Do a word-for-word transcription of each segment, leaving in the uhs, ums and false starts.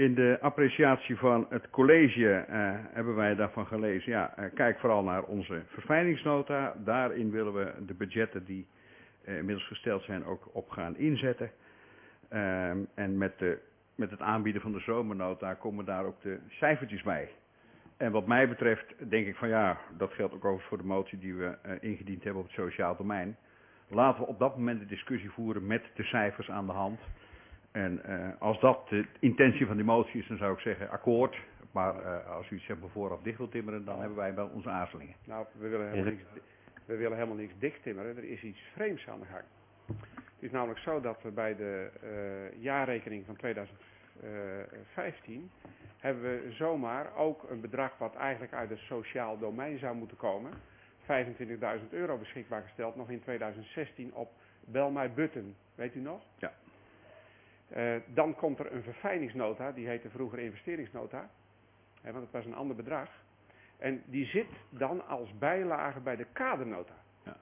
In de appreciatie van het college uh, hebben wij daarvan gelezen. Ja, uh, kijk vooral naar onze verfijningsnota. Daarin willen we de budgetten die uh, inmiddels gesteld zijn ook op gaan inzetten. Uh, en met, de, met het aanbieden van de zomernota komen daar ook de cijfertjes bij. En wat mij betreft denk ik van ja, dat geldt ook over voor de motie die we uh, ingediend hebben op het sociaal domein. Laten we op dat moment de discussie voeren met de cijfers aan de hand. En uh, als dat de intentie van die motie is, dan zou ik zeggen akkoord. Maar uh, als u het zeg maar vooraf dicht wilt timmeren, dan hebben wij wel onze aarzelingen. Nou, we willen helemaal niks, we willen helemaal niks dicht timmeren. Er is iets vreemds aan de gang. Het is namelijk zo dat we bij de uh, jaarrekening van tweeduizend vijftien hebben we zomaar ook een bedrag wat eigenlijk uit het sociaal domein zou moeten komen. vijfentwintigduizend euro beschikbaar gesteld, nog in tweeduizend zestien op Bel My Button. Weet u nog? Ja. Uh, dan komt er een verfijningsnota, die heette vroeger investeringsnota. Hè, want het was een ander bedrag. En die zit dan als bijlage bij de kadernota. Ja.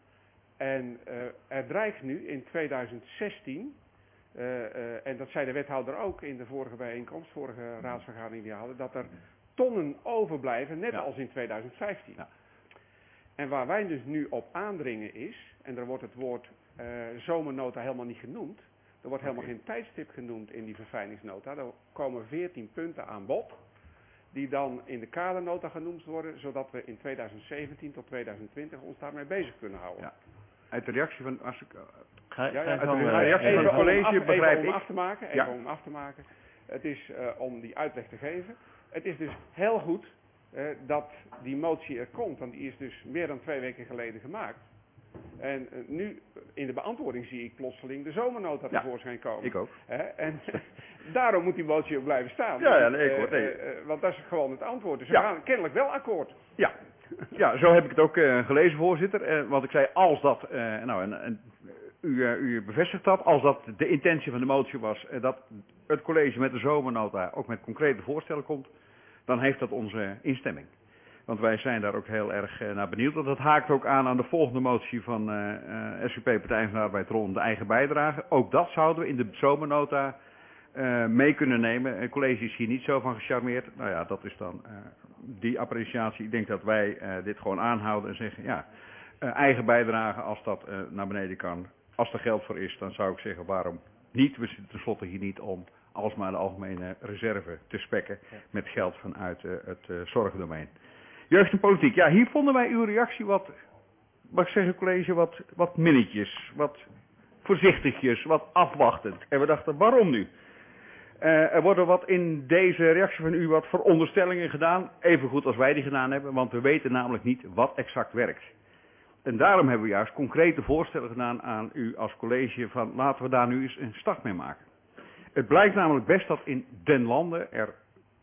En uh, er dreigt nu in tweeduizend zestien, uh, uh, en dat zei de wethouder ook in de vorige bijeenkomst, vorige raadsvergadering die we hadden, dat er tonnen overblijven, net ja. als in tweeduizend vijftien. Ja. En waar wij dus nu op aandringen is, en daar wordt het woord uh, zomernota helemaal niet genoemd, er wordt helemaal okay. geen tijdstip genoemd in die verfijningsnota. Er komen veertien punten aan bod, die dan in de kadernota genoemd worden, zodat we in tweeduizend zeventien tot tweeduizend twintig ons daarmee bezig kunnen houden. Ja. Uit de reactie van... Als ik, uh, ja, ja, uit de reactie van het college af, begrijp even ik... om af te maken, even ja. om af te maken. Het is uh, om die uitleg te geven. Het is dus heel goed uh, dat die motie er komt, want die is dus meer dan twee weken geleden gemaakt. En uh, nu in de beantwoording zie ik plotseling de zomernota ja, tevoorschijn komen. Ik ook. He, en daarom moet die motie ook blijven staan. Ja, ja, nee, ik hoor, nee. Uh, uh, want dat is gewoon het antwoord. Dus we ja. gaan kennelijk wel akkoord. Ja, ja, zo heb ik het ook uh, gelezen, voorzitter. Uh, want ik zei, als dat, uh, nou, en, en, u, uh, u bevestigt dat, als dat de intentie van de motie was, uh, dat het college met de zomernota ook met concrete voorstellen komt, dan heeft dat onze instemming. Want wij zijn daar ook heel erg uh, naar benieuwd. Want dat haakt ook aan aan de volgende motie van uh, uh, S V P Partij van de Arbeid rond de eigen bijdrage. Ook dat zouden we in de zomernota uh, mee kunnen nemen. Het college is hier niet zo van gecharmeerd. Nou ja, dat is dan uh, die appreciatie. Ik denk dat wij uh, dit gewoon aanhouden en zeggen, ja, uh, eigen bijdrage als dat uh, naar beneden kan. Als er geld voor is, dan zou ik zeggen, waarom niet? We zitten tenslotte hier niet om alsmaar de algemene reserve te spekken met geld vanuit uh, het uh, zorgdomein. Jeugd en politiek. Ja, hier vonden wij uw reactie wat, mag ik zeggen college, wat, wat minnetjes, wat voorzichtigjes, wat afwachtend. En we dachten, waarom nu? Uh, er worden wat in deze reactie van u wat veronderstellingen gedaan, even goed als wij die gedaan hebben, want we weten namelijk niet wat exact werkt. En daarom hebben we juist concrete voorstellen gedaan aan u als college van laten we daar nu eens een start mee maken. Het blijkt namelijk best dat in den landen er,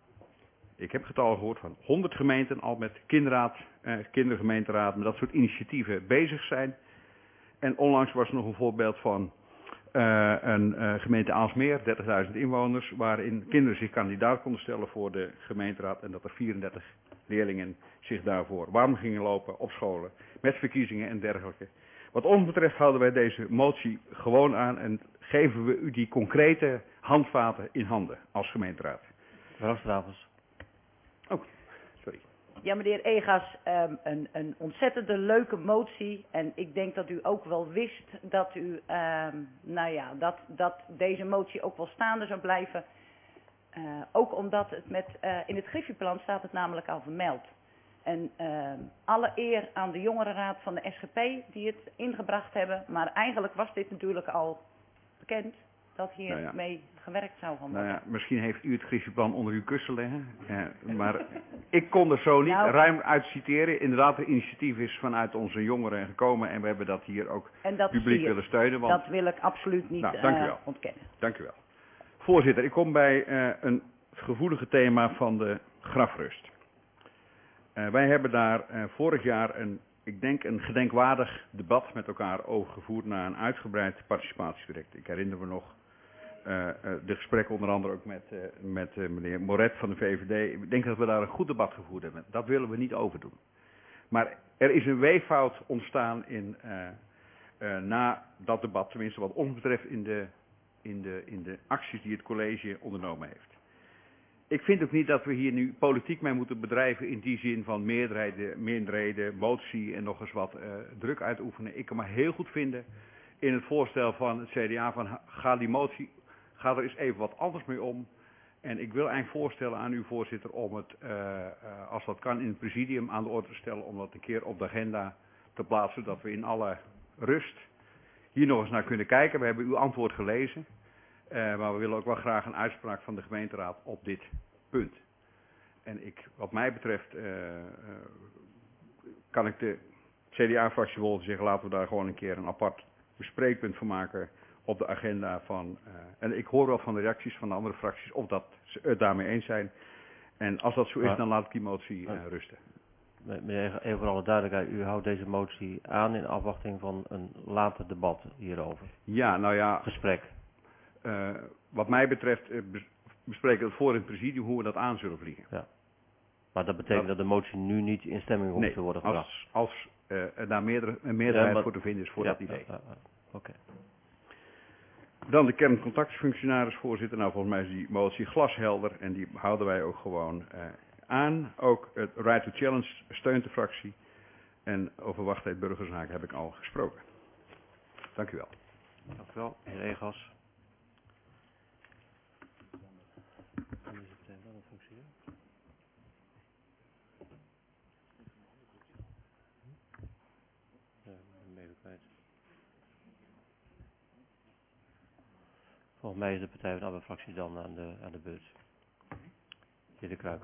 ik heb getallen gehoord van honderd gemeenten al met kinderraad, eh, kindergemeenteraad, met dat soort initiatieven bezig zijn. En onlangs was er nog een voorbeeld van uh, een uh, gemeente Aalsmeer, dertigduizend inwoners, waarin kinderen zich kandidaat konden stellen voor de gemeenteraad en dat er vierendertig leerlingen zich daarvoor warm gingen lopen op scholen, met verkiezingen en dergelijke. Wat ons betreft houden wij deze motie gewoon aan en geven we u die concrete handvaten in handen als gemeenteraad. Mevrouw Stravens. Oh, sorry. Ja, meneer Egas, um, een, een ontzettende leuke motie. En ik denk dat u ook wel wist dat, u, um, nou ja, dat, dat deze motie ook wel staande zou blijven. Uh, ook omdat het met, uh, in het griffjeplan staat het namelijk al vermeld. En uh, alle eer aan de jongerenraad van de S G P die het ingebracht hebben. Maar eigenlijk was dit natuurlijk al bekend dat hier nou ja. mee gewerkt zou gaan worden. Nou ja, misschien heeft u het griffjeplan onder uw kussen liggen. Ja, maar ik kon er zo niet nou, ruim uit citeren. Inderdaad, het initiatief is vanuit onze jongeren gekomen. En we hebben dat hier ook dat publiek willen steunen. Want, dat wil ik absoluut niet nou, dank u wel. uh, ontkennen. Dank u wel. Voorzitter, ik kom bij uh, een gevoelige thema van de grafrust. Uh, wij hebben daar uh, vorig jaar een, ik denk een gedenkwaardig debat met elkaar over gevoerd na een uitgebreid participatietraject. Ik herinner me nog uh, uh, de gesprekken onder andere ook met, uh, met uh, meneer Moret van de V V D. Ik denk dat we daar een goed debat gevoerd hebben. Dat willen we niet overdoen. Maar er is een weeffout ontstaan in, uh, uh, na dat debat, tenminste wat ons betreft in de, in, de, in de acties die het college ondernomen heeft. ik vind ook niet dat we hier nu politiek mee moeten bedrijven in die zin van meerderheden, minderheden, motie en nog eens wat uh, druk uitoefenen. Ik kan me heel goed vinden in het voorstel van het C D A van ga die motie, ga er eens even wat anders mee om. En ik wil eigenlijk voorstellen aan uw voorzitter om het, uh, uh, als dat kan, in het presidium aan de orde te stellen om dat een keer op de agenda te plaatsen, dat we in alle rust hier nog eens naar kunnen kijken. We hebben uw antwoord gelezen. Uh, maar we willen ook wel graag een uitspraak van de gemeenteraad op dit punt. En ik, wat mij betreft uh, uh, kan ik de C D A-fractie wel zeggen, laten we daar gewoon een keer een apart bespreekpunt van maken op de agenda van... Uh, en ik hoor wel van de reacties van de andere fracties of dat ze het daarmee eens zijn. En als dat zo is, maar, dan laat ik die motie uh, rusten. Meneer, even voor alle duidelijkheid, u houdt deze motie aan in afwachting van een later debat hierover? Ja, nou ja... Gesprek? Uh, wat mij betreft uh, bespreken we het voor in het presidium hoe we dat aan zullen vliegen. Ja. Maar dat betekent dat, dat de motie nu niet in stemming hoeft nee, te worden gebracht? als, als uh, er daar meerdere, een meerderheid ja, maar, voor te vinden is voor ja, dat idee. Ja, ja, Oké. Okay. Dan de kerncontactfunctionaris, voorzitter. Nou, volgens mij is die motie glashelder en die houden wij ook gewoon uh, aan. Ook het Right to Challenge steunt de fractie. En over wachttijd burgerzaken heb ik al gesproken. Dank u wel. Dank u wel, meneer Egas. Volgens mij is de Partij van de Arbeid-fractie dan aan de, aan de beurt. Heer De Kruik.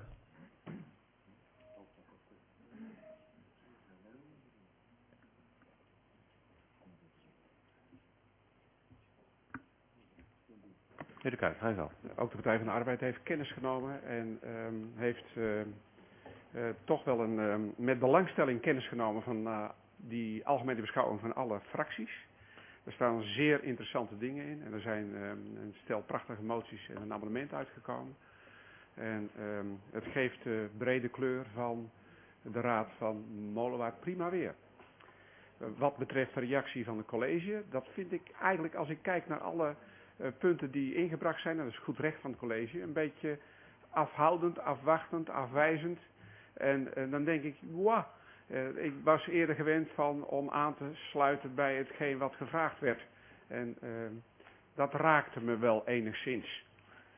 Heer De Kruik, ga je wel. Ook de Partij van de Arbeid heeft kennis genomen en um, heeft uh, uh, toch wel een, um, met belangstelling kennis genomen van uh, die algemene beschouwing van alle fracties. Er staan zeer interessante dingen in en er zijn um, een stel prachtige moties en een amendement uitgekomen. En um, het geeft de brede kleur van de Raad van Molenwaard prima weer. Uh, wat betreft de reactie van het college, dat vind ik eigenlijk als ik kijk naar alle uh, punten die ingebracht zijn, en dat is goed recht van het college, een beetje afhoudend, afwachtend, afwijzend. En uh, dan denk ik, wauw. Uh, ik was eerder gewend van om aan te sluiten bij hetgeen wat gevraagd werd. En uh, dat raakte me wel enigszins.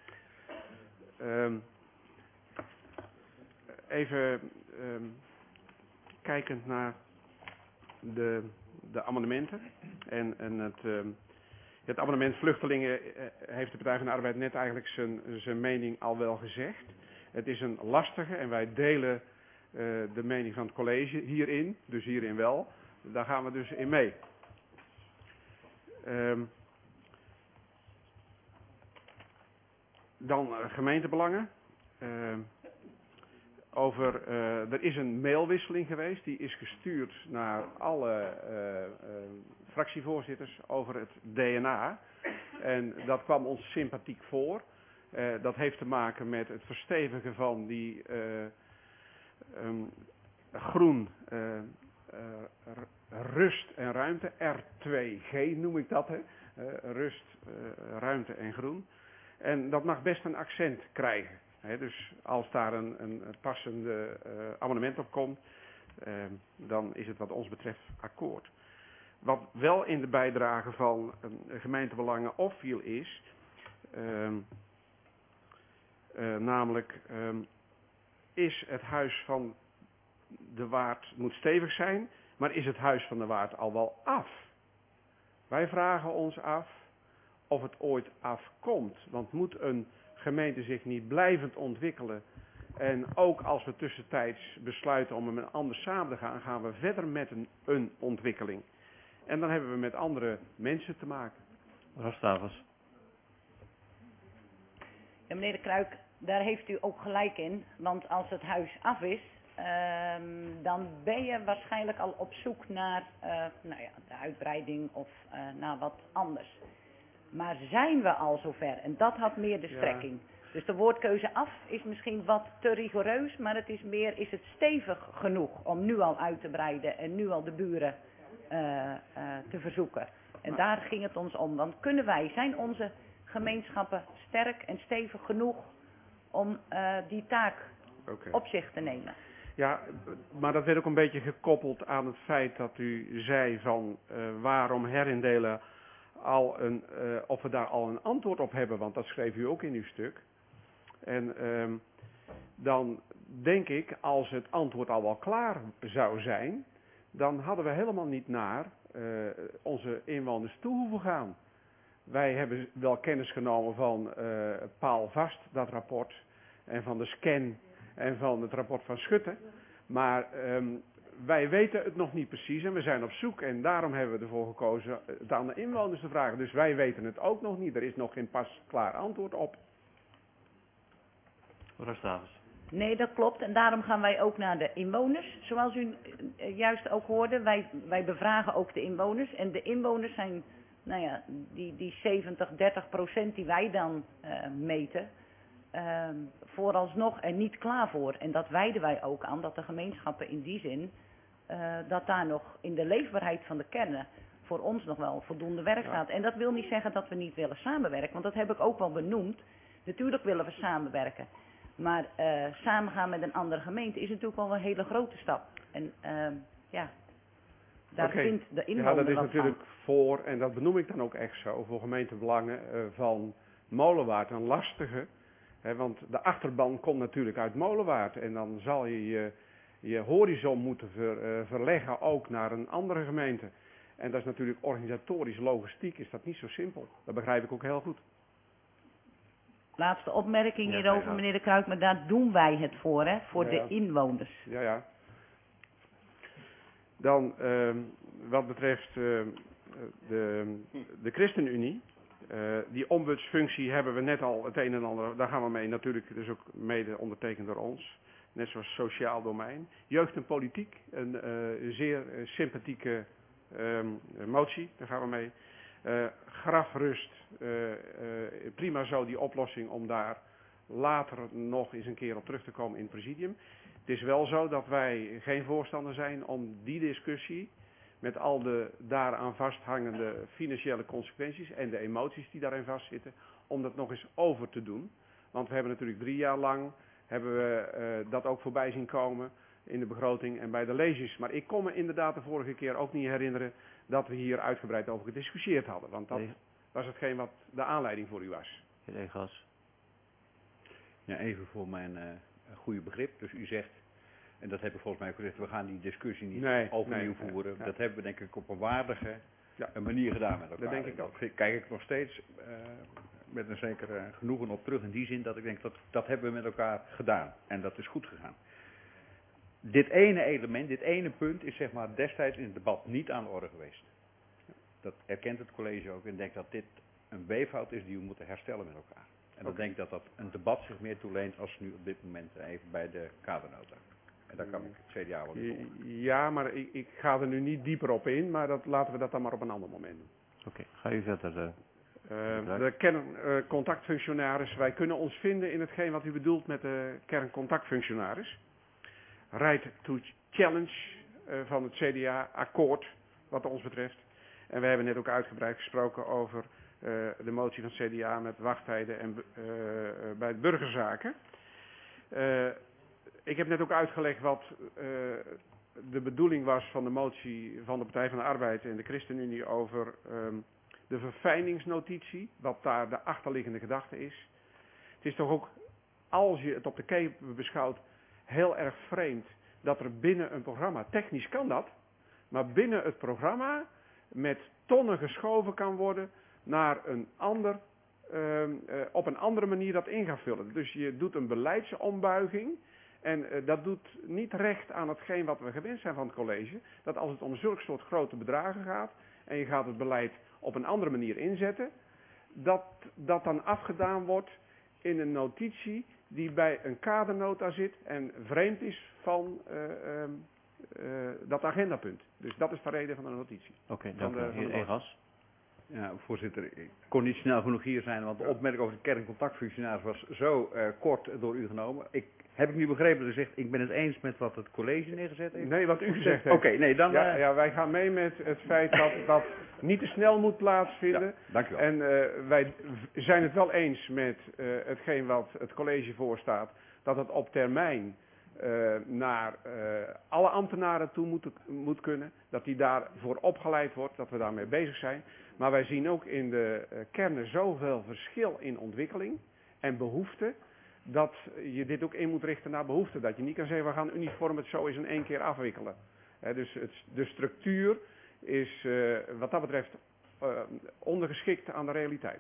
Um, even um, kijkend naar de, de amendementen. En, en het, um, het amendement vluchtelingen uh, heeft de Partij van de Arbeid net eigenlijk zijn, zijn mening al wel gezegd. Het is een lastige en wij delen... Uh, de mening van het college hierin, dus hierin wel. Daar gaan we dus in mee. Um, dan uh, gemeentebelangen. Uh, over, uh, er is een mailwisseling geweest, die is gestuurd naar alle uh, uh, fractievoorzitters over het D N A. En dat kwam ons sympathiek voor. Uh, dat heeft te maken met het verstevigen van die... Uh, Um, groen, uh, uh, rust en ruimte, R twee G noem ik dat, hè? Uh, rust, uh, ruimte en groen. En dat mag best een accent krijgen. Hè? Dus als daar een, een passende uh, amendement op komt, uh, dan is het wat ons betreft akkoord. Wat wel in de bijdrage van uh, gemeentebelangen opviel is, uh, uh, namelijk... Uh, is het huis van de waard moet stevig zijn, maar is het huis van de waard al wel af? Wij vragen ons af of het ooit afkomt. Want moet een gemeente zich niet blijvend ontwikkelen? En ook als we tussentijds besluiten om met een ander samen te gaan, gaan we verder met een, een ontwikkeling. En dan hebben we met andere mensen te maken. Mevrouw Stavers. Ja, meneer De Kruik, daar heeft u ook gelijk in. Want als het huis af is, um, dan ben je waarschijnlijk al op zoek naar uh, nou ja, de uitbreiding of uh, naar wat anders. Maar zijn we al zover? En dat had meer de strekking. Ja. Dus de woordkeuze af is misschien wat te rigoureus, maar het is meer, is het stevig genoeg om nu al uit te breiden en nu al de buren uh, uh, te verzoeken. En maar daar ging het ons om. Want kunnen wij, zijn onze gemeenschappen sterk en stevig genoeg om uh, die taak okay. op zich te nemen. Ja, maar dat werd ook een beetje gekoppeld aan het feit dat u zei van uh, waarom herindelen al een, uh, of we daar al een antwoord op hebben, want dat schreef u ook in uw stuk. En um, dan denk ik, als het antwoord al wel klaar zou zijn, dan hadden we helemaal niet naar uh, onze inwoners toe hoeven gaan. Wij hebben wel kennis genomen van uh, Paalvast, dat rapport, en van de scan en van het rapport van Schutte. Maar um, wij weten het nog niet precies en we zijn op zoek en daarom hebben we ervoor gekozen het aan de inwoners te vragen. Dus wij weten het ook nog niet, er is nog geen pas klaar antwoord op. Mevrouw Stavers. Nee, dat klopt. En daarom gaan wij ook naar de inwoners. Zoals u juist ook hoorde, wij, wij bevragen ook de inwoners. En de inwoners zijn, nou ja, die, die zeventig, dertig procent die wij dan uh, meten, uh, vooralsnog er niet klaar voor. En dat wijden wij ook aan, dat de gemeenschappen in die zin, uh, dat daar nog in de leefbaarheid van de kernen voor ons nog wel voldoende werk Ja. gaat. En dat wil niet zeggen dat we niet willen samenwerken, want dat heb ik ook wel benoemd. Natuurlijk willen we samenwerken. Maar uh, samengaan met een andere gemeente is natuurlijk wel een hele grote stap. En uh, ja, daar Okay. vindt de inwoner Ja, dat is wat natuurlijk van. voor, en dat benoem ik dan ook echt zo, voor gemeentebelangen uh, van Molenwaard een lastige. Hè, want de achterban komt natuurlijk uit Molenwaard. En dan zal je je, je horizon moeten ver, uh, verleggen ook naar een andere gemeente. En dat is natuurlijk organisatorisch, logistiek, is dat niet zo simpel. Dat begrijp ik ook heel goed. Laatste opmerking Ja, hierover, ja. meneer De Kruik, maar daar doen wij het voor, hè, voor Ja, de ja. inwoners. Ja, ja. Dan, uh, wat betreft uh, de, de ChristenUnie, uh, die ombudsfunctie hebben we net al het een en ander, daar gaan we mee natuurlijk, dus ook mede ondertekend door ons, net zoals sociaal domein. Jeugd en politiek, een uh, zeer uh, sympathieke um, motie, daar gaan we mee. Uh, grafrust, uh, uh, prima zo die oplossing om daar later nog eens een keer op terug te komen in het presidium. Het is wel zo dat wij geen voorstander zijn om die discussie met al de daaraan vasthangende financiële consequenties en de emoties die daarin vastzitten, om dat nog eens over te doen. Want we hebben natuurlijk drie jaar lang hebben we uh, dat ook voorbij zien komen in de begroting en bij de leges. Maar ik kon me inderdaad de vorige keer ook niet herinneren dat we hier uitgebreid over gediscussieerd hadden. Want dat Nee. was hetgeen wat de aanleiding voor u was. Heer Egas. Ja, even voor mijn uh, goede begrip. Dus u zegt, en dat heb ik volgens mij ook gezegd, we gaan die discussie niet Nee, overnieuw nee, voeren. nee. Dat hebben we denk ik op een waardige Ja. een manier gedaan met elkaar. Dat denk ik En ook. dat kijk ik nog steeds uh, met een zeker uh, genoegen op terug in die zin dat ik denk dat dat hebben we met elkaar gedaan. En dat is goed gegaan. Dit ene element, dit ene punt is zeg maar destijds in het debat niet aan de orde geweest. Dat erkent het college ook en denkt dat dit een weeffout is die we moeten herstellen met elkaar. En dan Oké. denk ik dat dat een debat zich meer toeleent als nu op dit moment even bij de kadernota. En daar kan ik het C D A wel in volgen. Ja, maar ik, ik ga er nu niet dieper op in, maar dat, laten we dat dan maar op een ander moment doen. Oké, okay, ga u verder. Uh, Uh, de kerncontactfunctionaris, uh, wij kunnen ons vinden in hetgeen wat u bedoelt met de kerncontactfunctionaris. Right to challenge uh, van het C D A akkoord, wat ons betreft. En we hebben net ook uitgebreid gesproken over uh, de motie van het C D A met wachttijden en, uh, uh, bij de burgerzaken. Uh, ik heb net ook uitgelegd wat uh, de bedoeling was van de motie van de Partij van de Arbeid en de ChristenUnie over um, de verfijningsnotitie, wat daar de achterliggende gedachte is. Het is toch ook, als je het op de keper beschouwt, heel erg vreemd dat er binnen een programma, technisch kan dat, maar binnen het programma met tonnen geschoven kan worden naar een ander, uh, uh, op een andere manier dat in gaan vullen. Dus je doet een beleidsombuiging en uh, dat doet niet recht aan hetgeen wat we gewend zijn van het college, dat als het om zulke soort grote bedragen gaat en je gaat het beleid op een andere manier inzetten, dat dat dan afgedaan wordt in een notitie die bij een kadernota zit en vreemd is van uh, uh, uh, dat agendapunt. Dus dat is de reden van de notitie. Oké, okay, Van dank u. de- van Heer de Egas. Ja, voorzitter, ik kon niet snel genoeg hier zijn, want de opmerking over de kerncontactfunctionaris was zo uh, kort door u genomen. Ik, heb ik nu begrepen dat u zegt, ik ben het eens met wat het college neergezet heeft? Nee, wat u gezegd heeft. Oké, okay, nee, dan... Ja, uh... ja, wij gaan mee met het feit dat dat niet te snel moet plaatsvinden. Ja, dank u wel. En uh, wij zijn het wel eens met uh, hetgeen wat het college voorstaat, dat het op termijn uh, naar uh, alle ambtenaren toe moet, moet kunnen. Dat die daarvoor opgeleid wordt, dat we daarmee bezig zijn. Maar wij zien ook in de uh, kernen zoveel verschil in ontwikkeling en behoefte, dat je dit ook in moet richten naar behoefte. Dat je niet kan zeggen, we gaan uniform het zo eens in één keer afwikkelen. He, dus het, de structuur is uh, wat dat betreft uh, ondergeschikt aan de realiteit.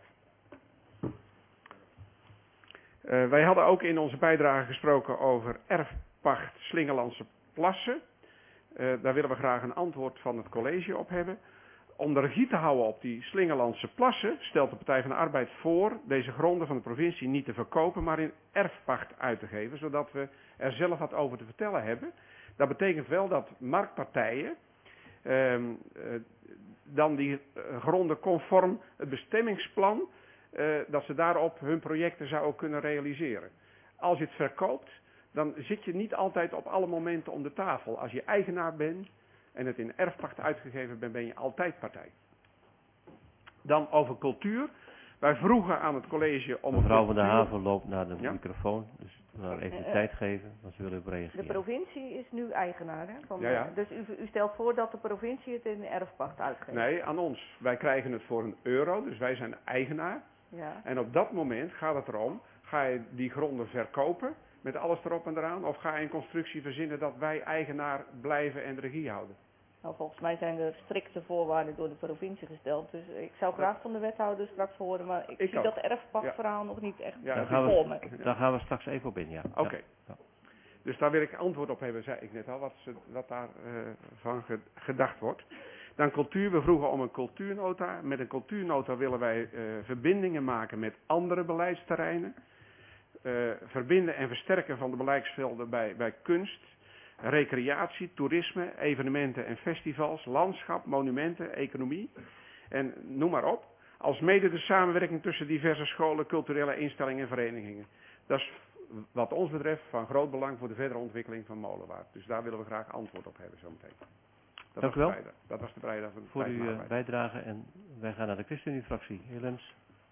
Uh, wij hadden ook in onze bijdrage gesproken over erfpacht Slingelandse Plassen. Uh, daar willen we graag een antwoord van het college op hebben. Om de regie te houden op die Slingelandse Plassen stelt de Partij van de Arbeid voor deze gronden van de provincie niet te verkopen, maar in erfpacht uit te geven, zodat we er zelf wat over te vertellen hebben. Dat betekent wel dat marktpartijen uh, uh, dan die uh, gronden conform het bestemmingsplan, uh, dat ze daarop hun projecten zouden kunnen realiseren. Als je het verkoopt, dan zit je niet altijd op alle momenten om de tafel. Als je eigenaar bent en het in erfpacht uitgegeven bent, ben je altijd partij. Dan over cultuur. Wij vroegen aan het college om... Mevrouw van de Haven loopt naar de ja? microfoon, dus we gaan even de tijd geven, want ze willen op reageren. De provincie is nu eigenaar, hè? Van ja, ja. De, dus u, u stelt voor dat de provincie het in erfpacht uitgeeft? Nee, aan ons. Wij krijgen het voor een euro, dus wij zijn eigenaar. Ja. En op dat moment gaat het erom, ga je die gronden verkopen, met alles erop en eraan, of ga je een constructie verzinnen dat wij eigenaar blijven en de regie houden? Nou, volgens mij zijn er strikte voorwaarden door de provincie gesteld. Dus ik zou graag van de wethouder straks horen, maar ik, Ik zie ook. dat erfpachtverhaal Ja. nog niet echt Ja, daar, voor gaan me. we, daar gaan we straks even op in, ja. Oké. Okay. Ja. Dus daar wil ik antwoord op hebben, zei ik net al, wat, ze, wat daar uh, van ge, gedacht wordt. Dan cultuur, we vroegen om een cultuurnota. Met een cultuurnota willen wij uh, verbindingen maken met andere beleidsterreinen. Uh, verbinden en versterken van de beleidsvelden bij, bij kunst, recreatie, toerisme, evenementen en festivals, landschap, monumenten, economie en noem maar op. Als mede de samenwerking tussen diverse scholen, culturele instellingen en verenigingen. Dat is wat ons betreft van groot belang voor de verdere ontwikkeling van Molenwaard. Dus daar willen we graag antwoord op hebben zometeen. Dat Dank u was wel. de dat was de bijdrage van de Voor Partij van de uw Arbeid. bijdrage en wij gaan naar de ChristenUnie-fractie. Heer Lems.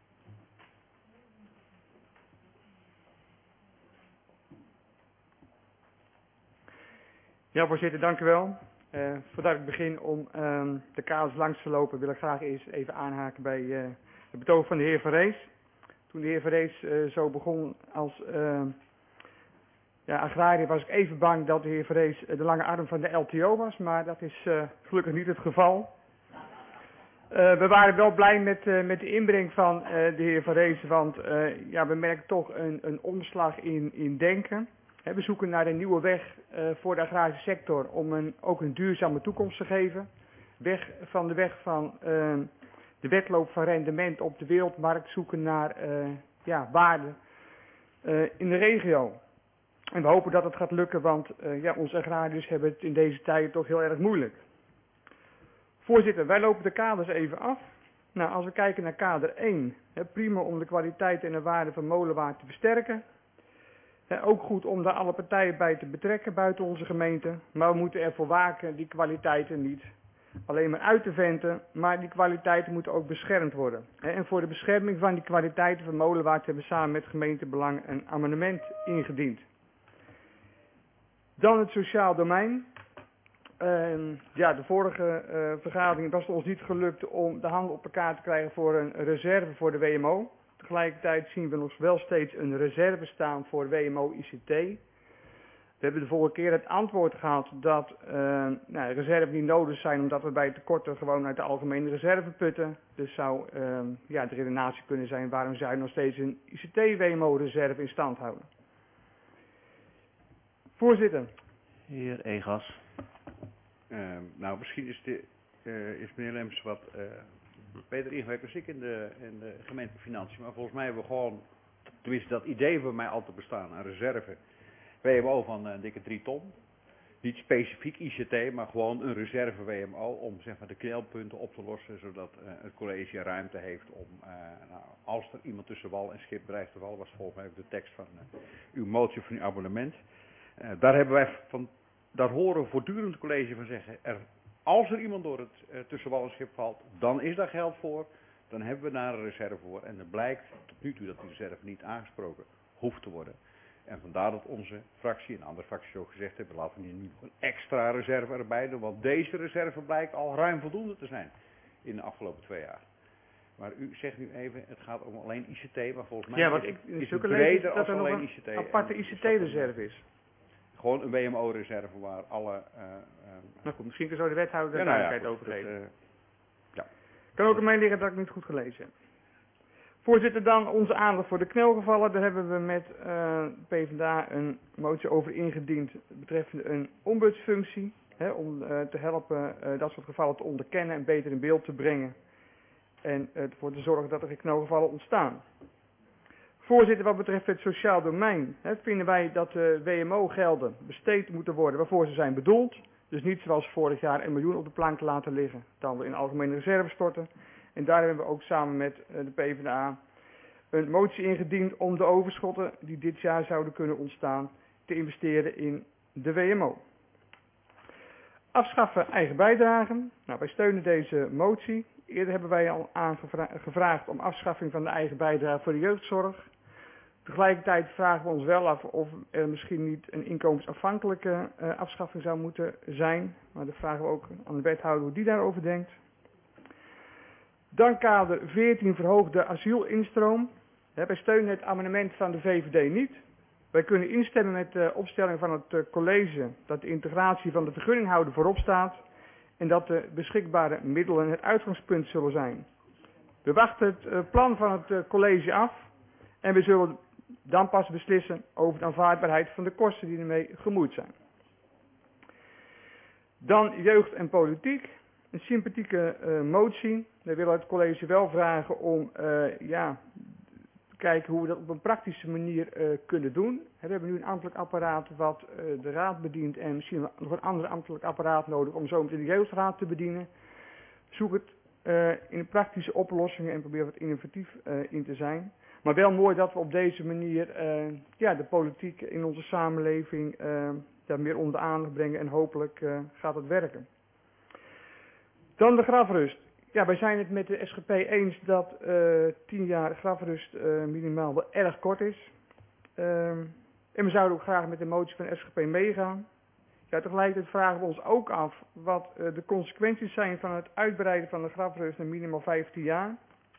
Ja, voorzitter, dank u wel. Uh, voordat ik begin om uh, de kaders langs te lopen, wil ik graag eerst even aanhaken bij uh, het betoog van de heer Verrees. Toen de heer Verrees uh, zo begon als uh, ja, agrariër, was ik even bang dat de heer Verrees uh, de lange arm van de L T O was, maar dat is uh, gelukkig niet het geval. Uh, we waren wel blij met, uh, met de inbreng van uh, de heer Verrees, want uh, ja, we merken toch een, een omslag in, in denken. We zoeken naar een nieuwe weg uh, voor de agrarische sector om een, ook een duurzame toekomst te geven. Weg van de weg van uh, de wedloop van rendement op de wereldmarkt, zoeken naar uh, ja, waarde uh, in de regio. En we hopen dat het gaat lukken, want uh, ja, onze agrariërs hebben het in deze tijd toch heel erg moeilijk. Voorzitter, wij lopen de kaders even af. Nou, als we kijken naar kader één, hè, prima om de kwaliteit en de waarde van Molenwaard te versterken. Ja, ook goed om daar alle partijen bij te betrekken buiten onze gemeente. Maar we moeten ervoor waken die kwaliteiten niet alleen maar uit te venten. Maar die kwaliteiten moeten ook beschermd worden. En voor de bescherming van die kwaliteiten van Molenwaard hebben we samen met gemeentebelang een amendement ingediend. Dan het sociaal domein. Uh, ja, de vorige uh, vergadering was het ons niet gelukt om de handen op elkaar te krijgen voor een reserve voor de W M O. Tegelijkertijd zien we nog wel steeds een reserve staan voor W M O I C T. We hebben de vorige keer het antwoord gehad dat uh, nou, reserve niet nodig zijn omdat we bij tekorten gewoon uit de algemene reserve putten. Dus zou uh, ja, de redenatie kunnen zijn waarom zou je nog steeds een I C T W M O reserve in stand houden. Voorzitter. Heer Egas. Uh, nou, misschien is, de, uh, is meneer Lems wat uh, beter ingewerkt als ik in de, in de gemeente Financiën. Maar volgens mij hebben we gewoon, tenminste dat idee voor mij altijd bestaan, een reserve W M O van uh, een dikke drie ton. niet specifiek I C T, maar gewoon een reserve W M O om zeg maar, de knelpunten op te lossen, zodat uh, het college ruimte heeft om, uh, nou, als er iemand tussen wal en schip dreigt te vallen, was volgens mij ook de tekst van uh, uw motie van uw abonnement. Uh, daar hebben wij van, daar horen we voortdurend het college van zeggen, er, als er iemand door het uh, tussen wal en schip valt, dan is daar geld voor, dan hebben we daar een reserve voor. En er blijkt tot nu toe dat die reserve niet aangesproken hoeft te worden. En vandaar dat onze fractie en andere fracties ook gezegd hebben, laten we nu nog een extra reserve erbij doen, want deze reserve blijkt al ruim voldoende te zijn in de afgelopen twee jaar. Maar u zegt nu even, het gaat om alleen I C T, maar volgens mij Ja, want is, ik, is het zulke breder lezen als dat er nog alleen een I C T. aparte En I C T-reserve is. Gewoon een W M O-reserve waar alle... Uh, uh, Nou goed, misschien zou de wethouder ja, daar nou ja, duidelijkheid goed, over geven. dat, uh, ja. Kan ook aan mij liggen dat ik niet goed gelezen heb. Voorzitter, dan onze aandacht voor de knelgevallen. Daar hebben we met uh, PvdA een motie over ingediend betreffende een ombudsfunctie. Hè, om uh, te helpen uh, dat soort gevallen te onderkennen en beter in beeld te brengen. En uh, ervoor te zorgen dat er geen knelgevallen ontstaan. Voorzitter, wat betreft het sociaal domein, hè, vinden wij dat de W M O-gelden besteed moeten worden waarvoor ze zijn bedoeld. Dus niet zoals vorig jaar een miljoen op de plank te laten liggen, dan we in algemene reserve storten. En daar hebben we ook samen met de PvdA een motie ingediend om de overschotten die dit jaar zouden kunnen ontstaan te investeren in de W M O. Afschaffen eigen bijdragen. Nou, wij steunen deze motie. Eerder hebben wij al aangevraagd om afschaffing van de eigen bijdrage voor de jeugdzorg. Tegelijkertijd vragen we ons wel af of er misschien niet een inkomensafhankelijke uh, afschaffing zou moeten zijn. Maar dan vragen we ook aan de wethouder hoe die daarover denkt. Dan kader veertien verhoogde asielinstroom. Wij steunen het amendement van de V V D niet. Wij kunnen instemmen met de opstelling van het college dat de integratie van de vergunninghouder voorop staat en dat de beschikbare middelen het uitgangspunt zullen zijn. We wachten het plan van het college af en we zullen dan pas beslissen over de aanvaardbaarheid van de kosten die ermee gemoeid zijn. Dan jeugd en politiek. Een sympathieke uh, motie. We willen het college wel vragen om uh, ja, te kijken hoe we dat op een praktische manier uh, kunnen doen. We hebben nu een ambtelijk apparaat wat uh, de raad bedient en misschien nog een ander ambtelijk apparaat nodig om zo meteen de jeugdraad te bedienen. Zoek het uh, in de praktische oplossingen en probeer wat innovatief uh, in te zijn. Maar wel mooi dat we op deze manier uh, ja, de politiek in onze samenleving uh, ja, meer onder de aandacht brengen en hopelijk uh, gaat het werken. Dan de grafrust. Ja, wij zijn het met de S G P eens dat uh, tien jaar grafrust uh, minimaal wel erg kort is. Uh, en we zouden ook graag met de motie van de S G P meegaan. Ja, tegelijkertijd vragen we ons ook af wat uh, de consequenties zijn van het uitbreiden van de grafrust naar minimaal vijftien jaar.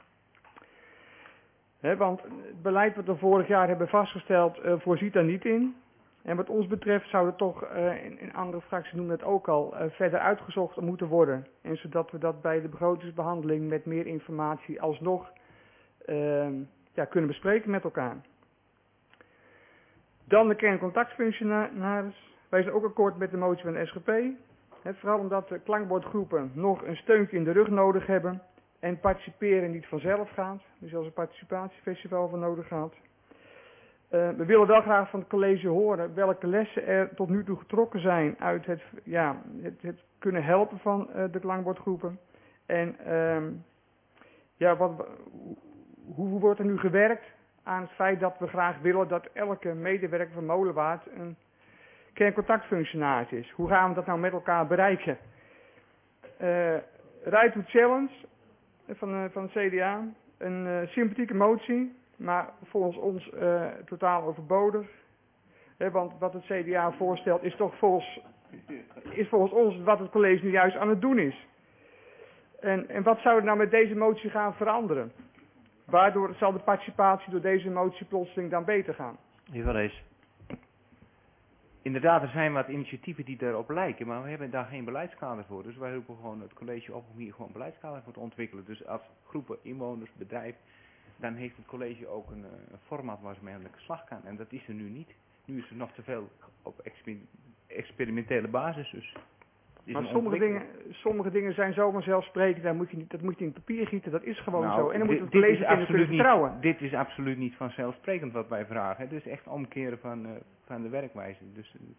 He, want het beleid wat we vorig jaar hebben vastgesteld uh, voorziet daar niet in. En wat ons betreft zou het toch, uh, in, in andere fracties noemen dat ook al, uh, verder uitgezocht moeten worden. En zodat we dat bij de begrotingsbehandeling met meer informatie alsnog uh, ja, kunnen bespreken met elkaar. Dan de kerncontactfunctionaris. Wij zijn ook akkoord met de motie van de S G P. He, vooral omdat de klankbordgroepen nog een steuntje in de rug nodig hebben. En participeren niet vanzelf gaat. Dus als een participatiefestival voor nodig gaat. Uh, we willen wel graag van het college horen welke lessen er tot nu toe getrokken zijn uit het, ja, het, het kunnen helpen van uh, de klankbordgroepen. En uh, ja, wat, hoe wordt er nu gewerkt aan het feit dat we graag willen dat elke medewerker van Molenwaard een kerncontactfunctionaris is. Hoe gaan we dat nou met elkaar bereiken? Uh, Right to Challenge van, uh, van het C D A, een uh, sympathieke motie. Maar volgens ons uh, totaal overbodig. He, want wat het C D A voorstelt is toch volgens, is volgens ons wat het college nu juist aan het doen is. En, en wat zou er nou met deze motie gaan veranderen? Waardoor zal de participatie door deze motie plotseling dan beter gaan? Heer Van Rees. Inderdaad, er zijn wat initiatieven die daarop lijken, maar we hebben daar geen beleidskader voor. Dus wij roepen gewoon het college op om hier gewoon een beleidskader voor te ontwikkelen. Dus als groepen, inwoners, bedrijf, dan heeft het college ook een, een format waar ze mee aan de slag kan. En dat is er nu niet. Nu is er nog te veel op exper experimentele basis. Dus maar sommige dingen, sommige dingen zijn zo vanzelfsprekend, daar moet je niet, dat moet je in papier gieten, dat is gewoon nou, zo. En dan moet het college kunnen vertrouwen. Niet, dit is absoluut niet vanzelfsprekend wat wij vragen. Het is echt omkeren van, uh, van de werkwijze. Dus uh, het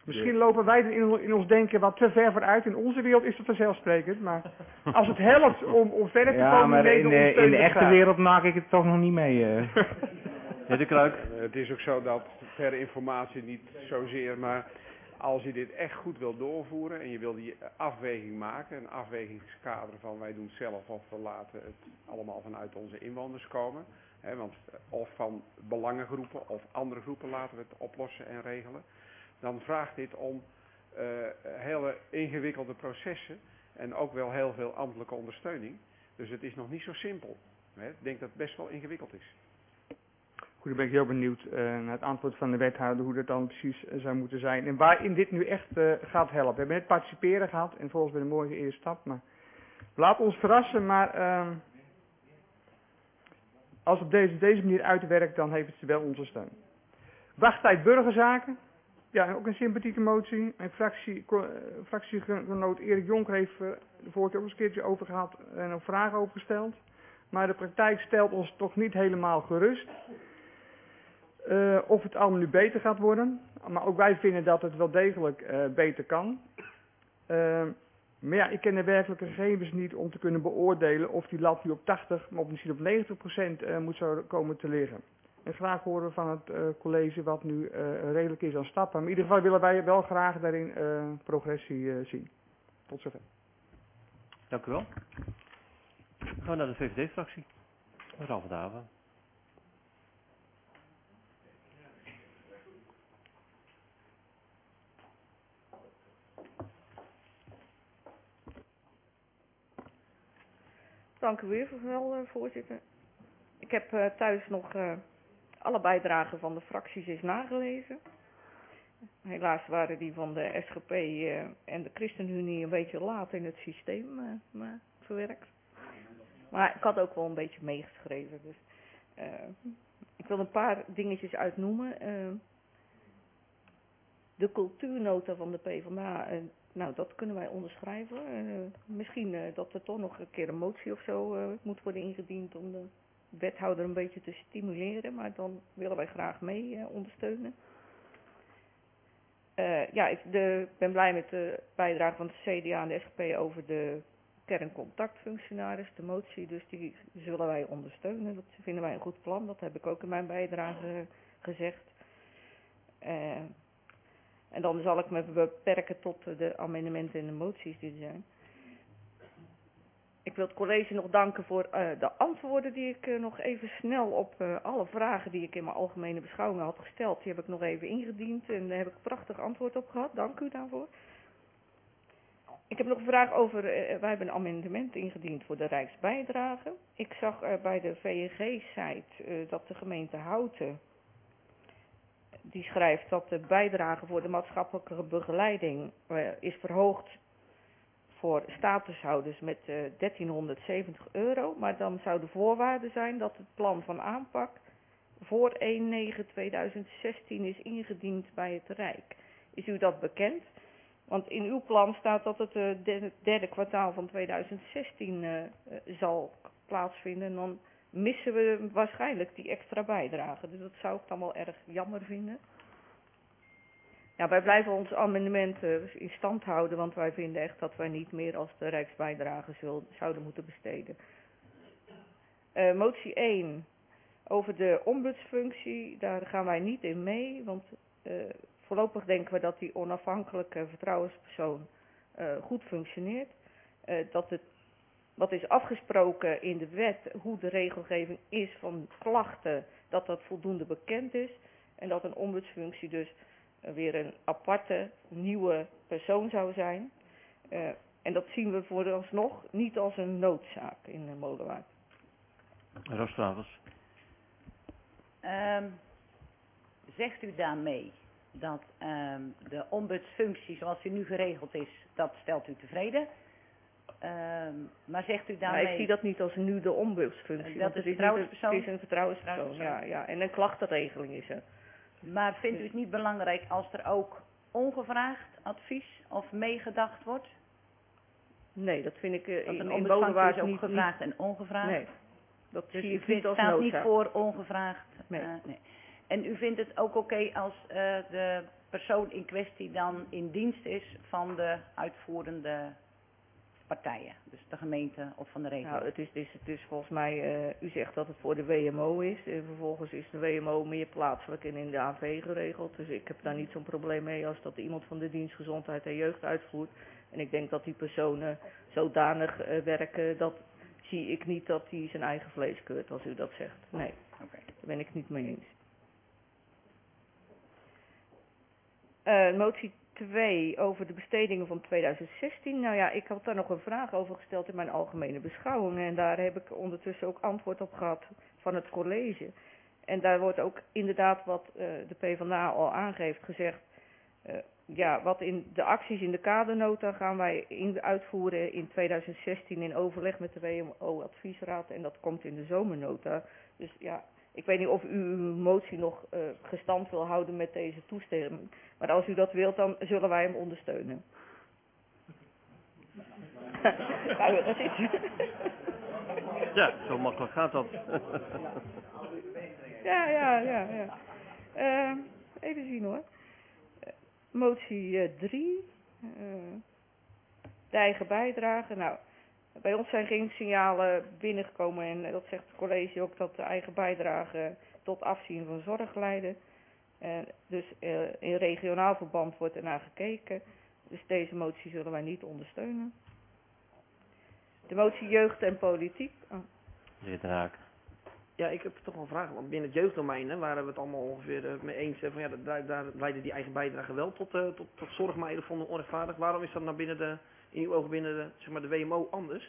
Misschien lopen wij er in, in ons denken wat te ver vooruit. In onze wereld is dat vanzelfsprekend. Maar als het helpt om, om verder te Ja, komen... maar nee, in, dan de, in ondersteunen de we echte graag. wereld maak ik het toch nog niet mee. eh. Meneer De Kruik. Eh, Het is ook zo dat per informatie niet zozeer, maar als je dit echt goed wil doorvoeren en je wil die afweging maken, een afwegingskader van wij doen het zelf of we laten het allemaal vanuit onze inwoners komen. Hè, want of van belangengroepen of andere groepen laten we het oplossen en regelen. Dan vraagt dit om uh, hele ingewikkelde processen en ook wel heel veel ambtelijke ondersteuning. Dus het is nog niet zo simpel. Hè. Ik denk dat het best wel ingewikkeld is. Goed, dan ben ik heel benieuwd uh, naar het antwoord van de wethouder, hoe dat dan precies uh, zou moeten zijn. En waarin dit nu echt uh, gaat helpen. We hebben net participeren gehad en volgens mij een mooie eerste stap. Maar laat ons verrassen, maar uh, als het op deze, deze manier uitwerkt, dan heeft het wel onze steun. Wachttijd burgerzaken. Ja, ook een sympathieke motie. Mijn fractie, uh, fractiegenoot Erik Jonker heeft uh, de vorige keer ook eens een keertje over gehad en ook vragen over gesteld. Maar de praktijk stelt ons toch niet helemaal gerust. Uh, of het allemaal nu beter gaat worden. Maar ook wij vinden dat het wel degelijk uh, beter kan. Uh, maar ja, ik ken de werkelijke gegevens niet om te kunnen beoordelen of die lat nu op tachtig, maar misschien op negentig procent uh, moet zo komen te liggen. En graag horen we van het uh, college wat nu uh, redelijk is aan stappen. Maar in ieder geval willen wij wel graag daarin uh, progressie uh, zien. Tot zover. Dank u wel. Dan gaan we naar de V V D-fractie. Mevrouw van Daven. Dank u weer, wel, uh, voorzitter. Ik heb uh, thuis nog uh, alle bijdragen van de fracties eens nagelezen. Helaas waren die van de S G P uh, en de ChristenUnie een beetje laat in het systeem uh, maar verwerkt. Maar ik had ook wel een beetje meegeschreven. Dus, uh, ik wil een paar dingetjes uitnoemen. Uh, de cultuurnota van de PvdA, uh, nou dat kunnen wij onderschrijven. Uh, misschien uh, dat er toch nog een keer een motie of zo uh, moet worden ingediend om de wethouder een beetje te stimuleren. Maar dan willen wij graag mee uh, ondersteunen. Uh, ja, ik de, ben blij met de bijdrage van de C D A en de S G P over de kerncontactfunctionaris, de motie, dus die zullen wij ondersteunen. Dat vinden wij een goed plan, dat heb ik ook in mijn bijdrage gezegd. Uh, en dan zal ik me beperken tot de amendementen en de moties die er zijn. Ik wil het college nog danken voor uh, de antwoorden die ik uh, nog even snel op uh, alle vragen die ik in mijn algemene beschouwingen had gesteld. Die heb ik nog even ingediend en daar heb ik prachtig antwoord op gehad. Dank u daarvoor. Ik heb nog een vraag over, uh, wij hebben een amendement ingediend voor de Rijksbijdrage. Ik zag uh, bij de V N G-site uh, dat de gemeente Houten, die schrijft dat de bijdrage voor de maatschappelijke begeleiding uh, is verhoogd voor statushouders met uh, dertienhonderdzeventig euro. Maar dan zou de voorwaarde zijn dat het plan van aanpak voor één negen tweeduizend zestien is ingediend bij het Rijk. Is u dat bekend? Want in uw plan staat dat het uh, derde, derde kwartaal van tweeduizend zestien uh, uh, zal plaatsvinden. En dan missen we waarschijnlijk die extra bijdrage. Dus dat zou ik dan wel erg jammer vinden. Ja, wij blijven ons amendement uh, in stand houden, want wij vinden echt dat wij niet meer als de Rijksbijdrage zul, zouden moeten besteden. Uh, motie één, over de ombudsfunctie, daar gaan wij niet in mee, want uh, voorlopig denken we dat die onafhankelijke vertrouwenspersoon uh, goed functioneert. Uh, dat het wat is afgesproken in de wet, hoe de regelgeving is van klachten, dat dat voldoende bekend is. En dat een ombudsfunctie dus uh, weer een aparte, nieuwe persoon zou zijn. Uh, en dat zien we vooralsnog niet als een noodzaak in de Molenwaard. Roos Travers. Um, zegt u daarmee dat um, de ombudsfunctie zoals die nu geregeld is, dat stelt u tevreden? Um, maar zegt u daarmee... Ja, ik zie dat niet als nu de ombudsfunctie. Dat is een vertrouwenspersoon? Het is een vertrouwenspersoon, ja, ja. En een klachtenregeling is er. Maar vindt u het niet belangrijk als er ook ongevraagd advies of meegedacht wordt? Nee, dat vind ik uh, Want in, een in ombudsfunctie is ook niet, gevraagd niet, en ongevraagd. Nee, dat Dus zie u ik vindt, niet als staat noodzaak. niet voor ongevraagd? Nee. Uh, nee. En u vindt het ook oké als uh, de persoon in kwestie dan in dienst is van de uitvoerende partijen, dus de gemeente of van de regio? Nou, het is, het is, het is volgens mij, uh, u zegt dat het voor de W M O is. En vervolgens is de W M O meer plaatselijk en in de A V geregeld. Dus ik heb daar niet zo'n probleem mee als dat iemand van de dienst Gezondheid en Jeugd uitvoert. En ik denk dat die personen zodanig uh, werken, dat zie ik niet dat hij zijn eigen vlees keurt, als u dat zegt. Nee, Okay. Daar ben ik het niet mee eens. Uh, motie twee over de bestedingen van tweeduizend zestien. Nou ja, ik had daar nog een vraag over gesteld in mijn algemene beschouwing. En daar heb ik ondertussen ook antwoord op gehad van het college. En daar wordt ook inderdaad wat uh, de PvdA al aangeeft gezegd. Uh, ja, wat in de acties in de kadernota gaan wij in, uitvoeren in tweeduizend zestien in overleg met de W M O-adviesraad. En dat komt in de zomernota. Dus ja, ik weet niet of u uw motie nog uh, gestand wil houden met deze toestemming. Maar als u dat wilt, dan zullen wij hem ondersteunen. Nou, dat is het. Ja, zo makkelijk gaat dat. ja, ja, ja, ja. Uh, even zien hoor. Uh, motie drie. Uh, de eigen bijdrage. Nou, bij ons zijn geen signalen binnengekomen en dat zegt het college ook dat de eigen bijdrage tot afzien van zorg leiden. En dus uh, in regionaal verband wordt ernaar gekeken. Dus deze motie zullen wij niet ondersteunen. De motie jeugd en politiek. Oh. De heer Den Haak. Ja, ik heb toch wel een vraag. Want binnen het jeugddomein hè, waren we het allemaal ongeveer uh, mee eens. Hè, van, ja, daar, daar leidde die eigen bijdrage wel tot, uh, tot, tot zorg, maar eerder vonden we onrechtvaardig. Waarom is dat nou binnen de, in uw ogen binnen de, zeg maar de W M O anders?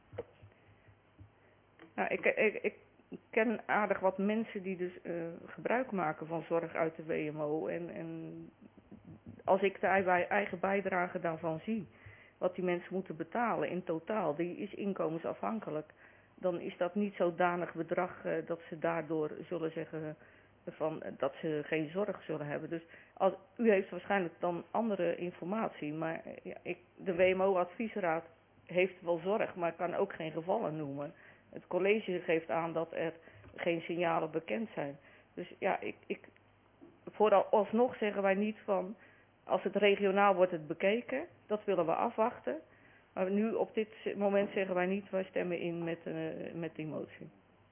Nou, ik, ik, ik ken aardig wat mensen die dus uh, gebruik maken van zorg uit de W M O. En, en als ik de eigen bijdrage daarvan zie, wat die mensen moeten betalen in totaal, die is inkomensafhankelijk. Dan is dat niet zodanig bedrag uh, dat ze daardoor zullen zeggen van, uh, dat ze geen zorg zullen hebben. Dus als, u heeft waarschijnlijk dan andere informatie, maar uh, ja, ik, de W M O-adviesraad heeft wel zorg, maar kan ook geen gevallen noemen. Het college geeft aan dat er geen signalen bekend zijn. Dus ja, ik, ik, vooralsnog zeggen wij niet van, als het regionaal wordt het bekeken, dat willen we afwachten. Maar nu op dit moment zeggen wij niet, wij stemmen in met, uh, met die motie.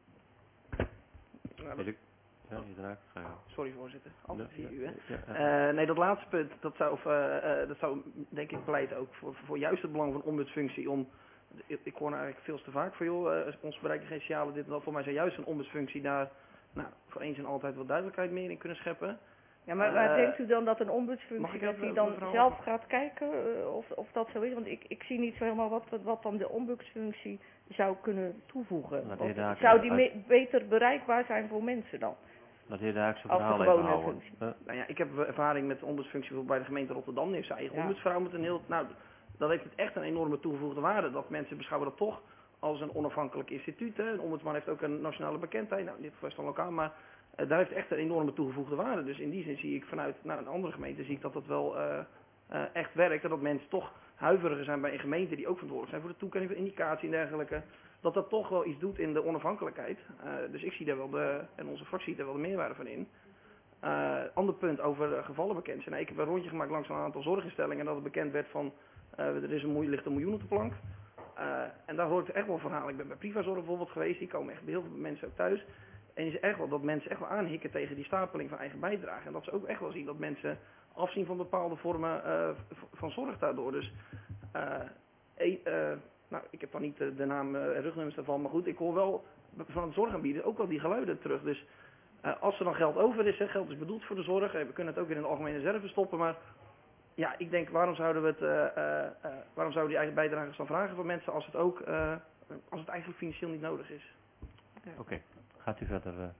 Ja, dat... Ja, inderdaad. Sorry voorzitter, altijd ja, via u hè. Ja, ja. Uh, nee, dat laatste punt, dat zou, of, uh, uh, dat zou denk ik pleiten ook voor, voor juist het belang van ombudsfunctie om, ik, ik hoor eigenlijk veel te vaak van joh, uh, ons bereiken geen signalen dit en dat, voor mij zou juist een ombudsfunctie daar, nou, voor eens en altijd wat duidelijkheid meer in kunnen scheppen. Ja, maar waar uh, denkt u dan dat een ombudsfunctie, dat hij dan zelf gaat kijken uh, of, of dat zo is? Want ik, ik zie niet zo helemaal wat, wat dan de ombudsfunctie zou kunnen toevoegen. Haak, zou die uit... me, beter bereikbaar zijn voor mensen dan? Dat de heer De Haak zijn als verhaal de even houden. functie. Huh? Nou ja, ik heb ervaring met de ombudsfunctie bij de gemeente Rotterdam. Die heeft zijn eigen ja. ombudsvrouw met een heel, nou, dat heeft het echt een enorme toegevoegde waarde. Dat mensen beschouwen dat toch als een onafhankelijk instituut. Hè. Een ombudsman heeft ook een nationale bekendheid. Nou, in dit geval is het dan lokaal, maar uh, daar heeft echt een enorme toegevoegde waarde. Dus in die zin zie ik vanuit nou, een andere gemeente zie ik dat dat wel uh, uh, echt werkt. En dat mensen toch huiveriger zijn bij een gemeente die ook verantwoordelijk zijn voor de toekenning van indicatie en dergelijke. Dat dat toch wel iets doet in de onafhankelijkheid. Uh, dus ik zie daar wel de, en onze fractie ziet er wel de meerwaarde van in. Uh, ander punt over uh, gevallen bekend zijn. Nou, ik heb een rondje gemaakt langs een aantal zorginstellingen en dat het bekend werd van uh, er is een, ligt een miljoen op de plank. Uh, en daar hoor ik echt wel verhalen. Ik ben bij Privazorg bijvoorbeeld geweest, die komen echt bij heel veel mensen ook thuis. En je ziet echt wel dat mensen echt wel aanhikken tegen die stapeling van eigen bijdrage. En dat ze ook echt wel zien dat mensen afzien van bepaalde vormen uh, van zorg daardoor. Dus uh, e, uh, nou, ik heb dan niet de, de naam uh, en rugnummers daarvan, maar goed, ik hoor wel van het zorgaanbieden ook wel die geluiden terug. Dus uh, als er dan geld over is, hè, geld is bedoeld voor de zorg, we kunnen het ook weer in de algemene reserve stoppen, maar ja, ik denk, waarom zouden we het, uh, uh, uh, waarom zouden die eigen bijdragers dan vragen van mensen als het ook, uh, als het eigenlijk financieel niet nodig is? Ja. Oké, okay. Gaat u verder, uh,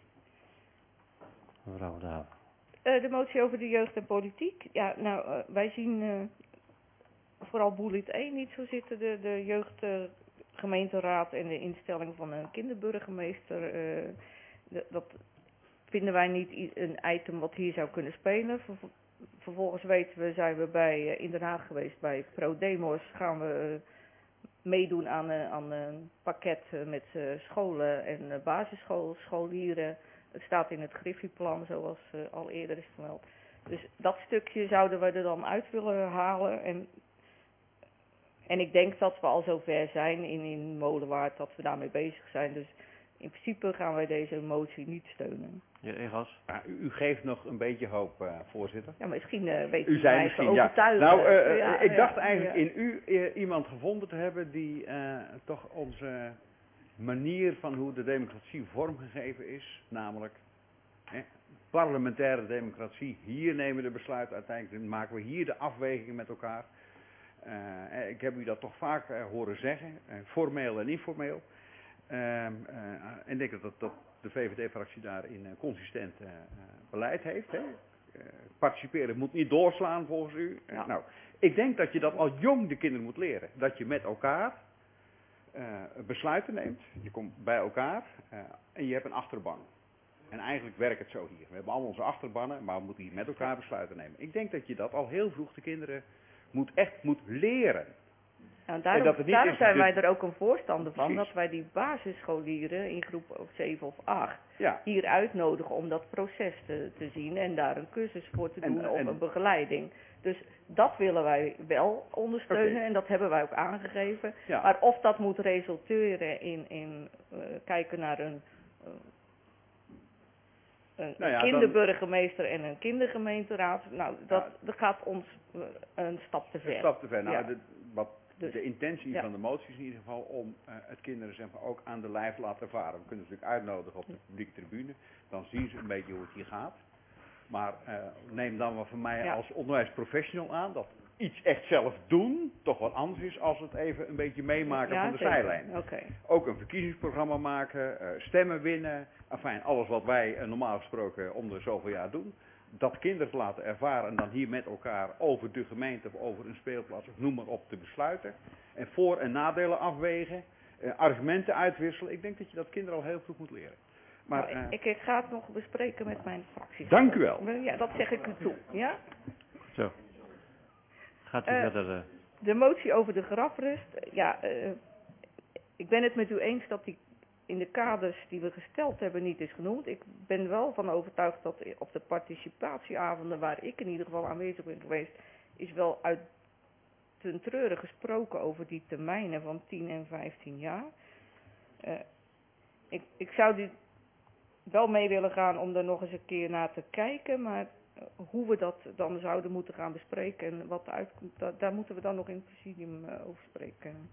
mevrouw De Haak. Uh, de motie over de jeugd en politiek. Ja, nou, uh, wij zien uh, vooral bullet één niet zo zitten, de, de jeugdgemeenteraad uh, en de instelling van een kinderburgemeester. Uh, de, dat vinden wij niet een item wat hier zou kunnen spelen. Ver, vervolgens weten we, zijn we bij, uh, in Den Haag geweest bij ProDemos, gaan we uh, meedoen aan, uh, aan een pakket uh, met uh, scholen en uh, basisschoolscholieren. het staat in het Griffieplan, zoals uh, al eerder is vermeld. Dus dat stukje zouden we er dan uit willen halen. En, en ik denk dat we al zover zijn in, in Molenwaard dat we daarmee bezig zijn. Dus in principe gaan wij deze motie niet steunen. Ja, Egas? Ja, u, u geeft nog een beetje hoop, uh, voorzitter. Ja, misschien uh, weet U u zei mij misschien, te ja. overtuigen. Nou, uh, ja, ik ja, dacht eigenlijk ja. in u uh, iemand gevonden te hebben die uh, toch onze manier van hoe de democratie vormgegeven is, namelijk hè, parlementaire democratie. Hier nemen we de besluiten uiteindelijk, maken we hier de afwegingen met elkaar. Uh, ik heb u dat toch vaak uh, horen zeggen, uh, formeel en informeel. Uh, uh, en ik denk dat, dat, dat de V V D-fractie daarin uh, consistent uh, uh, beleid heeft. Hè. Uh, participeren moet niet doorslaan volgens u. Uh, Ja. Nou, ik denk dat je dat al jong de kinderen moet leren. Dat je met elkaar uh, besluiten neemt. Je komt bij elkaar uh, en je hebt een achterban. En eigenlijk werkt het zo hier. We hebben allemaal onze achterbannen, maar we moeten hier met elkaar besluiten nemen. Ik denk dat je dat al heel vroeg de kinderen moet, echt moet leren. Nou, En daarom dat het niet daarom is zijn de- wij er ook een voorstander van, Precies. dat wij die basisscholieren in groep zeven of acht Ja, hier uitnodigen om dat proces te, te zien en daar een cursus voor te En- doen of en- een begeleiding. Dus dat willen wij wel ondersteunen Oké. en dat hebben wij ook aangegeven. ja. Maar of dat moet resulteren in, in uh, kijken naar een, uh, een Nou ja, dan- kinderburgemeester en een kindergemeenteraad, nou dat, Ja. dat gaat ons uh, een stap te ver. Een stap te ver. Nou, Ja. de, wat Dus, de intentie ja. van de motie is in ieder geval om uh, het kinderen zeg maar, ook aan de lijf laten ervaren. We kunnen ze natuurlijk uitnodigen op de publieke tribune. Dan zien ze een beetje hoe het hier gaat. Maar uh, neem dan wel van mij Ja. als onderwijsprofessional aan dat iets echt zelf doen toch wat anders is als het even een beetje meemaken ja, van de zeker. zijlijn. Oké. Ook een verkiezingsprogramma maken, uh, stemmen winnen. Enfin, alles wat wij uh, normaal gesproken om de zoveel jaar doen. Dat kinderen te laten ervaren en dan hier met elkaar over de gemeente of over een speelplaats of noem maar op te besluiten. En voor- en nadelen afwegen, uh, argumenten uitwisselen. Ik denk dat je dat kinderen al heel vroeg moet leren. Maar, Nou, uh, ik, ik ga het nog bespreken met mijn fractie. Dank u wel. Ja, dat zeg ik u toe. Ja? Zo. Gaat u Eh, verder? eh, De motie over de grafrust. Ja, eh, ik ben het met u eens dat die in de kaders die we gesteld hebben niet is genoemd. Ik ben wel van overtuigd dat op de participatieavonden waar ik in ieder geval aanwezig ben geweest, is wel uit ten treuren gesproken over die termijnen van tien en vijftien jaar. Uh, ik, ik zou die wel mee willen gaan om er nog eens een keer naar te kijken, maar uh, hoe we dat dan zouden moeten gaan bespreken en wat eruit komt, da daar moeten we dan nog in het presidium uh, over spreken.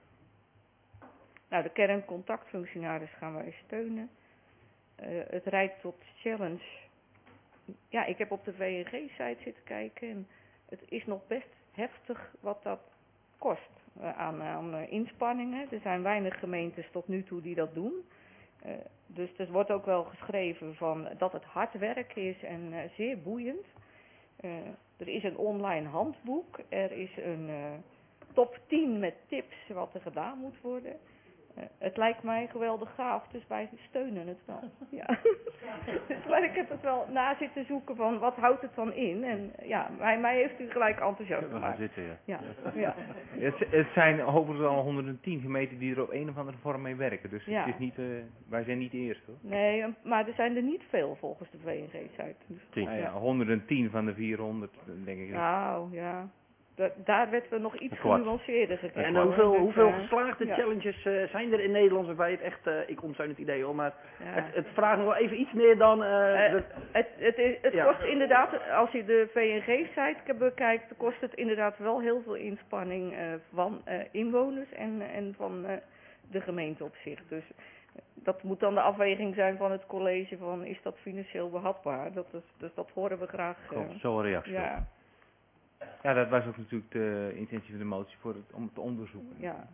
Nou, de kerncontactfunctionaris gaan wij steunen. Uh, het Rijk tot Challenge. Ja, ik heb op de V N G-site zitten kijken en het is nog best heftig wat dat kost uh, aan, aan uh, inspanningen. Er zijn weinig gemeentes tot nu toe die dat doen. Uh, dus er wordt ook wel geschreven van dat het hard werk is en uh, zeer boeiend. Uh, er is een online handboek. Er is een uh, top tien met tips wat er gedaan moet worden. Uh, het lijkt mij geweldig gaaf, dus wij steunen het wel. Ja. Dus, maar ik heb het wel na zitten zoeken van wat houdt het dan in. En ja, mij, mij heeft u gelijk enthousiast we gaan gemaakt. zitten, ja. Ja, ja. Het, het zijn overigens al honderdtien gemeenten die er op een of andere vorm mee werken. Dus Ja. het is niet, uh, wij zijn niet de eerste hoor. Nee, maar er zijn er niet veel volgens de V N G-site. Dus, Tien. Nou ja, honderdtien van de vierhonderd, denk ik. nou ja, da daar werd we nog iets Een kwart. genuanceerder gekeken. En hoeveel, Dus, hoeveel uh, geslaagde ja. challenges uh, zijn er in Nederland waarbij het echt, uh, ik ondersteun het idee hoor, maar Ja. het, het vraagt nog wel even iets meer dan... Uh, Eh, dat- het, het, is, het Ja. kost inderdaad, als je de V N G-site bekijkt, kost het inderdaad wel heel veel inspanning uh, van uh, inwoners en, en van uh, de gemeente op zich. Dus uh, dat moet dan de afweging zijn van het college van is dat financieel behapbaar. Dat is, dus dat horen we graag. Uh, Komt zo een reactie op. ja, Ja, dat was ook natuurlijk de intentie van de motie voor het, om het te onderzoeken. ja.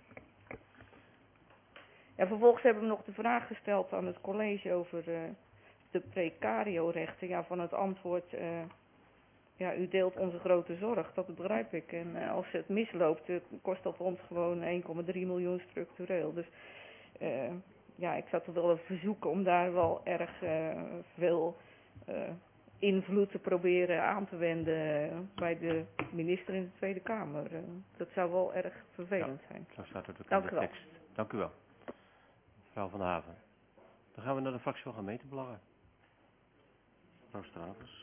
Ja, vervolgens hebben we nog de vraag gesteld aan het college over uh, de precario-rechten. Ja, van het antwoord, uh, ja, u deelt onze grote zorg, dat begrijp ik. En uh, als het misloopt, uh, kost dat ons gewoon één komma drie miljoen structureel. Dus uh, ja, ik zou toch wel verzoeken om daar wel erg uh, veel uh, invloed te proberen aan te wenden uh, bij de minister in de Tweede Kamer. Uh, dat zou wel erg vervelend zijn. Zo staat het ook Dank in u de wel. tekst. Dank u wel. Mevrouw van der Haven. Dan gaan we naar de fractie van gemeentebelangen. Mevrouw Stravers.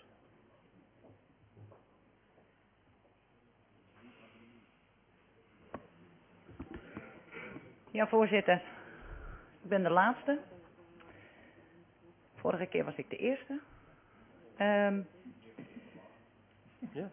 Ja, voorzitter. Ik ben de laatste. Vorige keer was ik de eerste. Um, ja.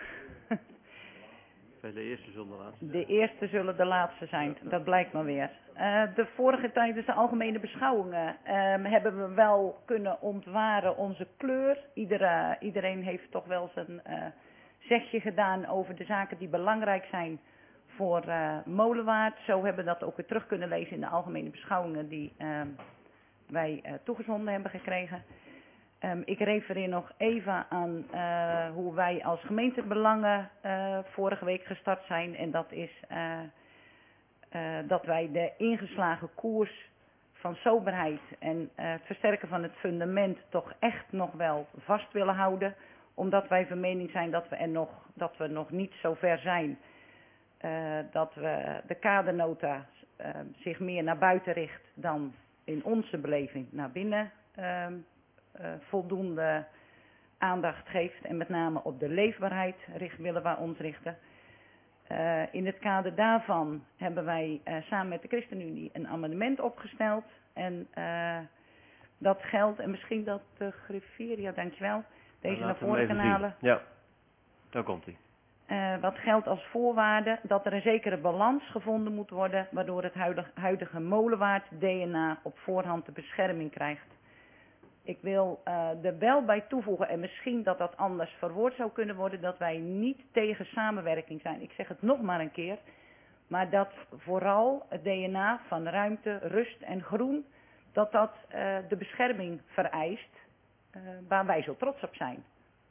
De eerste zullen de laatste zijn. De eerste zullen de laatste zijn, dat blijkt maar weer. Uh, de vorige tijdens de algemene beschouwingen um, hebben we wel kunnen ontwaren onze kleur. Iedere, iedereen heeft toch wel zijn uh, zegje gedaan over de zaken die belangrijk zijn voor uh, Molenwaard. Zo hebben we dat ook weer terug kunnen lezen in de algemene beschouwingen die uh, wij uh, toegezonden hebben gekregen. Um, ik refereer nog even aan uh, hoe wij als gemeentebelangen uh, vorige week gestart zijn. En dat is uh, uh, dat wij de ingeslagen koers van soberheid en uh, het versterken van het fundament toch echt nog wel vast willen houden. Omdat wij van mening zijn dat we er nog, dat we nog niet zo ver zijn. Uh, dat we de kadernota uh, zich meer naar buiten richt dan in onze beleving naar binnen uh, uh, voldoende aandacht geeft. En met name op de leefbaarheid richt, willen wij ons richten. Uh, in het kader daarvan hebben wij uh, samen met de ChristenUnie een amendement opgesteld. En uh, dat geldt, en misschien dat de uh, griffier, ja dankjewel, deze ja, naar voren kan halen. Ja, daar komt hij. Uh, wat geldt als voorwaarde dat er een zekere balans gevonden moet worden, waardoor het huidige, huidige Molenwaard D N A op voorhand de bescherming krijgt. Ik wil uh, er wel bij toevoegen, en misschien dat dat anders verwoord zou kunnen worden, dat wij niet tegen samenwerking zijn. Ik zeg het nog maar een keer, maar dat vooral het D N A van ruimte, rust en groen, dat dat uh, de bescherming vereist, uh, waar wij zo trots op zijn.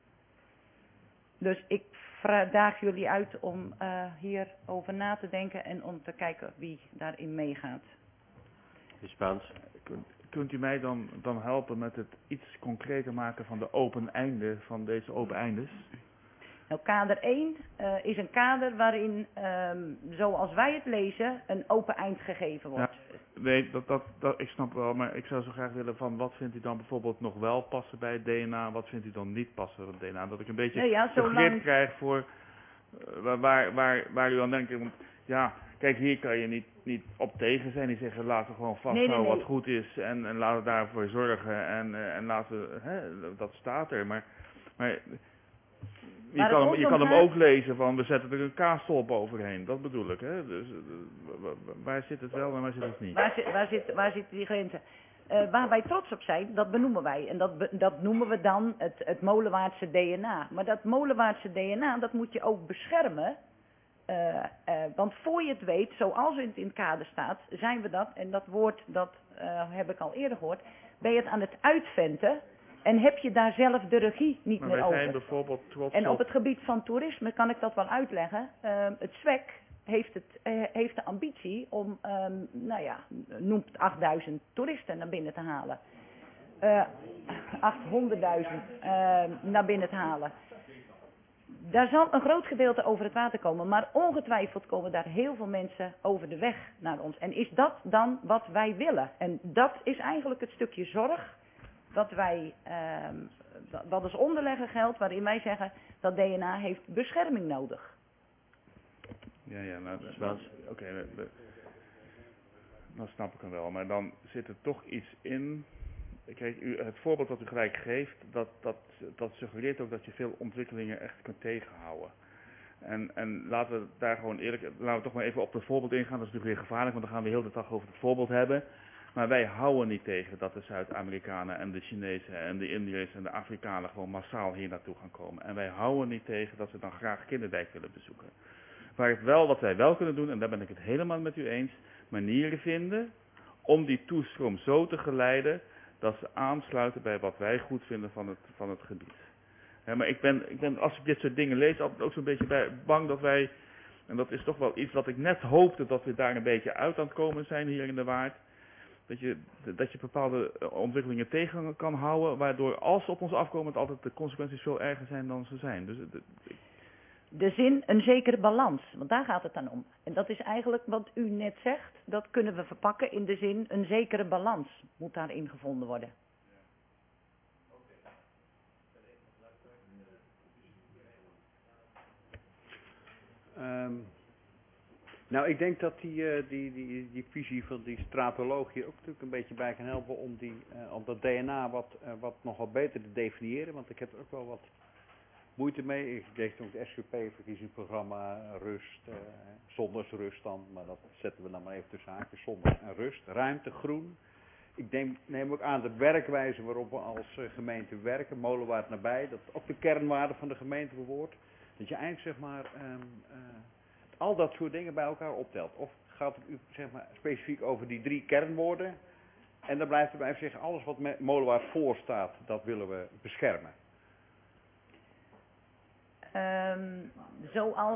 Dus ik daag jullie uit om uh, hierover na te denken en om te kijken wie daarin meegaat. De Spaans. Kunt, kunt u mij dan, dan helpen met het iets concreter maken van de open einde van deze open eindes? Nou, kader één uh, is een kader waarin, um, zoals wij het lezen, een open eind gegeven wordt. Ja, nee, dat, dat, dat, ik snap wel, maar ik zou zo graag willen van wat vindt u dan bijvoorbeeld nog wel passen bij het D N A, wat vindt u dan niet passen bij het D N A? Dat ik een beetje nou ja, begrip zolang... krijg voor uh, waar, waar, waar u aan denkt. Want ja, kijk, hier kan je niet, niet op tegen zijn. Die zeggen laten we gewoon vasthouden nee, nee, nee. wat goed is en, en laten we daarvoor zorgen en, uh, en laten we, hè, dat staat er. Maar, maar je maar kan, hem, je kan gaat... hem ook lezen van we zetten er een kaasstolp overheen. Dat bedoel ik. Hè? Dus uh, waar zit het wel en waar zit het niet? Waar, zit, waar, zit, waar zitten die grenzen? Uh, waar wij trots op zijn, dat benoemen wij. En dat, be, dat noemen we dan het, het Molenwaardse D N A. Maar dat Molenwaardse D N A, dat moet je ook beschermen. Uh, uh, want voor je het weet, zoals het in het kader staat, zijn we dat, en dat woord dat uh, heb ik al eerder gehoord, ben je het aan het uitventen en heb je daar zelf de regie niet maar meer wij over. Zijn bijvoorbeeld trots en op het gebied van toerisme kan ik dat wel uitleggen. Uh, het Z W E C heeft, het, uh, heeft de ambitie om, um, nou ja, noemt achtduizend toeristen naar binnen te halen. Uh, achthonderdduizend uh, naar binnen te halen. Daar zal een groot gedeelte over het water komen, maar ongetwijfeld komen daar heel veel mensen over de weg naar ons. En is dat dan wat wij willen? En dat is eigenlijk het stukje zorg wat wij, uh, wat als onderlegger geldt, waarin wij zeggen dat D N A heeft bescherming nodig. Ja, ja, nou, oké, okay, dan snap ik hem wel, maar dan zit er toch iets in. Kijk, u, het voorbeeld dat u gelijk geeft, dat, dat, dat suggereert ook dat je veel ontwikkelingen echt kunt tegenhouden. En, en laten we daar gewoon eerlijk, laten we toch maar even op het voorbeeld ingaan. Dat is natuurlijk weer gevaarlijk, want dan gaan we heel de dag over het voorbeeld hebben. Maar wij houden niet tegen dat de Zuid-Amerikanen en de Chinezen en de Indiërs en de Afrikanen gewoon massaal hier naartoe gaan komen. En wij houden niet tegen dat ze dan graag Kinderdijk willen bezoeken. Waar het wel, wat wij wel kunnen doen, en daar ben ik het helemaal met u eens, manieren vinden om die toestroom zo te geleiden dat ze aansluiten bij wat wij goed vinden van het, van het gebied. Ja, maar ik ben, ik ben, als ik dit soort dingen lees, altijd ook zo'n beetje bij, bang dat wij, en dat is toch wel iets wat ik net hoopte, dat we daar een beetje uit aan het komen zijn hier in de Waard, dat je, dat je bepaalde ontwikkelingen tegen kan houden, waardoor als ze op ons afkomen, het altijd de consequenties veel erger zijn dan ze zijn. Dus, de, de zin een zekere balans, want daar gaat het dan om. En dat is eigenlijk wat u net zegt, dat kunnen we verpakken in de zin een zekere balans moet daarin gevonden worden. Um, nou, ik denk dat die, uh, die, die, die visie van die stratoloog hier ook natuurlijk een beetje bij kan helpen om, die, uh, om dat D N A wat, uh, wat nog wat beter te definiëren. Want ik heb er ook wel wat moeite mee. Ik deed ook het S G P-verkiezingsprogramma, rust, uh, zonder ruststand, maar dat zetten we dan maar even tussen haakjes, zonder en rust, ruimte, groen. Ik neem, neem ook aan de werkwijze waarop we als uh, gemeente werken, Molenwaard nabij, dat ook de kernwaarde van de gemeente behoort. Dat je eigenlijk zeg maar um, uh, al dat soort dingen bij elkaar optelt. Of gaat het u zeg maar specifiek over die drie kernwoorden en dan blijft er bij zeggen alles wat met Molenwaard voor staat, dat willen we beschermen. Um, zoals,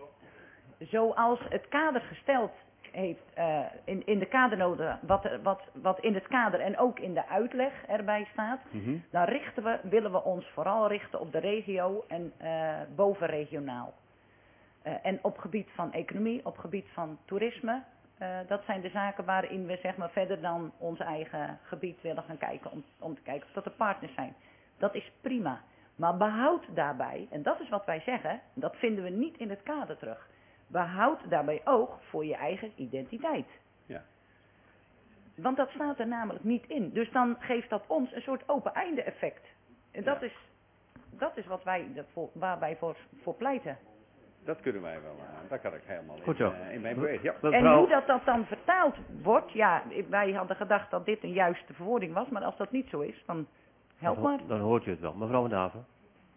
zoals het kader gesteld heeft uh, in, in de kadernoten, wat, wat, wat in het kader en ook in de uitleg erbij staat, mm-hmm. dan richten we, willen we ons vooral richten op de regio en uh, bovenregionaal. Uh, en op gebied van economie, op gebied van toerisme, uh, dat zijn de zaken waarin we zeg maar verder dan ons eigen gebied willen gaan kijken om, om te kijken of dat er partners zijn. Dat is prima. Maar behoud daarbij, en dat is wat wij zeggen, dat vinden we niet in het kader terug. Behoud daarbij oog voor je eigen identiteit. Ja. Want dat staat er namelijk niet in. Dus dan geeft dat ons een soort open einde effect. En dat, ja. is, dat is wat wij, waar wij voor, voor pleiten. Dat kunnen wij wel, uh, daar kan ik helemaal Goed in, zo. uh, in mijn bewegen. Ja. En mevrouw... hoe dat, dat dan vertaald wordt, ja, wij hadden gedacht dat dit een juiste verwoording was, maar als dat niet zo is, dan help maar. Dan, dan hoort u het wel. Mevrouw Van Daven.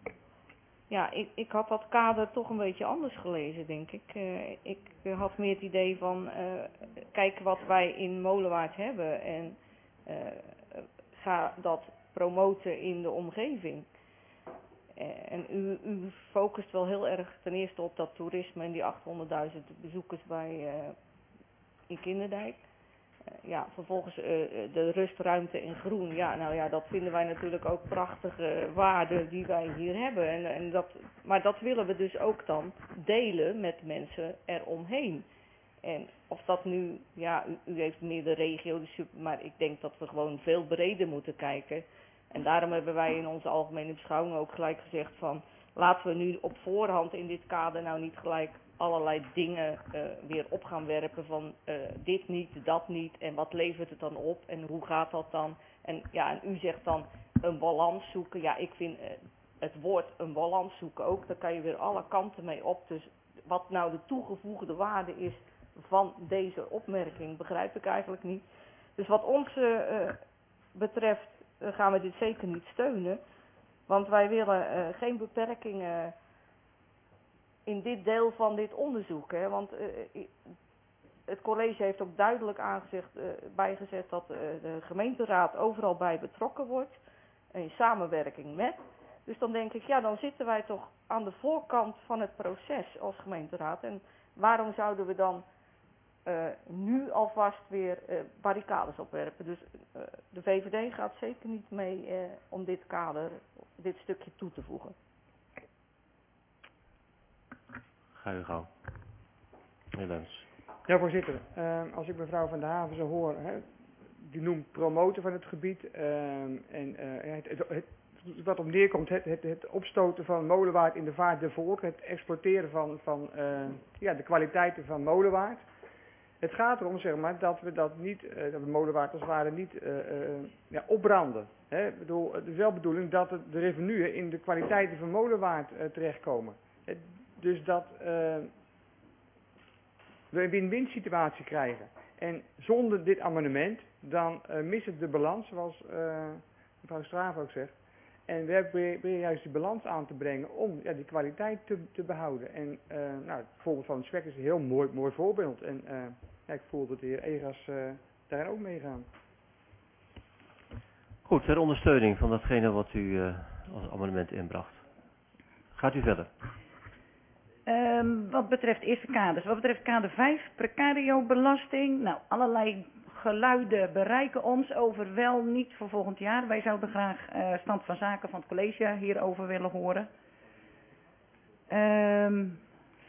Ja, ik, ik had dat kader toch een beetje anders gelezen, denk ik. Uh, ik had meer het idee van, uh, kijk wat wij in Molenwaard hebben en uh, ga dat promoten in de omgeving. Uh, en u, u focust wel heel erg ten eerste op dat toerisme en die achthonderdduizend bezoekers bij uh, in Kinderdijk. Uh, ja, vervolgens uh, de rust, ruimte en groen. Ja, nou ja, dat vinden wij natuurlijk ook prachtige waarden die wij hier hebben. En, en dat, maar dat willen we dus ook dan delen met mensen eromheen. En of dat nu, ja, u, u heeft meer de regio, de super, maar ik denk dat we gewoon veel breder moeten kijken. En daarom hebben wij in onze algemene beschouwing ook gelijk gezegd van, laten we nu op voorhand in dit kader nou niet gelijk allerlei dingen uh, weer op gaan werpen van uh, dit niet, dat niet en wat levert het dan op en hoe gaat dat dan? En ja, en u zegt dan een balans zoeken. Ja, ik vind uh, het woord een balans zoeken ook, daar kan je weer alle kanten mee op. Dus wat nou de toegevoegde waarde is van deze opmerking, begrijp ik eigenlijk niet. Dus wat ons uh, betreft uh, gaan we dit zeker niet steunen, want wij willen uh, geen beperkingen in dit deel van dit onderzoek. Hè? Want uh, het college heeft ook duidelijk aangezegd, uh, bijgezet dat uh, de gemeenteraad overal bij betrokken wordt. In samenwerking met. Dus dan denk ik, ja, dan zitten wij toch aan de voorkant van het proces als gemeenteraad. En waarom zouden we dan uh, nu alvast weer uh, barricades opwerpen? Dus uh, de V V D gaat zeker niet mee uh, om dit kader, dit stukje toe te voegen. Ga je gang. Meneer Lens. Ja, voorzitter. Uh, als ik mevrouw Van der Haven zo hoor, hè, die noemt promoten van het gebied. Uh, en uh, het, het, het, wat op neerkomt, het, het, het opstoten van Molenwaard in de vaart der volken. Het exploiteren van, van uh, ja, de kwaliteiten van Molenwaard. Het gaat erom, zeg maar, dat we dat niet, uh, dat we Molenwaard als het ware niet uh, uh, ja, opbranden. Hè? Ik bedoel, het is wel de bedoeling dat de, de revenuen in de kwaliteiten van Molenwaard uh, terechtkomen. Het, Dus dat uh, we een win-win situatie krijgen. En zonder dit amendement, dan uh, mist het de balans, zoals uh, mevrouw Straaf ook zegt. En we hebben juist die balans aan te brengen om ja, die kwaliteit te, te behouden. En uh, nou, het voorbeeld van de Zwek is een heel mooi, mooi voorbeeld. En uh, ja, ik voel dat de heer Egas uh, daar ook mee gaan. Goed, ter ondersteuning van datgene wat u uh, als amendement inbracht. Gaat u verder. Um, wat betreft eerste kaders, wat betreft kader vijf, precario belasting, nou allerlei geluiden bereiken ons over wel niet voor volgend jaar. Wij zouden graag uh, stand van zaken van het college hierover willen horen. Um,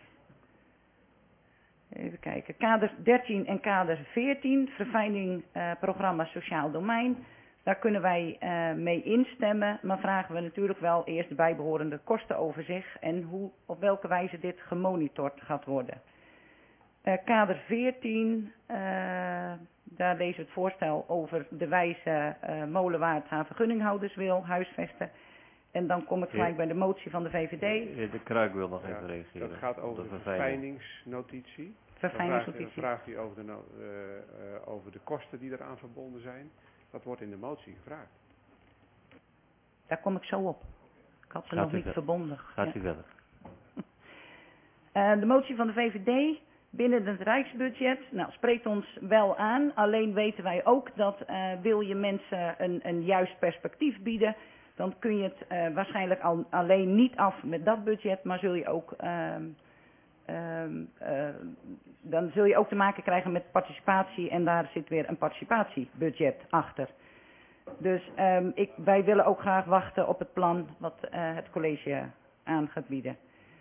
even kijken. Kader dertien en kader veertien, verfijning uh, programma Sociaal Domein. Daar kunnen wij uh, mee instemmen, maar vragen we natuurlijk wel eerst de bijbehorende kostenoverzicht en hoe, op welke wijze dit gemonitord gaat worden. Uh, kader veertien, uh, daar lezen we het voorstel over de wijze uh, Molenwaard haar vergunninghouders wil huisvesten. En dan kom ik gelijk bij de motie van de V V D. De Kruik wil nog Ja, even reageren. Dat gaat over de, de verfijningsnotitie. Verfijningsnotitie. Dan vraagt u over de, no uh, uh, over de kosten die eraan verbonden zijn. Dat wordt in de motie gevraagd. Daar kom ik zo op. Ik had ze Gaat nog u niet verder. verbonden. Gaat Ja. u verder. Uh, de motie van de V V D binnen het Rijksbudget, nou, spreekt ons wel aan. Alleen weten wij ook dat uh, wil je mensen een, een juist perspectief bieden, dan kun je het uh, waarschijnlijk al, alleen niet af met dat budget, maar zul je ook, uh, uh, uh, dan zul je ook te maken krijgen met participatie en daar zit weer een participatiebudget achter. Dus um, ik, wij willen ook graag wachten op het plan wat uh, het college aan gaat bieden.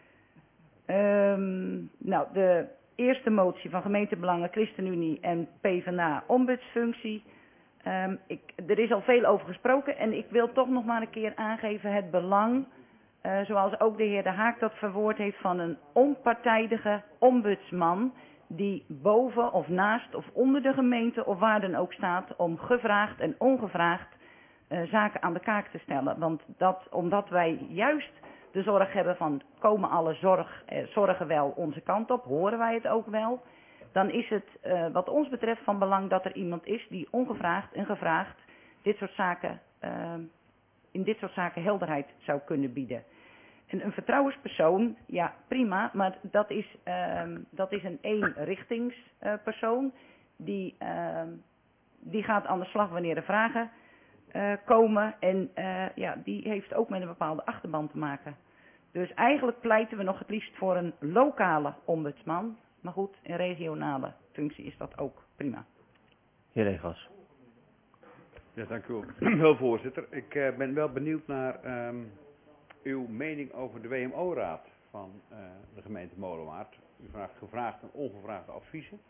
Um, nou, de eerste motie van gemeentebelangen, ChristenUnie en PvdA ombudsfunctie. Um, ik, er is al veel over gesproken en ik wil toch nog maar een keer aangeven het belang, uh, zoals ook de heer De Haak dat verwoord heeft, van een onpartijdige ombudsman die boven of naast of onder de gemeente of waar dan ook staat om gevraagd en ongevraagd uh, zaken aan de kaak te stellen. Want dat, omdat wij juist de zorg hebben van komen alle zorg, eh, zorgen wel onze kant op, horen wij het ook wel. Dan is het uh, wat ons betreft van belang dat er iemand is die ongevraagd en gevraagd dit soort zaken, uh, in dit soort zaken helderheid zou kunnen bieden. En een vertrouwenspersoon, ja prima, maar dat is, uh, dat is een eenrichtingspersoon uh, die, uh, die gaat aan de slag wanneer er vragen uh, komen en uh, ja, die heeft ook met een bepaalde achterban te maken. Dus eigenlijk pleiten we nog het liefst voor een lokale ombudsman. Maar goed, in regionale functie is dat ook prima. Heer Egas. Ja, dank u wel, voorzitter. Ik uh, ben wel benieuwd naar um, uw mening over de W M O-raad van uh, de gemeente Molenwaard. U vraagt gevraagd en ongevraagde adviezen.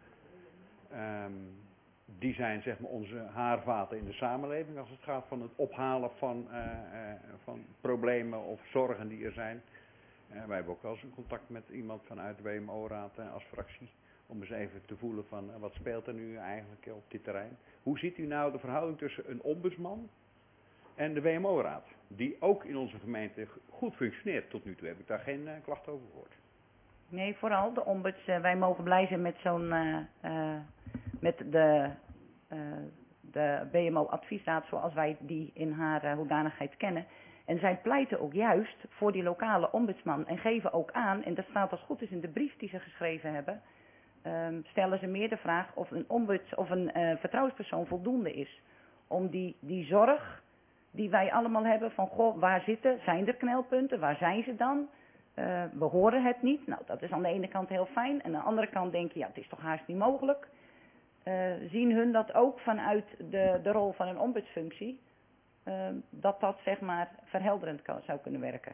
Um, die zijn zeg maar onze haarvaten in de samenleving als het gaat van het ophalen van, uh, uh, van problemen of zorgen die er zijn. Uh, wij hebben ook wel eens een contact met iemand vanuit de W M O-raad uh, als fractie. Om eens even te voelen van uh, wat speelt er nu eigenlijk uh, op dit terrein. Hoe ziet u nou de verhouding tussen een ombudsman en de W M O-raad? Die ook in onze gemeente goed functioneert. Tot nu toe heb ik daar geen uh, klacht over gehoord. Nee, vooral de ombuds. Uh, wij mogen blij zijn met zo'n, uh, uh, met de, uh, de W M O-adviesraad zoals wij die in haar uh, hoedanigheid kennen. En zij pleiten ook juist voor die lokale ombudsman en geven ook aan, en dat staat als goed is in de brief die ze geschreven hebben, um, stellen ze meer de vraag of een ombuds of een uh, vertrouwenspersoon voldoende is. Om die, die zorg die wij allemaal hebben van, goh, waar zitten, zijn er knelpunten, waar zijn ze dan? Uh, we horen het niet. Nou, dat is aan de ene kant heel fijn. En aan de andere kant denk je, ja, het is toch haast niet mogelijk. Uh, zien hun dat ook vanuit de, de rol van een ombudsfunctie? Uh, dat dat zeg maar verhelderend kan, zou kunnen werken.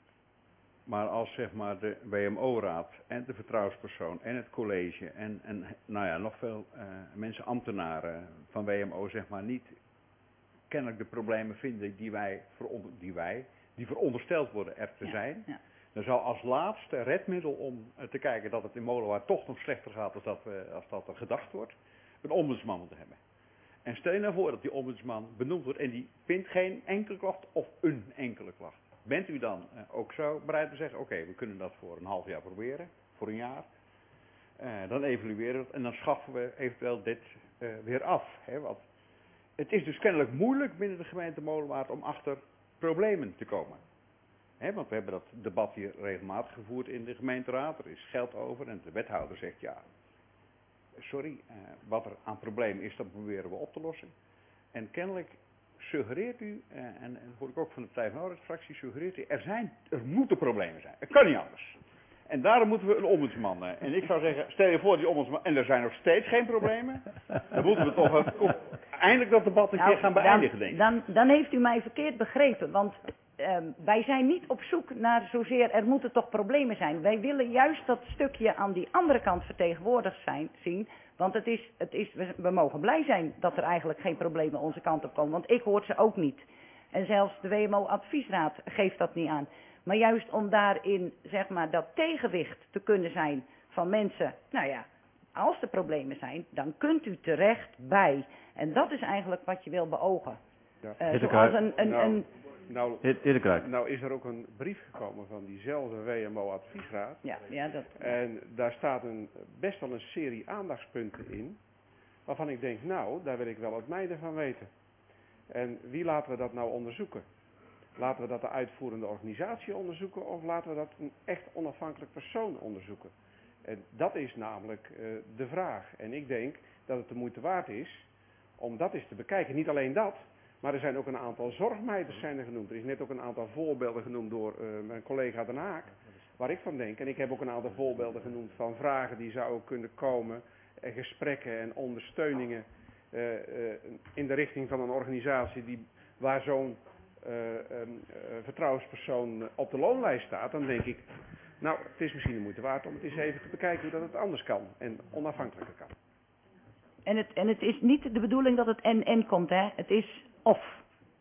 Maar als zeg maar de W M O-raad en de vertrouwenspersoon en het college en, en nou ja, nog veel uh, mensen, ambtenaren van W M O zeg maar niet kennelijk de problemen vinden die wij, veronder, die, wij die verondersteld worden er te ja, zijn. Ja. Dan zou als laatste redmiddel om uh, te kijken dat het in Molenwaard toch nog slechter gaat als dat, we, als dat er gedacht wordt, een ombudsman moeten hebben. En stel je nou voor dat die ombudsman benoemd wordt en die vindt geen enkele klacht of een enkele klacht. Bent u dan uh, ook zo bereid te zeggen, oké, okay, we kunnen dat voor een half jaar proberen, voor een jaar. Uh, dan evalueren we het en dan schaffen we eventueel dit uh, weer af. Hè? Want het is dus kennelijk moeilijk binnen de gemeente Molenwaard om achter problemen te komen. Hè? Want we hebben dat debat hier regelmatig gevoerd in de gemeenteraad. Er is geld over en de wethouder zegt ja, sorry, uh, wat er aan problemen is, dat proberen we op te lossen. En kennelijk suggereert u, uh, en, en dat hoor ik ook van de Partij van de Arbeid-fractie, suggereert u, er zijn, er moeten problemen zijn. Het kan niet anders. En daarom moeten we een ombudsman. Uh, en ik zou zeggen, stel je voor die ombudsman, en er zijn nog steeds geen problemen, dan moeten we toch uh, eindelijk dat debat een nou, keer gaan beëindigen, denk ik. Dan, dan heeft u mij verkeerd begrepen, want um, wij zijn niet op zoek naar zozeer er moeten toch problemen zijn. Wij willen juist dat stukje aan die andere kant vertegenwoordigd zijn, zien. Want het is, het is, we, we mogen blij zijn dat er eigenlijk geen problemen onze kant op komen. Want ik hoor ze ook niet. En zelfs de W M O-adviesraad geeft dat niet aan. Maar juist om daarin, zeg maar, dat tegenwicht te kunnen zijn van mensen, nou ja, als er problemen zijn, dan kunt u terecht bij. En dat is eigenlijk wat je wil beogen. Ja. Uh, zoals een, een, nou, een... Nou, Heer nou is er ook een brief gekomen van diezelfde W M O-adviesraad. Ja, ja, dat... En daar staat een, best wel een serie aandachtspunten in, waarvan ik denk, nou, daar wil ik wel het mijden van weten. En wie laten we dat nou onderzoeken? Laten we dat de uitvoerende organisatie onderzoeken of laten we dat een echt onafhankelijk persoon onderzoeken? En dat is namelijk uh, de vraag. En ik denk dat het de moeite waard is om dat eens te bekijken. Niet alleen dat, maar er zijn ook een aantal zorgmeiders zijn er genoemd. Er is net ook een aantal voorbeelden genoemd door uh, mijn collega Den Haak, waar ik van denk. En ik heb ook een aantal voorbeelden genoemd van vragen die zouden kunnen komen, en gesprekken en ondersteuningen uh, uh, in de richting van een organisatie die, waar zo'n uh, um, uh, vertrouwenspersoon op de loonlijst staat. Dan denk ik, nou, het is misschien de moeite waard om het eens even te bekijken hoe dat het anders kan en onafhankelijker kan. En het, en het is niet de bedoeling dat het en-en komt, hè. Het is of.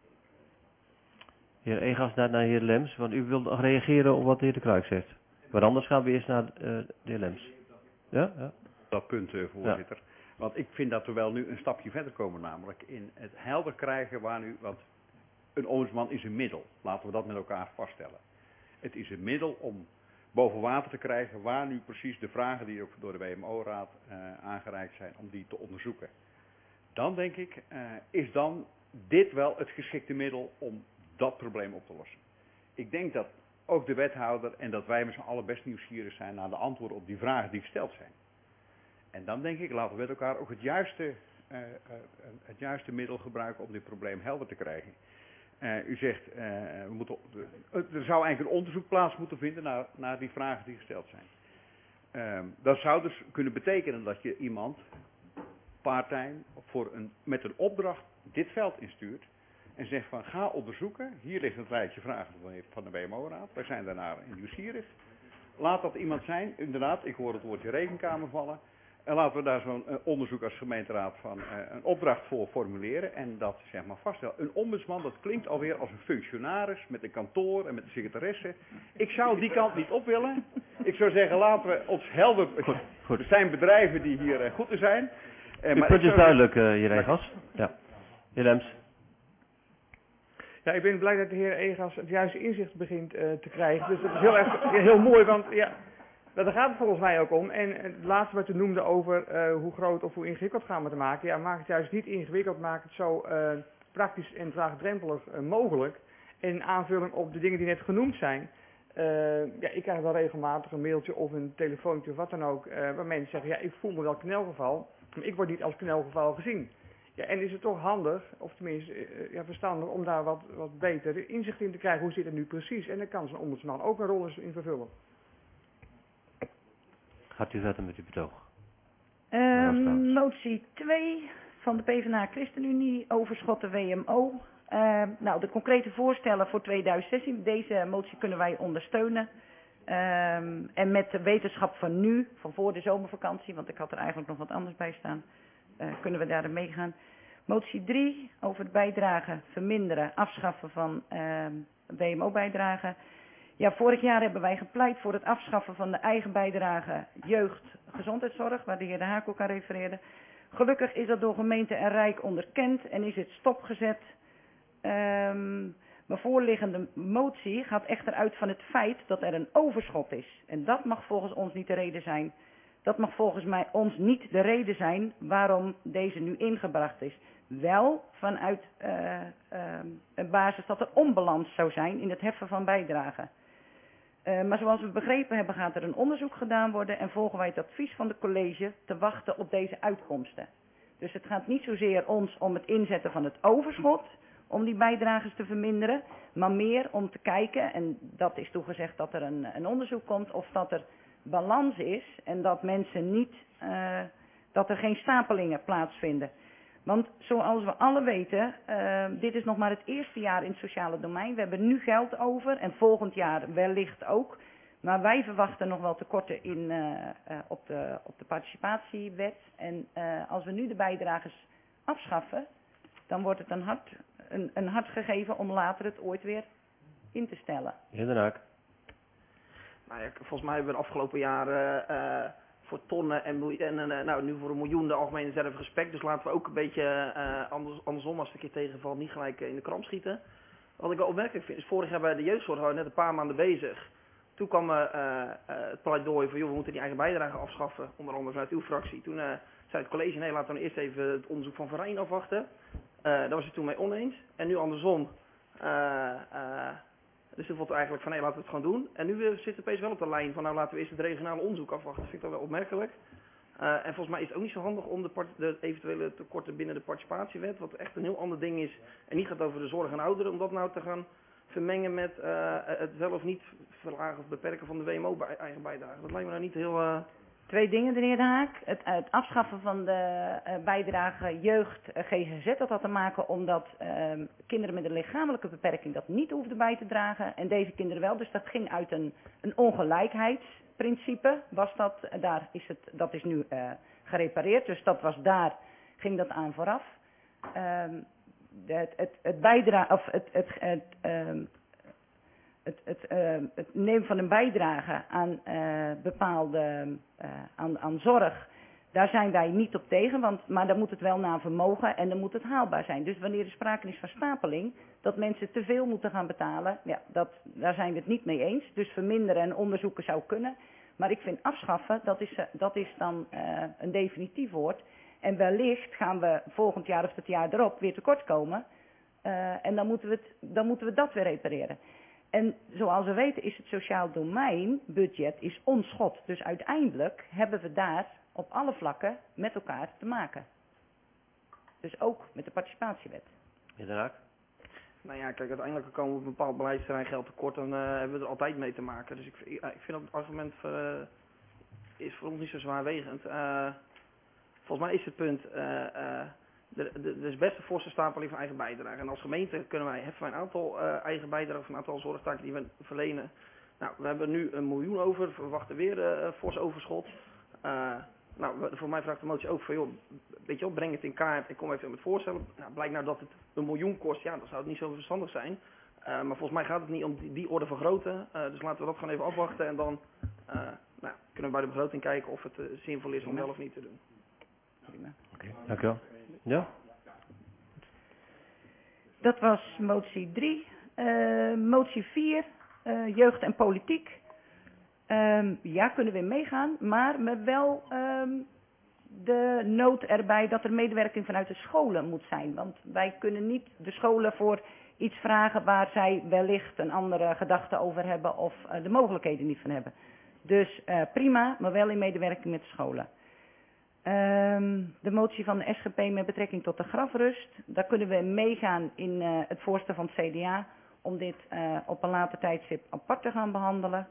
Heer Egas, naar, naar heer Lems, want u wilt nog reageren op wat de heer De Kruik zegt. Maar anders gaan we eerst naar uh, de heer Lems. Ja? Ja. Dat punt, uh, voorzitter. Ja. Want ik vind dat we wel nu een stapje verder komen, namelijk in het helder krijgen waar nu, want een ombudsman is een middel. Laten we dat met elkaar vaststellen. Het is een middel om boven water te krijgen waar nu precies de vragen die ook door de W M O-raad uh, aangereikt zijn, om die te onderzoeken. Dan denk ik, uh, is dan dit wel het geschikte middel om dat probleem op te lossen. Ik denk dat ook de wethouder en dat wij met z'n allen best nieuwsgierig zijn naar de antwoorden op die vragen die gesteld zijn. En dan denk ik, laten we met elkaar ook het juiste, uh, uh, het juiste middel gebruiken om dit probleem helder te krijgen. Uh, u zegt, uh, we moeten, uh, er zou eigenlijk een onderzoek plaats moeten vinden naar, naar die vragen die gesteld zijn. Uh, dat zou dus kunnen betekenen dat je iemand part-time voor een, met een opdracht dit veld instuurt en zegt van ga onderzoeken, hier ligt het rijtje vragen van de W M O-raad, wij zijn daarnaar nieuwsgierig. Laat dat iemand zijn, inderdaad, ik hoor het woordje rekenkamer vallen. En laten we daar zo'n uh, onderzoek als gemeenteraad van uh, een opdracht voor formuleren en dat zeg maar vaststellen. Een ombudsman, dat klinkt alweer als een functionaris met een kantoor en met de secretaresse. Ik zou die kant niet op willen. Ik zou zeggen, laten we ons helder... Goed, goed. Er zijn bedrijven die hier uh, goed in zijn. Uh, Het punt is duidelijk, uh, heer Egas. Ja. Heer Lems. Ja, ik ben blij dat de heer Egas het juiste inzicht begint uh, te krijgen. Dus dat is heel, erg, heel mooi, want ja... Daar gaat het volgens mij ook om. En het laatste wat u noemde over uh, hoe groot of hoe ingewikkeld gaan we het maken. Ja, maak het juist niet ingewikkeld. Maak het zo uh, praktisch en laagdrempelig uh, mogelijk. In aanvulling op de dingen die net genoemd zijn. Uh, ja, ik krijg wel regelmatig een mailtje of een telefoontje of wat dan ook. Uh, waar mensen zeggen, ja, ik voel me wel knelgeval. Maar ik word niet als knelgeval gezien. Ja, en is het toch handig, of tenminste uh, ja, verstandig, om daar wat, wat beter inzicht in te krijgen. Hoe zit het nu precies? En dan kan zo'n ombudsman ook een rol in vervullen. Gaat u verder met uw betoog? Um, motie twee van de PvdA ChristenUnie, overschotten W M O. Uh, nou, de concrete voorstellen voor tweeduizend zestien, deze motie kunnen wij ondersteunen. Um, en met de wetenschap van nu, van voor de zomervakantie, want ik had er eigenlijk nog wat anders bij staan, uh, kunnen we daarin meegaan. Motie drie, over het bijdragen verminderen, afschaffen van uh, W M O-bijdragen. Ja, vorig jaar hebben wij gepleit voor het afschaffen van de eigen bijdrage jeugdgezondheidszorg, waar de heer De Haak ook aan refereerde. Gelukkig is dat door gemeente en Rijk onderkend en is het stopgezet. Um, mijn voorliggende motie gaat echter uit van het feit dat er een overschot is. En dat mag volgens ons niet de reden zijn. Dat mag volgens mij ons niet de reden zijn waarom deze nu ingebracht is. Wel vanuit uh, uh, een basis dat er onbalans zou zijn in het heffen van bijdragen. Uh, maar zoals we begrepen hebben gaat er een onderzoek gedaan worden en volgen wij het advies van de college te wachten op deze uitkomsten. Dus het gaat niet zozeer ons om het inzetten van het overschot, om die bijdrages te verminderen, maar meer om te kijken, en dat is toegezegd dat er een, een onderzoek komt, of dat er balans is en dat mensen niet, uh, dat er geen stapelingen plaatsvinden. Want zoals we alle weten, uh, dit is nog maar het eerste jaar in het sociale domein. We hebben nu geld over en volgend jaar wellicht ook. Maar wij verwachten nog wel tekorten in, uh, uh, op, de, op de participatiewet. En uh, als we nu de bijdrages afschaffen, dan wordt het een hard, een, een hard gegeven om later het ooit weer in te stellen. Heer Den Haak. Nou ja, volgens mij hebben we de afgelopen jaren uh, voor tonnen en, miljoen, en uh, nou, nu voor een miljoen de algemene reserve gespekt. Dus laten we ook een beetje uh, anders, andersom als het een keer tegenvalt niet gelijk uh, in de kramp schieten. Wat ik wel opmerkelijk vind is, vorig jaar bij de jeugdzorg waren we net een paar maanden bezig. Toen kwam uh, uh, het pleidooi van, joh, we moeten die eigen bijdrage afschaffen, onder andere vanuit uw fractie. Toen uh, zei het college, nee, laten we eerst even het onderzoek van Van Rijn afwachten. Uh, daar was het toen mee oneens. En nu andersom. Uh, uh, dus toen vond we eigenlijk van, nee, laten we het gewoon doen. En nu uh, zit het opeens wel op de lijn van, nou, laten we eerst het regionale onderzoek afwachten. Dat vind ik dat wel opmerkelijk. Uh, en volgens mij is het ook niet zo handig om de, part de eventuele tekorten binnen de participatiewet, wat echt een heel ander ding is, en niet gaat over de zorg en ouderen, om dat nou te gaan vermengen met uh, het wel of niet verlagen of beperken van de W M O-eigen bijdrage. Dat lijkt me nou niet heel... Uh... Twee dingen, de heer De Haak. Het, het afschaffen van de uh, bijdrage jeugd uh, G G Z, dat had te maken omdat uh, kinderen met een lichamelijke beperking dat niet hoefden bij te dragen en deze kinderen wel. Dus dat ging uit een, een ongelijkheidsprincipe, was dat. Daar is het, dat is nu uh, gerepareerd, dus dat was daar, ging dat aan vooraf. Um, Het, het, het, bijdra of het, het, het, um, het, het, uh, het nemen van een bijdrage aan uh, bepaalde uh, aan, aan zorg, daar zijn wij niet op tegen, want, maar dan moet het wel naar vermogen en dan moet het haalbaar zijn. Dus wanneer er sprake is van stapeling, dat mensen te veel moeten gaan betalen, ja, dat, daar zijn we het niet mee eens. Dus verminderen en onderzoeken zou kunnen. Maar ik vind afschaffen, dat is, dat is dan uh, een definitief woord. En wellicht gaan we volgend jaar of het jaar erop weer tekort komen. Uh, en dan moeten, we het, dan moeten we dat weer repareren. En zoals we weten is het sociaal domein budget is ons schot. Dus uiteindelijk hebben we daar op alle vlakken met elkaar te maken. Dus ook met de participatiewet. Heer Den Haak. Nou ja, kijk, uiteindelijk komen we op een bepaald beleidsterrein geld tekort, dan uh, hebben we er altijd mee te maken. Dus ik, ik, ik vind dat het argument uh, is voor ons niet zo zwaarwegend. Uh, volgens mij is het punt, uh, uh, er is best een forse stapeling van eigen bijdrage. En als gemeente kunnen wij heffen een aantal uh, eigen bijdragen, een aantal zorgtaken die we verlenen. Nou, we hebben nu een miljoen over, we verwachten weer uh, een fors overschot. Uh, nou, voor mij vraagt de motie ook van, joh, weet je wel, breng het in kaart en kom even met voorstellen. Nou, blijkt nou dat het een miljoen kost, ja, dan zou het niet zo verstandig zijn. Uh, maar volgens mij gaat het niet om die, die orde van grootte. Uh, dus laten we dat gewoon even afwachten en dan uh, nou, kunnen we bij de begroting kijken of het uh, zinvol is om wel of niet te doen. Oké, okay, dank u wel. Ja? Dat was motie drie. Uh, motie vier, uh, jeugd en politiek. Um, ja, kunnen we meegaan, maar met wel um, de nood erbij dat er medewerking vanuit de scholen moet zijn. Want wij kunnen niet de scholen voor iets vragen waar zij wellicht een andere gedachte over hebben of uh, de mogelijkheden niet van hebben. Dus uh, prima, maar wel in medewerking met de scholen. Um, de motie van de S G P met betrekking tot de grafrust. Daar kunnen we meegaan in uh, het voorstel van het C D A om dit uh, op een later tijdstip apart te gaan behandelen.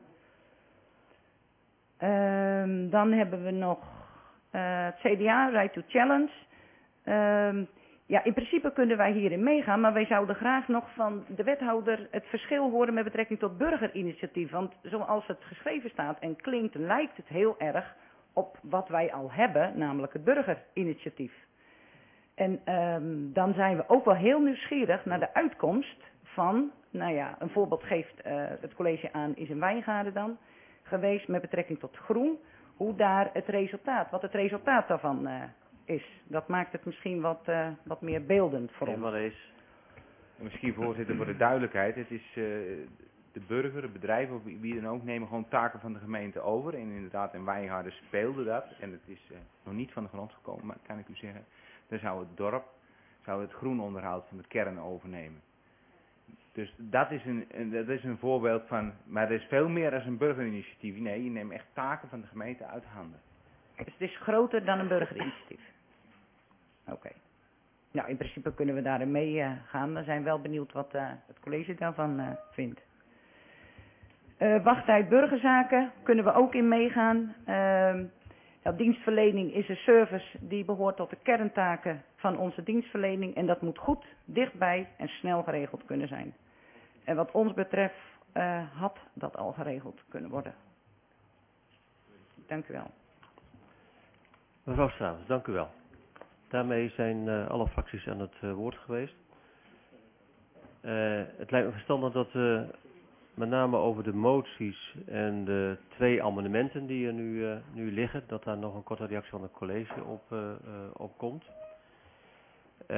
Um, dan hebben we nog uh, het C D A, Right to Challenge. Um, ja, in principe kunnen wij hierin meegaan, maar wij zouden graag nog van de wethouder het verschil horen met betrekking tot burgerinitiatief. Want zoals het geschreven staat en klinkt, lijkt het heel erg op wat wij al hebben, namelijk het burgerinitiatief. En um, dan zijn we ook wel heel nieuwsgierig naar de uitkomst van, nou ja, een voorbeeld geeft uh, het college aan, is in Wijngaarden dan geweest met betrekking tot groen, hoe daar het resultaat, wat het resultaat daarvan uh, is. Dat maakt het misschien wat, uh, wat meer beeldend voor ons. Wat is? Misschien voorzitter voor de duidelijkheid, het is uh, de burger, het bedrijf of wie dan ook nemen gewoon taken van de gemeente over. En inderdaad in Wijngaarden speelde dat en het is uh, nog niet van de grond gekomen, maar kan ik u zeggen, dan zou het dorp zou het groenonderhoud van de kern overnemen. Dus dat is, een, dat is een voorbeeld van, maar er is veel meer dan een burgerinitiatief. Nee, je neemt echt taken van de gemeente uit handen. Dus het is groter dan een burgerinitiatief. Oké. Okay. Nou, in principe kunnen we daarin mee uh, gaan. We zijn wel benieuwd wat uh, het college daarvan uh, vindt. Uh, wachttijd burgerzaken kunnen we ook in meegaan. Uh, Ja, dienstverlening is een service die behoort tot de kerntaken van onze dienstverlening en dat moet goed, dichtbij en snel geregeld kunnen zijn. En wat ons betreft uh, had dat al geregeld kunnen worden. Dank u wel. Mevrouw Stravens, dank u wel. Daarmee zijn uh, alle fracties aan het uh, woord geweest. Uh, het lijkt me verstandig dat we uh, met name over de moties en de twee amendementen die er nu, uh, nu liggen, dat daar nog een korte reactie van het college op, uh, uh, op komt. Uh,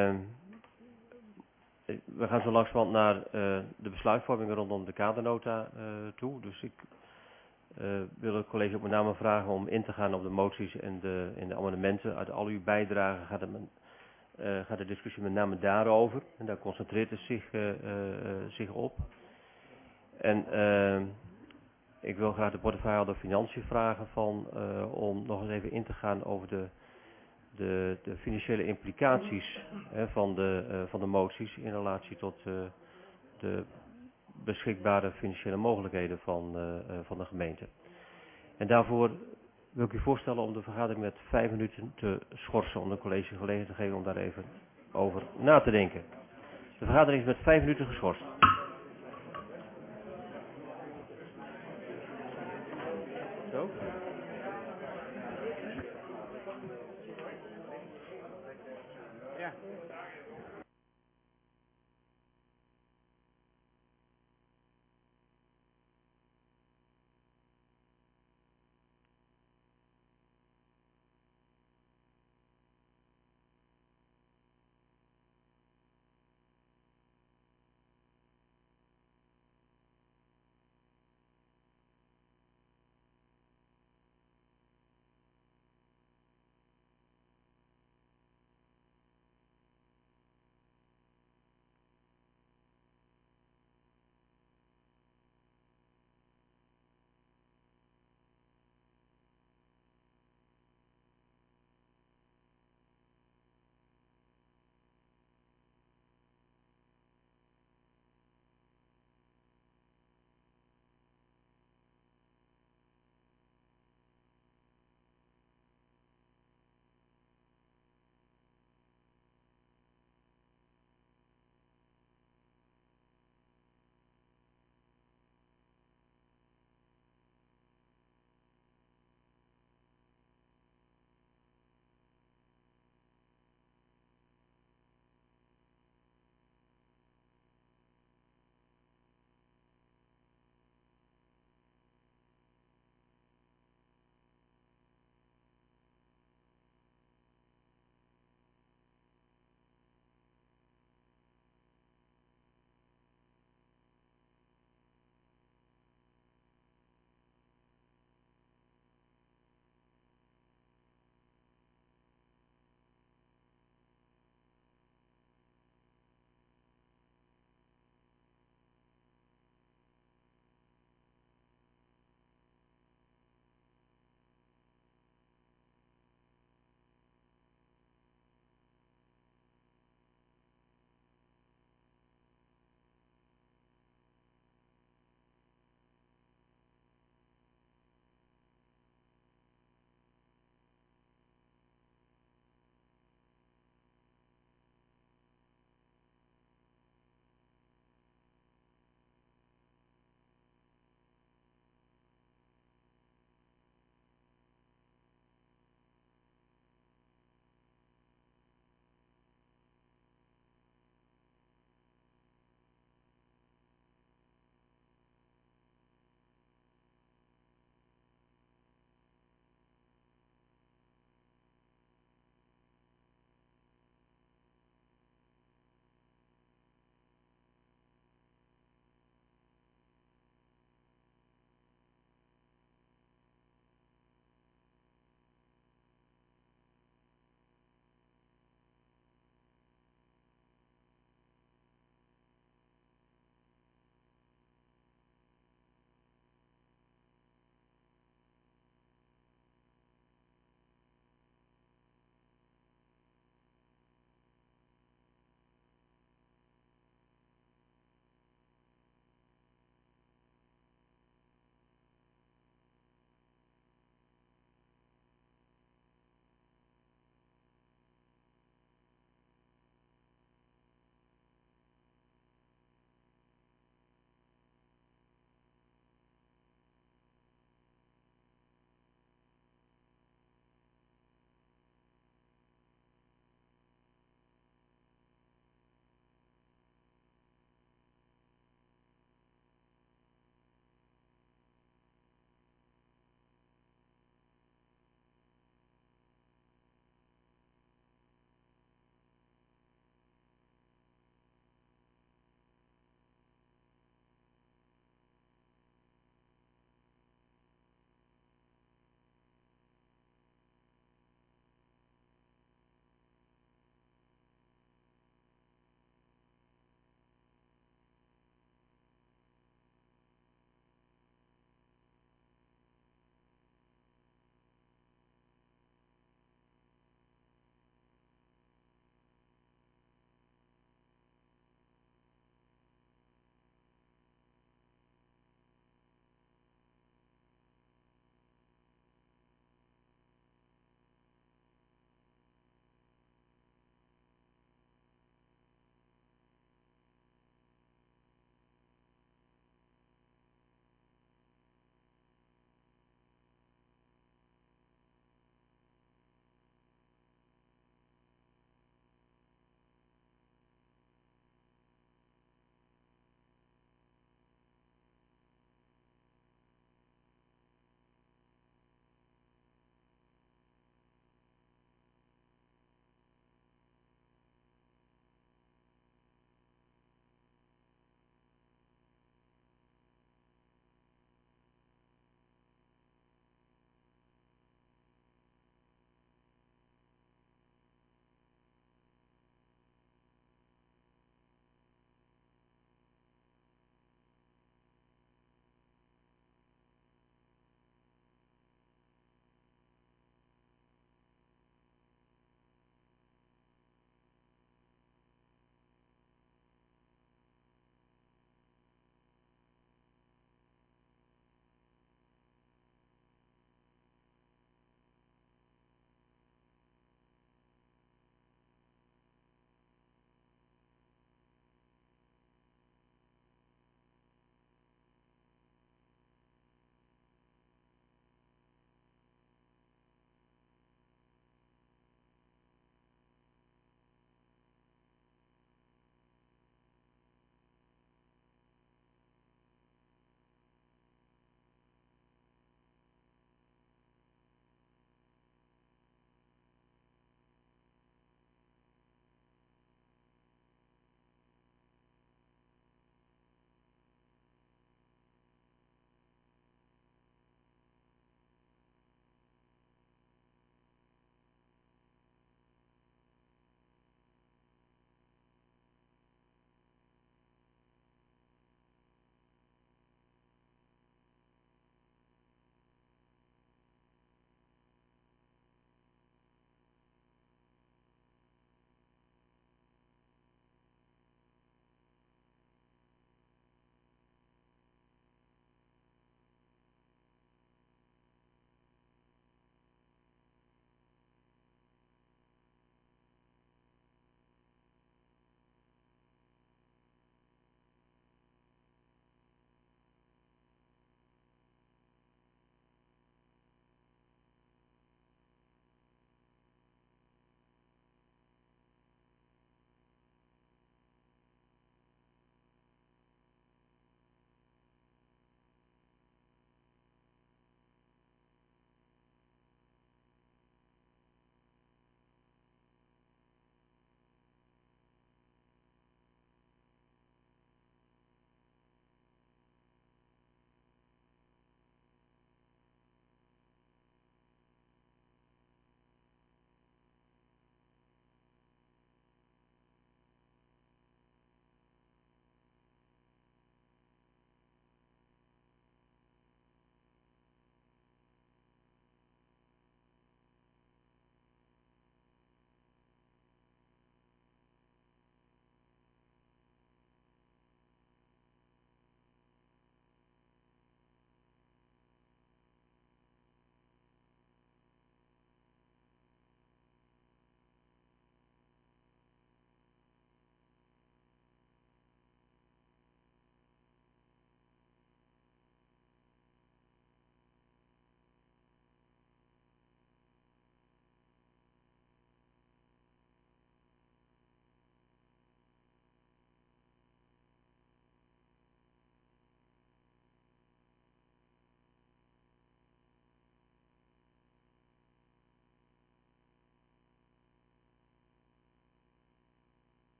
we gaan zo langzamerhand naar uh, de besluitvorming rondom de kadernota uh, toe. Dus ik uh, wil het college ook met name vragen om in te gaan op de moties en de, en de amendementen. Uit al uw bijdragen gaat, het, uh, gaat de discussie met name daarover. En daar concentreert het zich, uh, uh, zich op. En uh, ik wil graag de portefeuillehouder Financiën vragen van, uh, om nog eens even in te gaan over de, de, de financiële implicaties hè, van, de, uh, van de moties in relatie tot uh, de beschikbare financiële mogelijkheden van, uh, uh, van de gemeente. En daarvoor wil ik u voorstellen om de vergadering met vijf minuten te schorsen, om de college gelegenheid te geven om daar even over na te denken. De vergadering is met vijf minuten geschorst. Zo.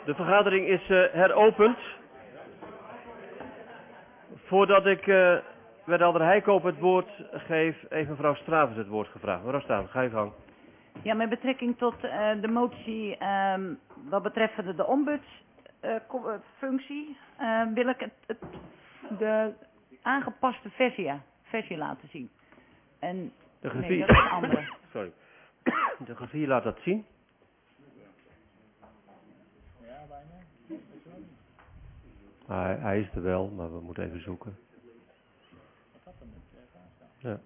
De vergadering is uh, heropend. Voordat ik uh, wethouder Heikoop het woord geef, heeft mevrouw Stravens het woord gevraagd. Mevrouw Stravens, ga je gang. Ja, met betrekking tot uh, de motie uh, wat betreft de, de ombudsfunctie uh, uh, wil ik het, het, de aangepaste versie, versie laten zien. En de grafie, nee, dat is een andere. Sorry. De grafie laat dat zien. Hij, hij is er wel, maar we moeten even zoeken. Ja.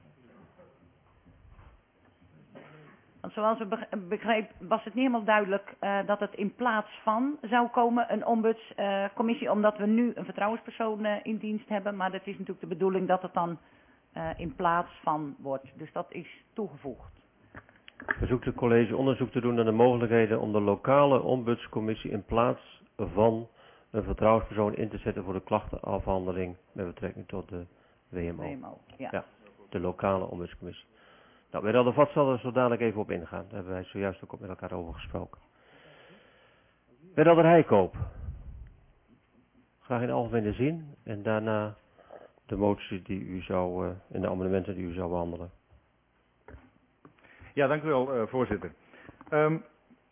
Want zoals ik begreep was het niet helemaal duidelijk uh, dat het in plaats van zou komen een ombudscommissie, uh, omdat we nu een vertrouwenspersoon uh, in dienst hebben. Maar het is natuurlijk de bedoeling dat het dan uh, in plaats van wordt. Dus dat is toegevoegd. Verzoekt het college onderzoek te doen naar de mogelijkheden om de lokale ombudscommissie in plaats van een vertrouwenspersoon in te zetten voor de klachtenafhandeling met betrekking tot de W M O. W M O, ja. Ja, de lokale ombudscommissie. Nou, wethouder Vat zal er zo dadelijk even op ingaan. Daar hebben wij zojuist ook met elkaar over gesproken. Wethouder Heikoop. Graag in de algemene zin en daarna de motie die u zou, uh, en de amendementen die u zou behandelen. Ja, dank u wel, uh, voorzitter. Um,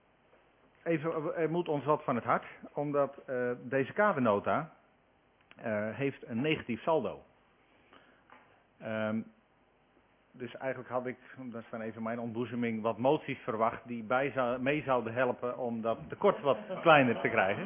even, er moet ons wat van het hart, omdat uh, deze kadernota uh, heeft een negatief saldo. Um, dus eigenlijk had ik, dat is dan even mijn ontboezeming, wat moties verwacht die bij zou, mee zouden helpen om dat tekort wat kleiner te krijgen.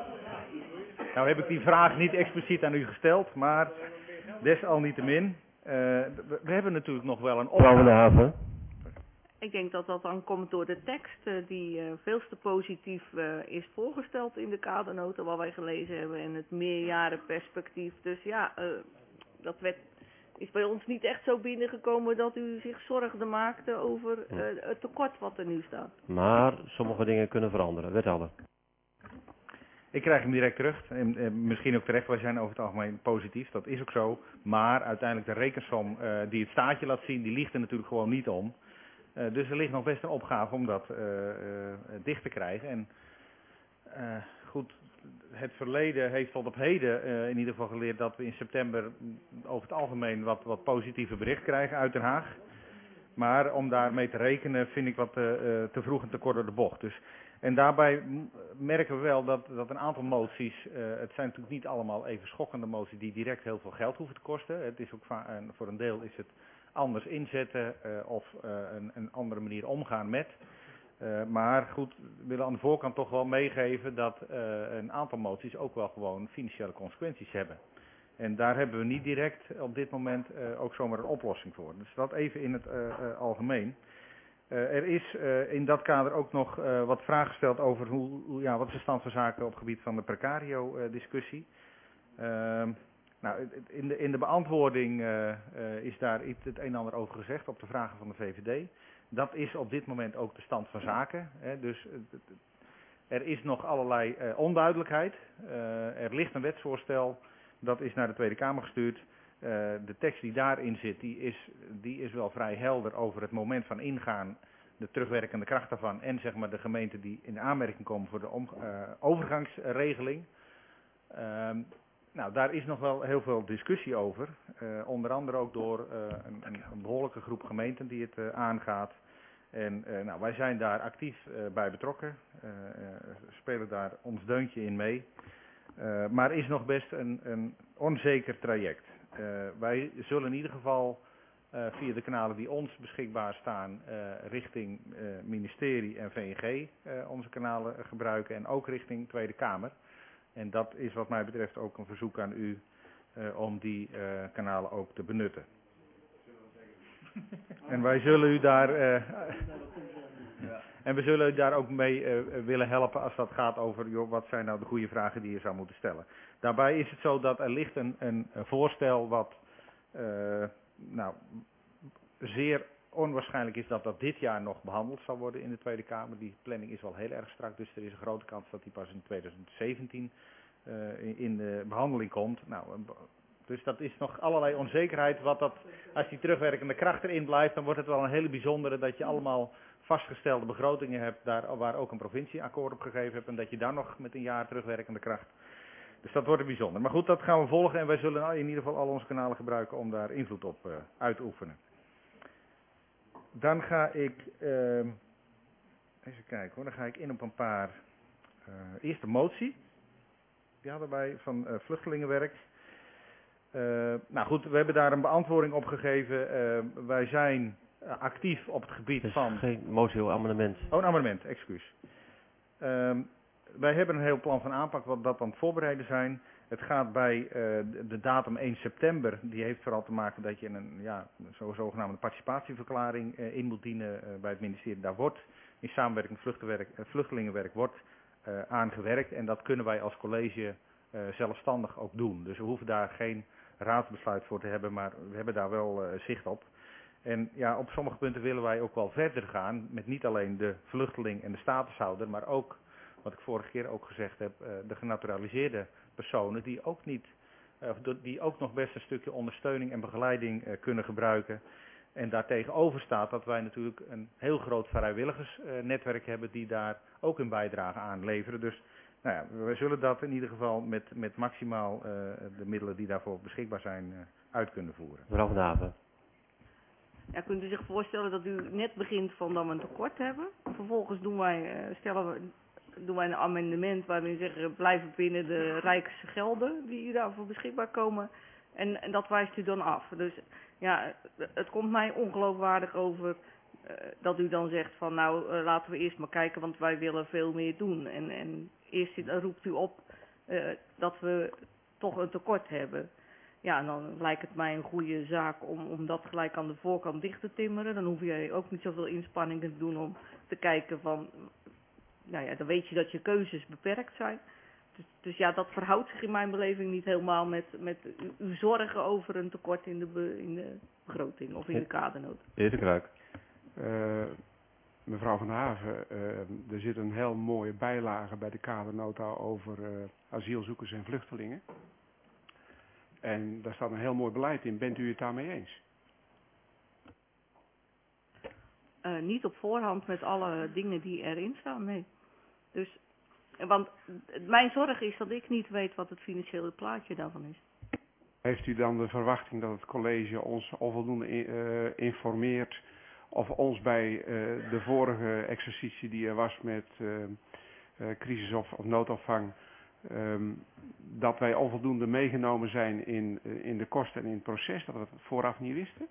Nou heb ik die vraag niet expliciet aan u gesteld, maar desalniettemin, uh, we, we hebben natuurlijk nog wel een opgave. Mevrouw van der Haven. Ik denk dat dat dan komt door de tekst uh, die uh, veel te positief uh, is voorgesteld in de kadernota wat wij gelezen hebben en het meerjarenperspectief. Dus ja, uh, dat werd, is bij ons niet echt zo binnengekomen dat u zich zorgen maakte over uh, het tekort wat er nu staat. Maar sommige dingen kunnen veranderen. Wethouder. Ik krijg hem direct terug. En, en misschien ook terecht, wij zijn over het algemeen positief, dat is ook zo. Maar uiteindelijk de rekensom uh, die het staatje laat zien, die ligt er natuurlijk gewoon niet om. Uh, dus er ligt nog best een opgave om dat uh, uh, dicht te krijgen. En uh, goed, het verleden heeft tot op heden uh, in ieder geval geleerd dat we in september over het algemeen wat, wat positieve bericht krijgen uit Den Haag. Maar om daarmee te rekenen vind ik wat uh, uh, te vroeg en te kort door de bocht. Dus, en daarbij merken we wel dat, dat een aantal moties, uh, het zijn natuurlijk niet allemaal even schokkende moties die direct heel veel geld hoeven te kosten. Het is ook va- uh, voor een deel is het anders inzetten uh, of uh, een, een andere manier omgaan met. Uh, maar goed, we willen aan de voorkant toch wel meegeven dat uh, een aantal moties ook wel gewoon financiële consequenties hebben. En daar hebben we niet direct op dit moment uh, ook zomaar een oplossing voor. Dus dat even in het uh, uh, algemeen. Uh, er is uh, in dat kader ook nog uh, wat vragen gesteld over hoe, hoe, ja, wat is de stand van zaken op het gebied van de precario uh, discussie. Uh, nou, in de, in de beantwoording uh, uh, is daar iets het een en ander over gezegd op de vragen van de V V D. Dat is op dit moment ook de stand van zaken. Hè. Dus uh, er is nog allerlei uh, onduidelijkheid. Uh, er ligt een wetsvoorstel, dat is naar de Tweede Kamer gestuurd. Uh, de tekst die daarin zit, die is, die is wel vrij helder over het moment van ingaan, de terugwerkende kracht daarvan en zeg maar de gemeenten die in aanmerking komen voor de om, uh, overgangsregeling. Uh, nou, daar is nog wel heel veel discussie over. Uh, onder andere ook door uh, een, een, een behoorlijke groep gemeenten die het uh, aangaat. En uh, nou, wij zijn daar actief uh, bij betrokken, uh, uh, spelen daar ons deuntje in mee. Uh, maar is nog best een, een onzeker traject. Uh, wij zullen in ieder geval uh, via de kanalen die ons beschikbaar staan uh, richting uh, ministerie en V N G uh, onze kanalen uh, gebruiken en ook richting Tweede Kamer. En dat is wat mij betreft ook een verzoek aan u uh, om die uh, kanalen ook te benutten. En wij zullen u daar uh, en we zullen u daar ook mee uh, willen helpen als dat gaat over joh, wat zijn nou de goede vragen die je zou moeten stellen. Daarbij is het zo dat er ligt een, een, een voorstel wat uh, nou, zeer onwaarschijnlijk is dat dat dit jaar nog behandeld zal worden in de Tweede Kamer. Die planning is wel heel erg strak, dus er is een grote kans dat die pas in tweeduizend zeventien uh, in, in de behandeling komt. Nou, dus dat is nog allerlei onzekerheid. Wat dat, als die terugwerkende kracht erin blijft, dan wordt het wel een hele bijzondere dat je allemaal vastgestelde begrotingen hebt, daar, waar ook een provincieakkoord op gegeven hebt, en dat je daar nog met een jaar terugwerkende kracht. Dus dat wordt bijzonder. Maar goed, dat gaan we volgen en wij zullen in ieder geval al onze kanalen gebruiken om daar invloed op uh, uit te oefenen. Dan ga ik, uh, even kijken hoor, dan ga ik in op een paar, uh, eerst de motie, die hadden wij van uh, vluchtelingenwerk. Uh, nou goed, we hebben daar een beantwoording op gegeven. Uh, wij zijn uh, actief op het gebied dus van... geen motie, een amendement. Oh, een amendement, excuus. Uh, wij hebben een heel plan van aanpak wat dat aan het voorbereiden zijn. Het gaat bij uh, de datum één september, die heeft vooral te maken dat je een ja, zo zogenaamde participatieverklaring uh, in moet dienen uh, bij het ministerie. Daar wordt in samenwerking met vluchtenwerk, uh, vluchtelingenwerk wordt uh, aangewerkt en dat kunnen wij als college uh, zelfstandig ook doen. Dus we hoeven daar geen raadsbesluit voor te hebben, maar we hebben daar wel uh, zicht op. En ja, op sommige punten willen wij ook wel verder gaan met niet alleen de vluchteling en de statushouder, maar ook, wat ik vorige keer ook gezegd heb, uh, de genaturaliseerde personen die ook niet, uh, die ook nog best een stukje ondersteuning en begeleiding uh, kunnen gebruiken. En daartegenover staat dat wij natuurlijk een heel groot vrijwilligersnetwerk uh, hebben die daar ook een bijdrage aan leveren. Dus nou ja, we zullen dat in ieder geval met, met maximaal uh, de middelen die daarvoor beschikbaar zijn uh, uit kunnen voeren. Mevrouw Van Haven. Ja, kunt u zich voorstellen dat u net begint van dat we een tekort hebben. Vervolgens doen wij, uh, stellen we, doen wij een amendement waarin we zeggen blijven binnen de rijkse gelden die daarvoor beschikbaar komen. En, en dat wijst u dan af. Dus ja, het komt mij ongeloofwaardig over uh, dat u dan zegt van nou uh, laten we eerst maar kijken want wij willen veel meer doen. En, en eerst roept u op uh, dat we toch een tekort hebben. Ja, en dan lijkt het mij een goede zaak om, om dat gelijk aan de voorkant dicht te timmeren. Dan hoef je ook niet zoveel inspanningen te doen om te kijken van, nou ja, dan weet je dat je keuzes beperkt zijn. Dus, dus ja, dat verhoudt zich in mijn beleving niet helemaal met, met uw, uw zorgen over een tekort in de, be, in de begroting of in de kadernota. De heer De Kruik. Uh, mevrouw Van Haven, uh, er zit een heel mooie bijlage bij de kadernota over uh, asielzoekers en vluchtelingen. En daar staat een heel mooi beleid in. Bent u het daarmee eens? Uh, niet op voorhand met alle dingen die erin staan, nee. Dus, want mijn zorg is dat ik niet weet wat het financiële plaatje daarvan is. Heeft u dan de verwachting dat het college ons onvoldoende uh, informeert of ons bij uh, de vorige exercitie die er was met uh, uh, crisis- of, of noodopvang, um, dat wij onvoldoende meegenomen zijn in, uh, in de kosten en in het proces, dat we het vooraf niet wisten?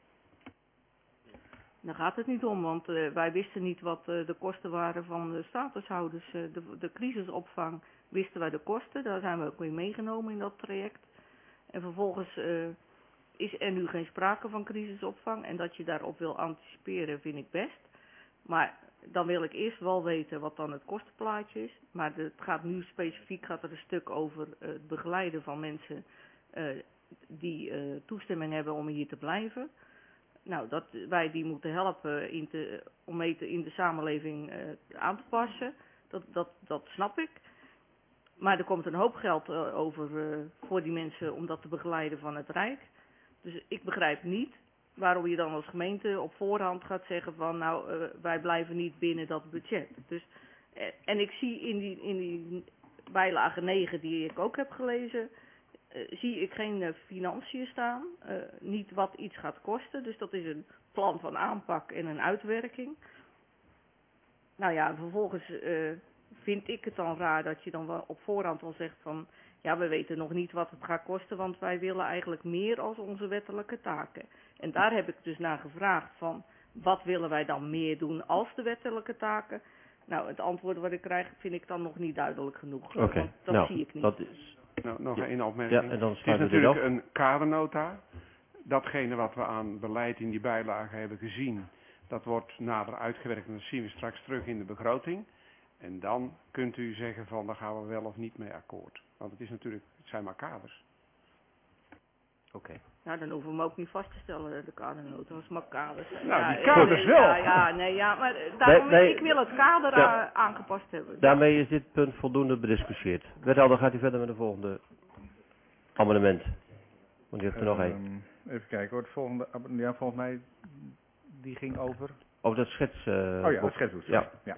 Daar gaat het niet om, want uh, wij wisten niet wat uh, de kosten waren van de statushouders. Uh, de, de crisisopvang wisten wij de kosten, daar zijn we ook weer meegenomen in dat traject. En vervolgens uh, is er nu geen sprake van crisisopvang en dat je daarop wil anticiperen vind ik best. Maar dan wil ik eerst wel weten wat dan het kostenplaatje is. Maar het gaat nu specifiek gaat er een stuk over uh, het begeleiden van mensen uh, die uh, toestemming hebben om hier te blijven. Nou, dat wij die moeten helpen in te, om mee te, in de samenleving uh, aan te passen, dat, dat, dat snap ik. Maar er komt een hoop geld uh, over uh, voor die mensen om dat te begeleiden van het Rijk. Dus ik begrijp niet waarom je dan als gemeente op voorhand gaat zeggen van nou, uh, wij blijven niet binnen dat budget. Dus, uh, en ik zie in die, in die bijlage negen die ik ook heb gelezen, Uh, zie ik geen uh, financiën staan, uh, niet wat iets gaat kosten. Dus dat is een plan van aanpak en een uitwerking. Nou ja, vervolgens uh, vind ik het dan raar dat je dan wel op voorhand al zegt van, ja, we weten nog niet wat het gaat kosten, want wij willen eigenlijk meer als onze wettelijke taken. En daar heb ik dus naar gevraagd van, wat willen wij dan meer doen als de wettelijke taken? Nou, het antwoord wat ik krijg vind ik dan nog niet duidelijk genoeg. Oké, okay, dat nou, zie ik niet. Dat is... Nou, nog ja. één opmerking. Ja, en dan het is sluiten we natuurlijk af. een kadernota. Datgene wat we aan beleid in die bijlage hebben gezien, dat wordt nader uitgewerkt en dat zien we straks terug in de begroting. En dan kunt u zeggen van, daar gaan we wel of niet mee akkoord. Want het is natuurlijk, het zijn maar kaders. Oké. Okay. Nou, dan hoeven we hem ook niet vast te stellen, de kadernota, als maar kaders. Nou, ja, die kaders nee, wel. Ja, ja, nee, ja, maar daarom, Nee, nee. ik wil het kader Ja. aangepast hebben. Daarmee is dit punt voldoende bediscussieerd. Wethouder, gaat u verder met de volgende amendement? Want u heeft er nog één. Um, even kijken hoor, het volgende, ja, volgens mij, die ging over Over dat schets. Uh, oh ja, het schetsboek. Ja. ja.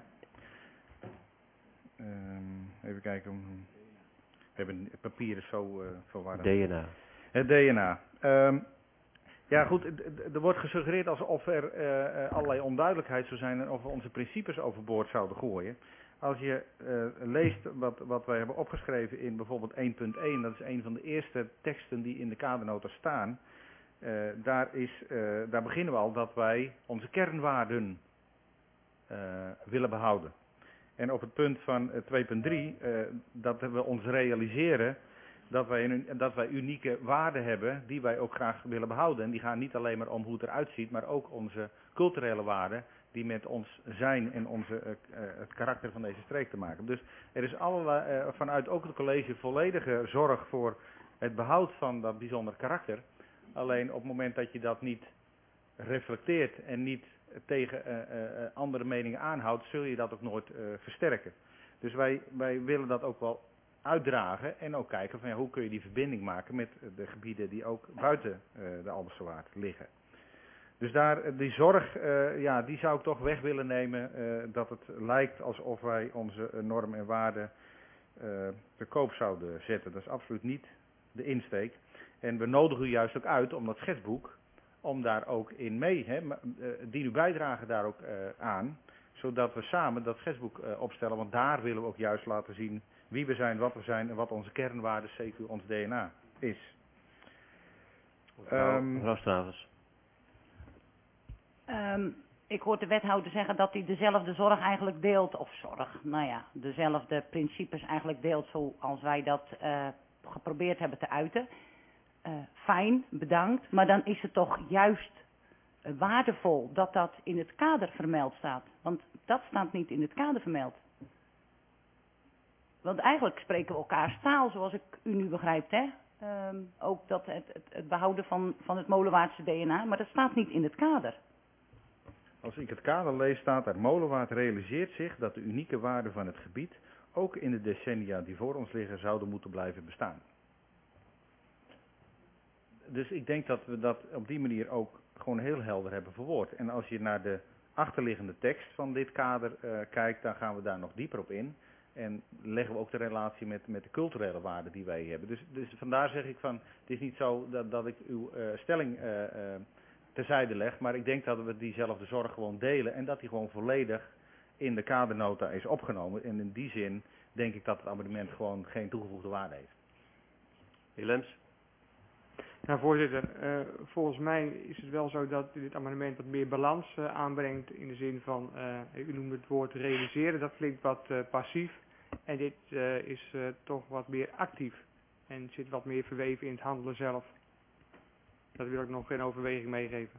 Um, even kijken. We hebben het papier is zo uh, verwarrend. D N A. Het D N A. Um, ja goed, er wordt gesuggereerd alsof er uh, allerlei onduidelijkheid zou zijn en of we onze principes overboord zouden gooien. Als je uh, leest wat, wat wij hebben opgeschreven in bijvoorbeeld één punt één, dat is een van de eerste teksten die in de kadernota staan. Uh, daar, is, uh, daar beginnen we al dat wij onze kernwaarden uh, willen behouden. En op het punt van uh, twee punt drie, uh, dat we ons realiseren dat wij, een, dat wij unieke waarden hebben die wij ook graag willen behouden. En die gaan niet alleen maar om hoe het eruit ziet, maar ook onze culturele waarden die met ons zijn en onze, uh, uh, het karakter van deze streek te maken. Dus er is allerlei, uh, vanuit ook het college volledige zorg voor het behoud van dat bijzonder karakter. Alleen op het moment dat je dat niet reflecteert en niet tegen uh, uh, andere meningen aanhoudt, zul je dat ook nooit uh, versterken. Dus wij, wij willen dat ook wel uitdragen en ook kijken van ja, hoe kun je die verbinding maken met de gebieden die ook buiten uh, de Albertsewaard liggen. Dus daar, die zorg, uh, ja, die zou ik toch weg willen nemen, uh, dat het lijkt alsof wij onze uh, normen en waarden uh, te koop zouden zetten. Dat is absoluut niet de insteek. En we nodigen u juist ook uit om dat schetsboek, om daar ook in mee, hè, die uw bijdrage daar ook uh, aan, zodat we samen dat schetsboek uh, opstellen, want daar willen we ook juist laten zien wie we zijn, wat we zijn en wat onze kernwaarden, C Q, ons D N A is. Mevrouw, um, mevrouw Stravers. Um, ik hoor de wethouder zeggen dat hij dezelfde zorg eigenlijk deelt, of zorg, nou ja, dezelfde principes eigenlijk deelt zoals wij dat uh, geprobeerd hebben te uiten. Uh, fijn, bedankt, maar dan is het toch juist uh, waardevol dat dat in het kader vermeld staat. Want dat staat niet in het kader vermeld. Want eigenlijk spreken we elkaars taal, zoals ik u nu begrijpt, hè. Um, ook dat het, het, het behouden van, van het Molenwaardse D N A, maar dat staat niet in het kader. Als ik het kader lees, staat er: Molenwaard realiseert zich dat de unieke waarden van het gebied ook in de decennia die voor ons liggen zouden moeten blijven bestaan. Dus ik denk dat we dat op die manier ook gewoon heel helder hebben verwoord. En als je naar de achterliggende tekst van dit kader uh, kijkt, dan gaan we daar nog dieper op in. En leggen we ook de relatie met, met de culturele waarden die wij hebben. Dus, dus vandaar zeg ik van, het is niet zo dat, dat ik uw uh, stelling uh, uh, terzijde leg, maar ik denk dat we diezelfde zorg gewoon delen en dat die gewoon volledig in de kadernota is opgenomen. En in die zin denk ik dat het amendement gewoon geen toegevoegde waarde heeft. Heer Lems? Nou voorzitter, uh, volgens mij is het wel zo dat dit amendement wat meer balans uh, aanbrengt in de zin van, uh, u noemde het woord realiseren, dat klinkt wat uh, passief en dit uh, is uh, toch wat meer actief en zit wat meer verweven in het handelen zelf. Dat wil ik nog in overweging meegeven.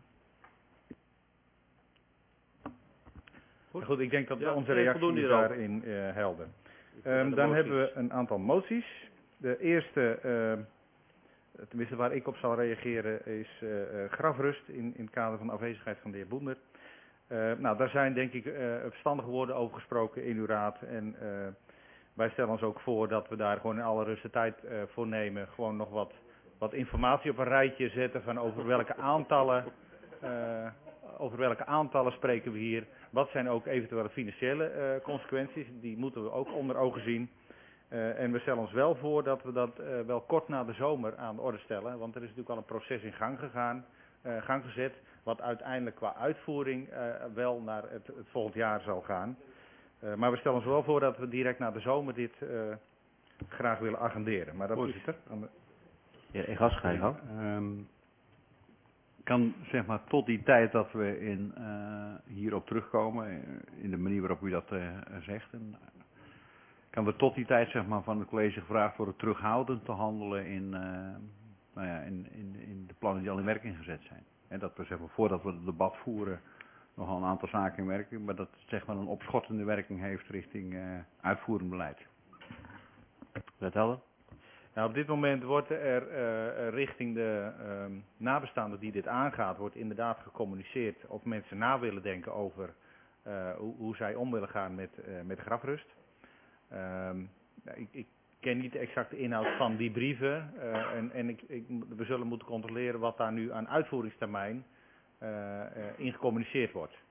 Goed, Goed ik denk dat ja, onze reactie is daarin uh, helder. Um, dan hebben we een aantal moties. De eerste... Uh, Tenminste, waar ik op zal reageren is uh, uh, grafrust in, in het kader van de afwezigheid van de heer Boender. Uh, nou, daar zijn denk ik uh, verstandige woorden over gesproken in uw raad. En uh, wij stellen ons ook voor dat we daar gewoon in alle rust de tijd uh, voor nemen. Gewoon nog wat, wat informatie op een rijtje zetten van over welke aantallen, uh, over welke aantallen spreken we hier. Wat zijn ook eventuele financiële uh, consequenties, die moeten we ook onder ogen zien. Uh, en we stellen ons wel voor dat we dat uh, wel kort na de zomer aan de orde stellen. Want er is natuurlijk al een proces in gang gegaan, uh, gang gezet. Wat uiteindelijk qua uitvoering uh, wel naar het, het volgend jaar zal gaan. Uh, maar we stellen ons wel voor dat we direct na de zomer dit uh, graag willen agenderen. Maar dat Voorzitter. is... De... Ja, in gasschrijf. Ja, um, kan zeg maar tot die tijd dat we in, uh, hierop terugkomen, in de manier waarop u dat uh, zegt... En, kan we tot die tijd zeg maar, van het college gevraagd worden terughoudend te handelen in, uh, nou ja, in, in, in de plannen die al in werking gezet zijn. En dat we zeg maar, voordat we het debat voeren nogal een aantal zaken in werking, maar dat het zeg maar, een opschottende werking heeft richting uh, uitvoerend beleid. Wethouder? Nou, op dit moment wordt er uh, richting de uh, nabestaanden die dit aangaat, wordt inderdaad gecommuniceerd of mensen na willen denken over uh, hoe, hoe zij om willen gaan met, uh, met grafrust. Um, ik, ik ken niet de exacte inhoud van die brieven uh, en, en ik, ik, we zullen moeten controleren wat daar nu aan uitvoeringstermijn uh, uh, in gecommuniceerd wordt.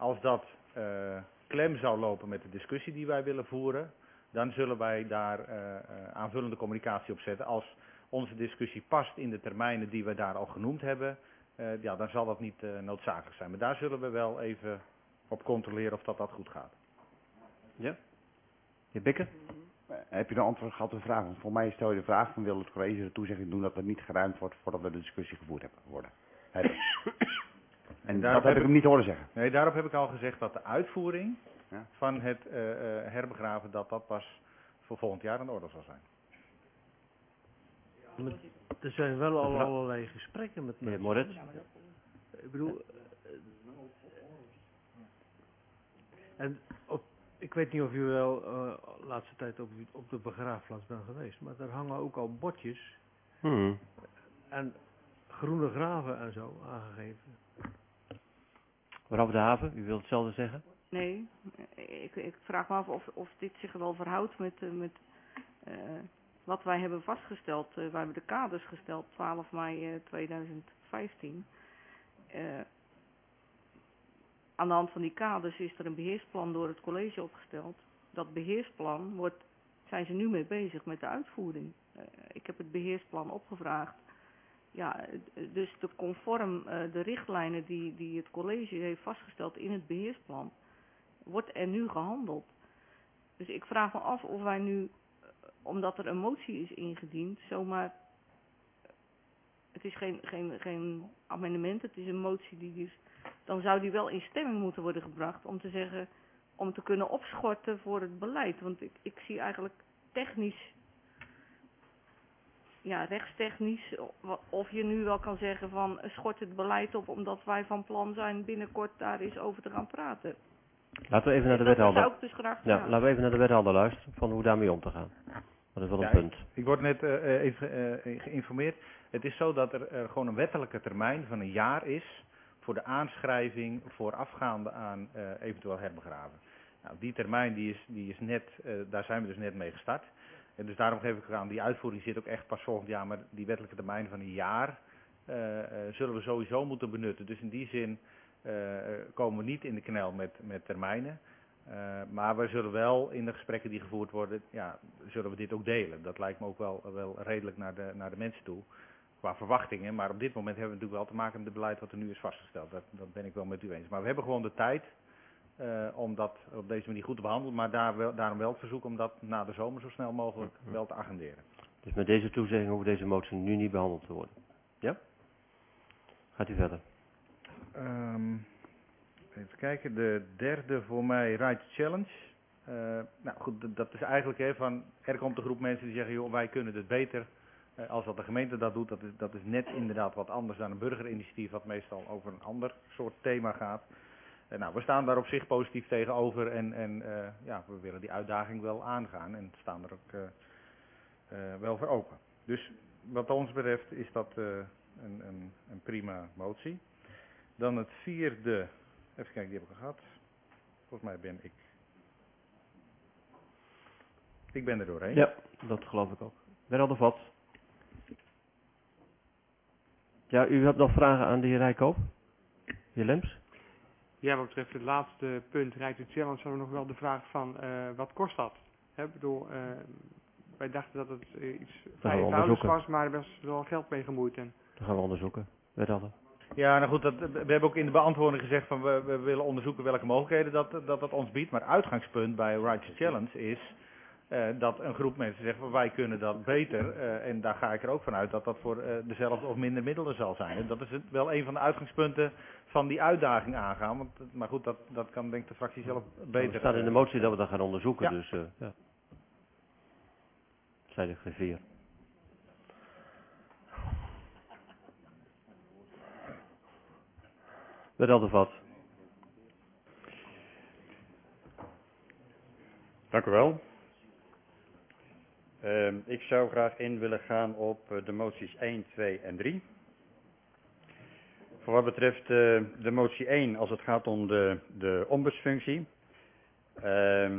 als dat uh, klem zou lopen met de discussie die wij willen voeren, dan zullen wij daar uh, uh, aanvullende communicatie op zetten. Als onze discussie past in de termijnen die we daar al genoemd hebben, uh, ja, dan zal dat niet uh, noodzakelijk zijn. Maar daar zullen we wel even op controleren of dat, dat goed gaat. Ja? Heer Bikker? Heb je een antwoord gehad op de vraag? Want voor mij stel je de vraag van wil het college de toezegging doen dat er niet geruimd wordt voordat we de discussie gevoerd hebben worden. Hebben. En dat heb ik hem niet horen zeggen. Nee, daarop heb ik al gezegd dat de uitvoering ja. van het uh, uh, herbegraven, dat dat pas voor volgend jaar aan de orde zal zijn. Maar er zijn wel al allerlei gesprekken met mensen. Meneer Moritz? Ik bedoel, en op, ik weet niet of u wel de uh, laatste tijd op, op de begraafplaats bent geweest, maar daar hangen ook al bordjes hmm. en groene graven en zo aangegeven. Mevrouw de Haven, u wilt hetzelfde zeggen? Nee, ik, ik vraag me af of, of dit zich wel verhoudt met, uh, met uh, wat wij hebben vastgesteld. Uh, wij hebben de kaders gesteld, twaalf mei tweeduizend vijftien. Uh, aan de hand van die kaders is er een beheersplan door het college opgesteld. Dat beheersplan wordt, zijn ze nu mee bezig met de uitvoering. Uh, ik heb het beheersplan opgevraagd. Ja, dus de conform uh, de richtlijnen die, die het college heeft vastgesteld in het beheersplan, wordt er nu gehandeld. Dus ik vraag me af of wij nu, omdat er een motie is ingediend, zomaar, het is geen, geen, geen amendement, het is een motie die dus, dan zou die wel in stemming moeten worden gebracht om te zeggen, om te kunnen opschorten voor het beleid. Want ik, ik zie eigenlijk technisch, ja, rechtstechnisch, of je nu wel kan zeggen van schort het beleid op omdat wij van plan zijn binnenkort daar eens over te gaan praten. Laten we even naar de dat wethouder. zou ik dus graag ja, vragen. laten we even naar de wethouder luisteren van hoe daarmee om te gaan. Dat is wel een ja, punt. Ik, ik word net uh, even uh, geïnformeerd. Het is zo dat er uh, gewoon een wettelijke termijn van een jaar is voor de aanschrijving voorafgaande aan uh, eventueel herbegraven. Nou, die termijn die is, die is net, uh, daar zijn we dus net mee gestart. En dus daarom geef ik aan, die uitvoering zit ook echt pas volgend jaar, maar die wettelijke termijn van een jaar uh, uh, zullen we sowieso moeten benutten. Dus in die zin uh, komen we niet in de knel met, met termijnen. Uh, maar we zullen wel in de gesprekken die gevoerd worden, ja, zullen we dit ook delen. Dat lijkt me ook wel, wel redelijk naar de, naar de mensen toe, qua verwachtingen. Maar op dit moment hebben we natuurlijk wel te maken met het beleid wat er nu is vastgesteld. Dat, dat ben ik wel met u eens. Maar we hebben gewoon de tijd uh, om dat op deze manier goed te behandelen. Maar daar wel, daarom wel het verzoek om dat na de zomer zo snel mogelijk wel te agenderen. Dus met deze toezegging hoeft deze motie nu niet behandeld te worden. Ja? Gaat u verder. Um, even kijken, de derde voor mij, Right to Challenge. Uh, nou goed, dat is eigenlijk hè, van, er komt een groep mensen die zeggen, joh, wij kunnen het beter uh, als dat de gemeente dat doet. Dat is, dat is net inderdaad wat anders dan een burgerinitiatief wat meestal over een ander soort thema gaat. Uh, nou, we staan daar op zich positief tegenover en, en uh, ja, we willen die uitdaging wel aangaan en staan er ook uh, uh, wel voor open. Dus wat ons betreft is dat uh, een, een, een prima motie. Dan het vierde, even kijken, die heb ik al gehad. Volgens mij ben ik, ik ben er doorheen. Ja, dat geloof ik ook. Wethouder Vat. Ja, u hebt nog vragen aan de heer Rijkoop? Heer Lems? Ja, wat betreft het laatste punt, Right to Challenge, hadden we nog wel de vraag van, uh, wat kost dat? Hè, bedoel, uh, wij dachten dat het uh, iets vrij eenvoudigs was, maar er was wel geld mee gemoeid. En... Dat gaan we onderzoeken, wethouder. Ja, nou goed, dat, we hebben ook in de beantwoording gezegd van we, we willen onderzoeken welke mogelijkheden dat, dat dat ons biedt. Maar uitgangspunt bij Right to Challenge is uh, dat een groep mensen zegt van wij kunnen dat beter. Uh, en daar ga ik er ook vanuit dat dat voor uh, dezelfde of minder middelen zal zijn. En dat is het, wel een van de uitgangspunten van die uitdaging aangaan. Want, maar goed, dat, dat kan denk ik de fractie zelf beter. Er staat in de motie dat we dat gaan onderzoeken, ja. dus uh, ja. Zei de griffier. Wethouder Vat. Dank u wel. Uh, ik zou graag in willen gaan op uh, de moties één, twee en drie. Voor wat betreft uh, de motie één, als het gaat om de, de ombudsfunctie. Uh,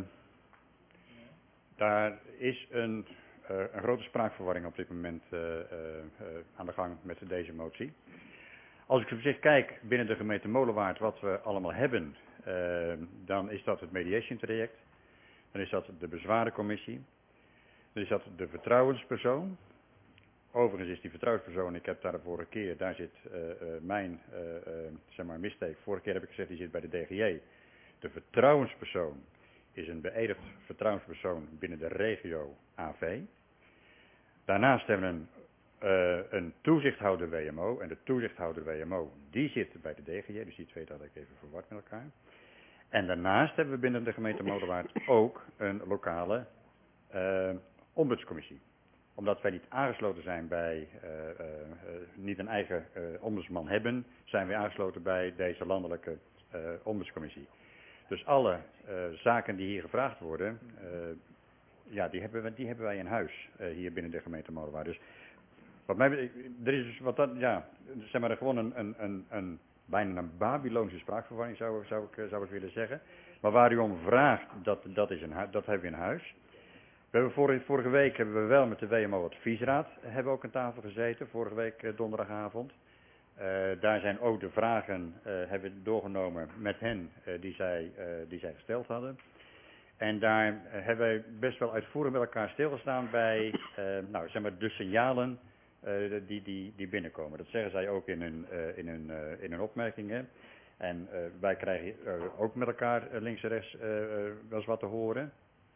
daar is een, uh, een grote spraakverwarring op dit moment uh, uh, uh, aan de gang met deze motie. Als ik op zich kijk binnen de gemeente Molenwaard wat we allemaal hebben, uh, dan is dat het mediation traject. Dan is dat de bezwarencommissie. Dan is dat de vertrouwenspersoon. Overigens is die vertrouwenspersoon, ik heb daar de vorige keer, daar zit uh, uh, mijn uh, uh, zeg maar mistake. Vorige keer heb ik gezegd, die zit bij de D G J. De vertrouwenspersoon is een beëdigd vertrouwenspersoon binnen de regio A V. Daarnaast hebben we een, uh, een toezichthouder W M O. En de toezichthouder W M O, die zit bij de D G J. Dus die twee had ik even verward met elkaar. En daarnaast hebben we binnen de gemeente Molenwaard ook een lokale uh, ombudscommissie. Omdat wij niet aangesloten zijn bij, uh, uh, uh, niet een eigen uh, ombudsman hebben, zijn wij aangesloten bij deze landelijke uh, ombudscommissie. Dus alle uh, zaken die hier gevraagd worden, uh, ja, die hebben, we, die hebben wij in huis uh, hier binnen de gemeente Molenwaard. Dus wat mij, er is dus wat dat, ja, zeg maar gewoon een, een, een, een bijna een Babylonische spraakverwarring zou, zou, ik, zou ik willen zeggen. Maar waar u om vraagt, dat, dat, is een, dat hebben we in huis. We hebben vorige, vorige week hebben we wel met de W M O Adviesraad hebben we ook aan tafel gezeten, vorige week uh, donderdagavond. Uh, daar zijn ook de vragen uh, hebben we doorgenomen met hen uh, die, zij, uh, die zij gesteld hadden. En daar uh, hebben wij best wel uitvoerig met elkaar stilgestaan bij uh, nou, zeg maar de signalen uh, die, die, die binnenkomen. Dat zeggen zij ook in hun, uh, in hun, uh, in hun opmerkingen. En uh, wij krijgen uh, ook met elkaar uh, links en rechts uh, uh, wel eens wat te horen.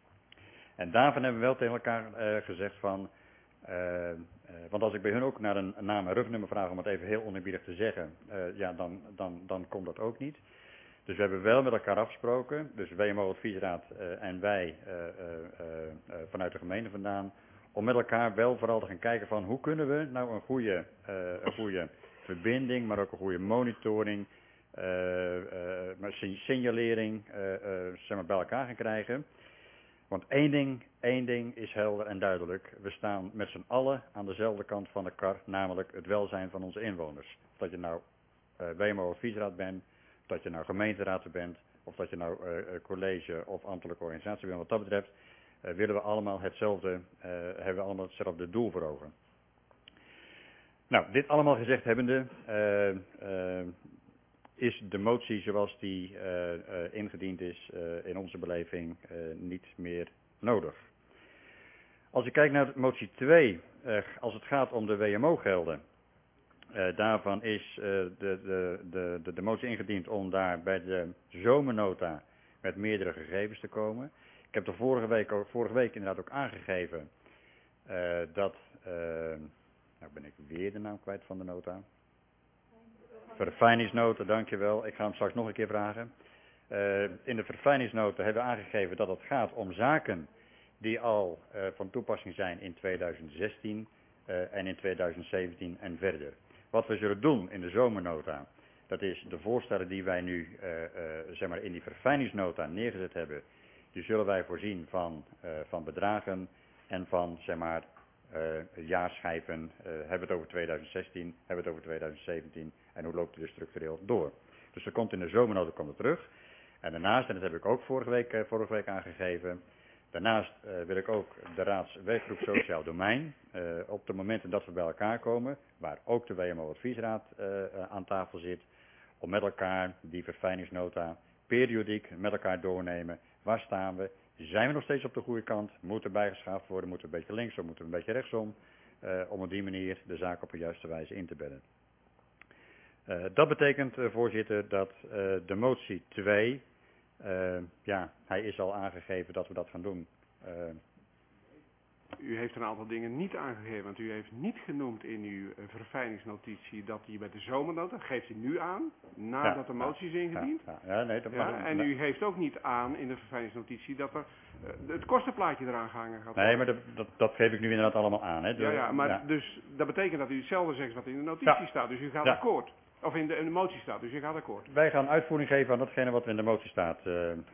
En daarvan hebben we wel tegen elkaar uh, gezegd van, uh, uh, want als ik bij hun ook naar een, een naam en rugnummer vraag om het even heel oneerbiedig te zeggen, uh, ja dan, dan, dan komt dat ook niet. Dus we hebben wel met elkaar afgesproken, dus W M O Adviesraad uh, en wij uh, uh, uh, vanuit de gemeente vandaan, om met elkaar wel vooral te gaan kijken van hoe kunnen we nou een goede, uh, een goede verbinding, maar ook een goede monitoring, uh, uh, signalering uh, uh, zeg maar bij elkaar gaan krijgen. Want één ding, één ding is helder en duidelijk. We staan met z'n allen aan dezelfde kant van de kar, namelijk het welzijn van onze inwoners. Of dat je nou uh, W M O Adviesraad bent, of dat je nou gemeenteraad bent, of dat je nou uh, college of ambtelijke organisatie bent. Wat dat betreft uh, willen we allemaal hetzelfde, uh, hebben we allemaal hetzelfde doel voor ogen. Nou, dit allemaal gezegd hebbende, uh, uh, is de motie zoals die uh, uh, ingediend is uh, in onze beleving uh, niet meer nodig. Als ik kijk naar motie twee, uh, als het gaat om de W M O-gelden, uh, daarvan is uh, de, de, de, de, de motie ingediend om daar bij de zomernota met meerdere gegevens te komen. Ik heb er vorige week, vorige week inderdaad ook aangegeven uh, dat, uh, nou ben ik weer de naam kwijt van de nota. Verfijningsnota, dankjewel. Ik ga hem straks nog een keer vragen. Uh, in de verfijningsnota hebben we aangegeven dat het gaat om zaken die al uh, van toepassing zijn in tweeduizend zestien uh, en in tweeduizend zeventien en verder. Wat we zullen doen in de zomernota, dat is de voorstellen die wij nu uh, uh, zeg maar in die verfijningsnota neergezet hebben, die zullen wij voorzien van, uh, van bedragen en van zeg maar uh, jaarschijven. Uh, hebben we het over tweeduizend zestien, hebben we het over tweeduizend zeventien en hoe loopt het dus structureel door. Dus er komt in de zomernota komt het terug. En daarnaast, en dat heb ik ook vorige week, uh, vorige week aangegeven, daarnaast uh, wil ik ook de raadswerkgroep Sociaal Domein, uh, op de momenten dat we bij elkaar komen, waar ook de W M O Adviesraad uh, uh, aan tafel zit, om met elkaar die verfijningsnota periodiek met elkaar doornemen. Waar staan we? Zijn we nog steeds op de goede kant? Moet er bijgeschaafd worden? Moeten we een beetje linksom? Moeten we een beetje rechtsom? Uh, om op die manier de zaak op de juiste wijze in te bedden. Uh, dat betekent, uh, voorzitter, dat uh, de motie twee, uh, ja, hij is al aangegeven dat we dat gaan doen. Uh, U heeft een aantal dingen niet aangegeven, want u heeft niet genoemd in uw uh, verfijningsnotitie dat die bij de zomernota, geeft u nu aan, nadat ja, de motie is ingediend. Ja, ja, ja, nee, dat ja, en u geeft ook niet aan in de verfijningsnotitie dat er uh, het kostenplaatje eraan gehangen gaat worden. Nee, maar dat, dat, dat geef ik nu inderdaad allemaal aan. Hè. De, ja, ja, maar ja. dus dat betekent dat u hetzelfde zegt wat in de notitie ja. staat, dus u gaat ja. akkoord. Of in de, in de motie staat, dus u gaat akkoord. Wij gaan uitvoering geven aan datgene wat er in de motie staat. Uh, uh.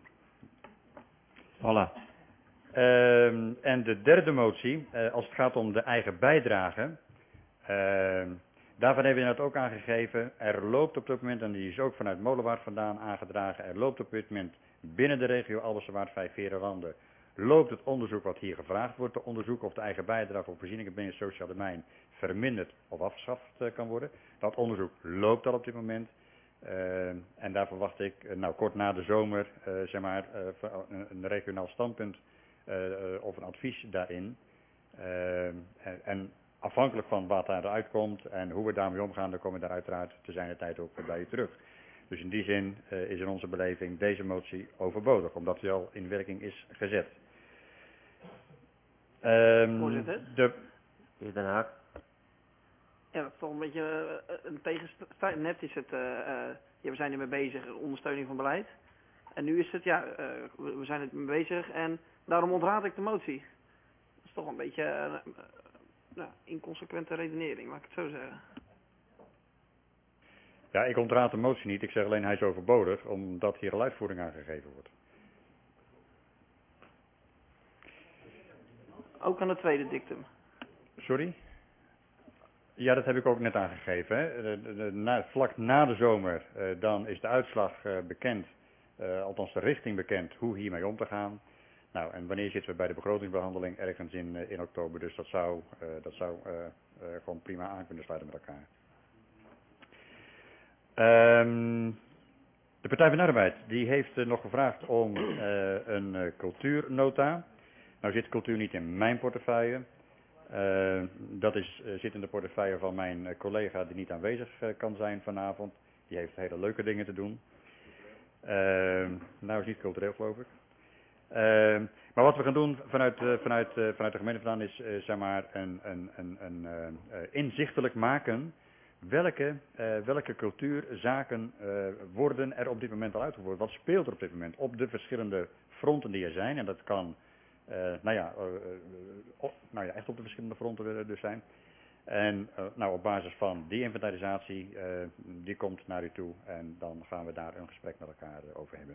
Voilà. Uh, en de derde motie, uh, als het gaat om de eigen bijdrage, uh, daarvan hebben we net ook aangegeven, er loopt op dit moment, en die is ook vanuit Molenwaard vandaan aangedragen, er loopt op dit moment binnen de regio Albessewaard, Vijf-Verenlanden, loopt het onderzoek wat hier gevraagd wordt, te onderzoeken of de eigen bijdrage voor voorzieningen binnen het sociaal domein verminderd of afgeschaft uh, kan worden. Dat onderzoek loopt al op dit moment. Uh, en daar verwacht ik, uh, nou kort na de zomer, uh, zeg maar, uh, een, een regionaal standpunt uh, uh, of een advies daarin. Uh, en, en afhankelijk van wat daaruit komt en hoe we daarmee omgaan, dan komen we daar uiteraard te zijn de tijd ook bij u terug. Dus in die zin uh, is in onze beleving deze motie overbodig, omdat die al in werking is gezet. Um, Voorzitter? De... Heer Den Haag. Ja, dat is toch een beetje uh, een tegenstrijd. Net is het, uh, uh, ja, we zijn ermee bezig, ondersteuning van beleid. En nu is het, ja, uh, we, we zijn er mee bezig en daarom ontraad ik de motie. Dat is toch een beetje uh, uh, nou, inconsequente redenering, laat ik het zo zeggen. Ja, ik ontraad de motie niet. Ik zeg alleen hij is overbodig, omdat hier al uitvoering aan gegeven wordt. Ook aan het tweede dictum. Sorry? Ja, dat heb ik ook net aangegeven. Hè. De, de, na, vlak na de zomer, uh, dan is de uitslag uh, bekend, uh, althans de richting bekend, hoe hiermee om te gaan. Nou, en wanneer zitten we bij de begrotingsbehandeling? Ergens in, uh, in oktober, dus dat zou, uh, dat zou uh, uh, gewoon prima aan kunnen sluiten met elkaar. Um, de Partij van de Arbeid, die heeft uh, nog gevraagd om uh, een uh, cultuurnota. Nou zit cultuur niet in mijn portefeuille. Uh, dat is, uh, zit in de portefeuille van mijn uh, collega die niet aanwezig uh, kan zijn vanavond. Die heeft hele leuke dingen te doen. Uh, nou is niet cultureel geloof ik. Uh, maar wat we gaan doen vanuit, uh, vanuit, uh, vanuit de gemeente vandaan is uh, zeg maar een, een, een, een uh, uh, inzichtelijk maken welke, uh, welke cultuurzaken uh, worden er op dit moment al uitgevoerd. Wat speelt er op dit moment op de verschillende fronten die er zijn. En dat kan uh, nou, ja, uh, uh, op, nou ja, echt op de verschillende fronten dus zijn. En uh, nou, op basis van die inventarisatie, uh, die komt naar u toe en dan gaan we daar een gesprek met elkaar uh, over hebben.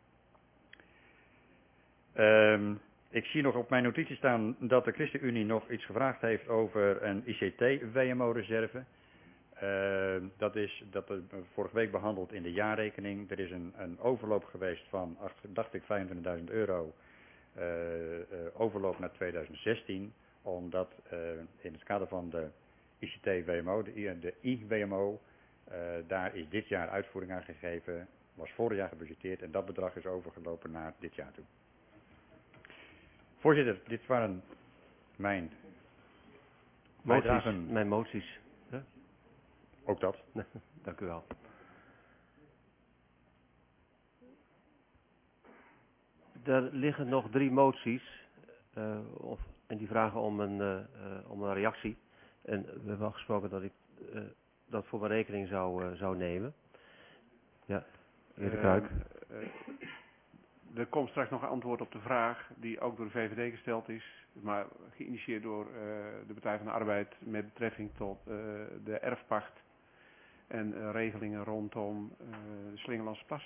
Um, ik zie nog op mijn notitie staan dat de ChristenUnie nog iets gevraagd heeft over een I C T-W M O-reserve. Uh, dat is dat er vorige week behandeld in de jaarrekening. Er is een, een overloop geweest van, dacht ik, vijfentwintigduizend euro. Uh, uh, overloop naar tweeduizend zestien. Omdat uh, in het kader van de I C T-W M O, de, de I W M O, uh, daar is dit jaar uitvoering aan gegeven. Was vorig jaar gebudgeteerd en dat bedrag is overgelopen naar dit jaar toe. Voorzitter, dit waren mijn moties. Mijn moties. Huh? Ook dat. Dank u wel. Er liggen nog drie moties uh, of, en die vragen om een, uh, uh, om een reactie. En we hebben afgesproken dat ik uh, dat voor mijn rekening zou, uh, zou nemen. Ja, heer De Kruik. Uh, uh, Er komt straks nog een antwoord op de vraag die ook door de V V D gesteld is, maar geïnitieerd door uh, de Partij van de Arbeid met betrekking tot uh, de erfpacht en uh, regelingen rondom uh, de Slingelandse Plassen.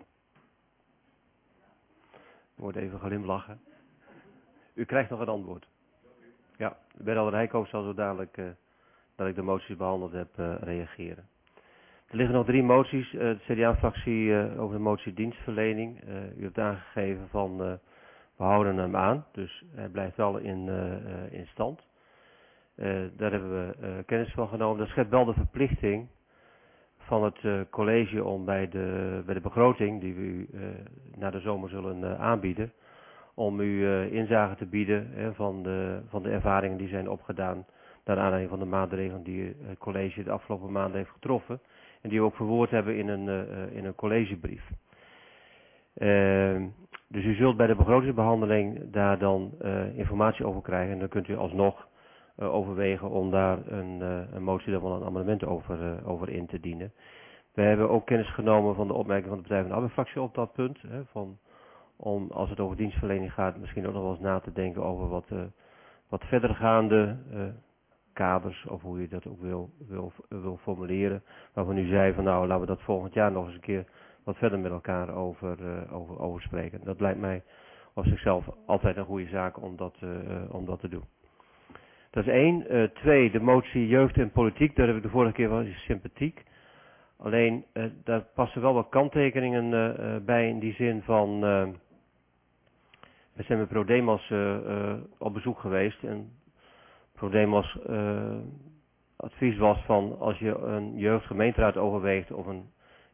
Er wordt even glimlachen. U krijgt nog een antwoord. Ja, bij de Rijkoop zal zo dadelijk, uh, dat ik de moties behandeld heb, uh, reageren. Er liggen nog drie moties. Uh, de C D A-fractie uh, over de motie dienstverlening. Uh, u hebt aangegeven van uh, we houden hem aan. Dus hij blijft wel in, uh, uh, in stand. Uh, daar hebben we uh, kennis van genomen. Dat schept wel de verplichting van het uh, college om bij de, bij de begroting die we u uh, na de zomer zullen uh, aanbieden. Om u uh, inzage te bieden hè, van, de, van de ervaringen die zijn opgedaan. Naar aanleiding van de maatregelen die het college de afgelopen maanden heeft getroffen. En die we ook verwoord hebben in een, uh, in een collegebrief. Uh, dus u zult bij de begrotingsbehandeling daar dan uh, informatie over krijgen. En dan kunt u alsnog uh, overwegen om daar een, uh, een motie dan wel een amendement over, uh, over in te dienen. We hebben ook kennis genomen van de opmerking van de Partij van de Arbeid-fractie op dat punt. Hè, van, om als het over dienstverlening gaat misschien ook nog wel eens na te denken over wat, uh, wat verdergaande uh, kaders, of hoe je dat ook wil, wil, wil formuleren. Waarvan u zei van nou laten we dat volgend jaar nog eens een keer wat verder met elkaar over, uh, over, over spreken. Dat lijkt mij op zichzelf altijd een goede zaak om dat, uh, om dat te doen. Dat is één. Uh, twee, de motie jeugd en politiek, daar heb ik de vorige keer wel eens sympathiek. Alleen uh, daar passen wel wat kanttekeningen uh, uh, bij in die zin van uh, we zijn met ProDemos uh, uh, op bezoek geweest en ProDemos uh, advies was van als je een jeugdgemeenteraad overweegt of een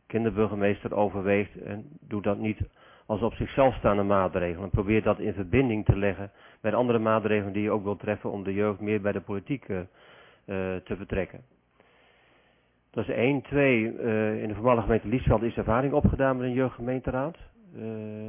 kinderburgemeester overweegt en doe dat niet als op zichzelf staande maatregelen. Probeer dat in verbinding te leggen met andere maatregelen die je ook wilt treffen om de jeugd meer bij de politiek uh, uh, te betrekken. Dat is één. Twee, uh, in de voormalige gemeente Liesveld is ervaring opgedaan met een jeugdgemeenteraad. Uh,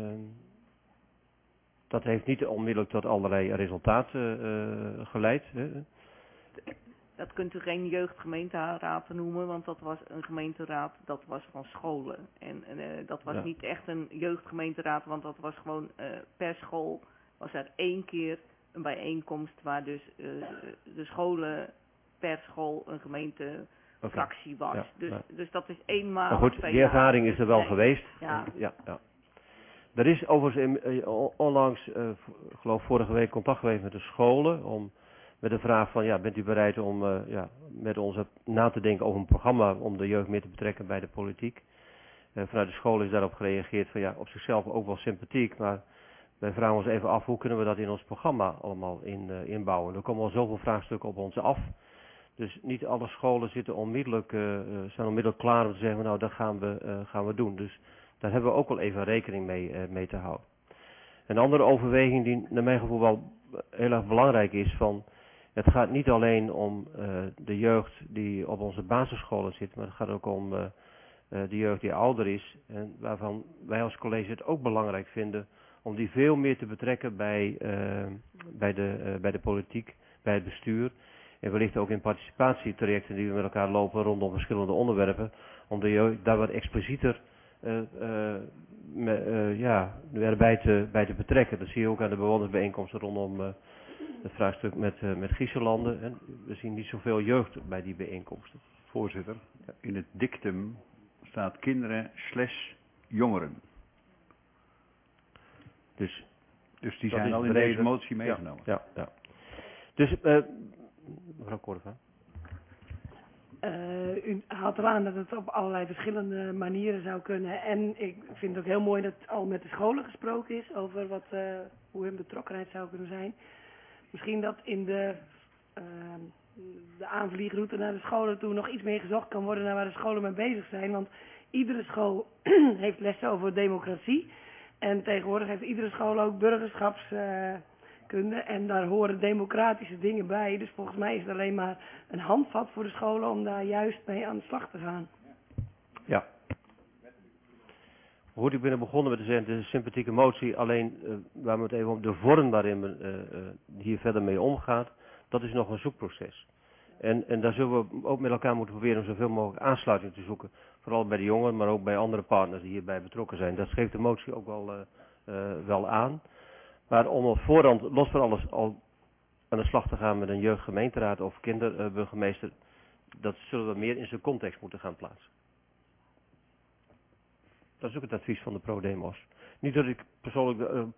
dat heeft niet onmiddellijk tot allerlei resultaten uh, geleid. Hè. Dat kunt u geen jeugdgemeenteraad noemen, want dat was een gemeenteraad, dat was van scholen. En uh, dat was Ja. niet echt een jeugdgemeenteraad, want dat was gewoon uh, per school was er één keer een bijeenkomst waar dus uh, de scholen per school een gemeentefractie was. Ja, dus, ja. dus dat is eenmaal. Maar goed, die ervaring is er wel nee. geweest. Ja. Ja, ja. Er is overigens in, onlangs, uh, geloof vorige week, contact geweest met de scholen om met de vraag van, ja, bent u bereid om uh, ja, met ons na te denken over een programma om de jeugd meer te betrekken bij de politiek. Uh, vanuit de school is daarop gereageerd van, ja, op zichzelf ook wel sympathiek, maar wij vragen ons even af, hoe kunnen we dat in ons programma allemaal in, uh, inbouwen. Er komen al zoveel vraagstukken op ons af. Dus niet alle scholen zitten onmiddellijk, uh, zijn onmiddellijk klaar om te zeggen, nou, dat gaan we, uh, gaan we doen. Dus daar hebben we ook wel even rekening mee, uh, mee te houden. Een andere overweging die naar mijn gevoel wel heel erg belangrijk is, van het gaat niet alleen om uh, de jeugd die op onze basisscholen zit, maar het gaat ook om uh, uh, de jeugd die ouder is. En waarvan wij als college het ook belangrijk vinden om die veel meer te betrekken bij, uh, bij, de, uh, bij de politiek, bij het bestuur. En wellicht ook in participatietrajecten die we met elkaar lopen rondom verschillende onderwerpen. Om de jeugd daar wat explicieter uh, uh, me, uh, ja, erbij te, bij te betrekken. Dat zie je ook aan de bewonersbijeenkomsten rondom uh, het vraagstuk met, uh, met Griezenlanden. En we zien niet zoveel jeugd bij die bijeenkomsten. Voorzitter, in het dictum staat kinderen slash jongeren. Dus, dus die dat zijn is al in breder. deze motie meegenomen. Ja, ja, ja. Dus, uh, mevrouw Korva. Uh, u haalt eraan dat het op allerlei verschillende manieren zou kunnen. En ik vind het ook heel mooi dat al met de scholen gesproken is over wat, uh, hoe hun betrokkenheid zou kunnen zijn. Misschien dat in de, uh, de aanvliegroute naar de scholen toe nog iets meer gezocht kan worden naar waar de scholen mee bezig zijn. Want iedere school heeft lessen over democratie. En tegenwoordig heeft iedere school ook burgerschapskunde. Uh, en daar horen democratische dingen bij. Dus volgens mij is het alleen maar een handvat voor de scholen om daar juist mee aan de slag te gaan. Ja. Goed, ik ben er begonnen met te zeggen, het is een sympathieke motie. Alleen, uh, waar we het even om de vorm waarin we uh, uh, hier verder mee omgaat, dat is nog een zoekproces. En, en daar zullen we ook met elkaar moeten proberen om zoveel mogelijk aansluiting te zoeken. Vooral bij de jongeren, maar ook bij andere partners die hierbij betrokken zijn. Dat geeft de motie ook wel, uh, uh, wel aan. Maar om op voorhand, los van alles, al aan de slag te gaan met een jeugdgemeenteraad of kinderburgemeester, dat zullen we meer in zijn context moeten gaan plaatsen. Dat is ook het advies van de ProDemos. Niet dat ik persoonlijk uh,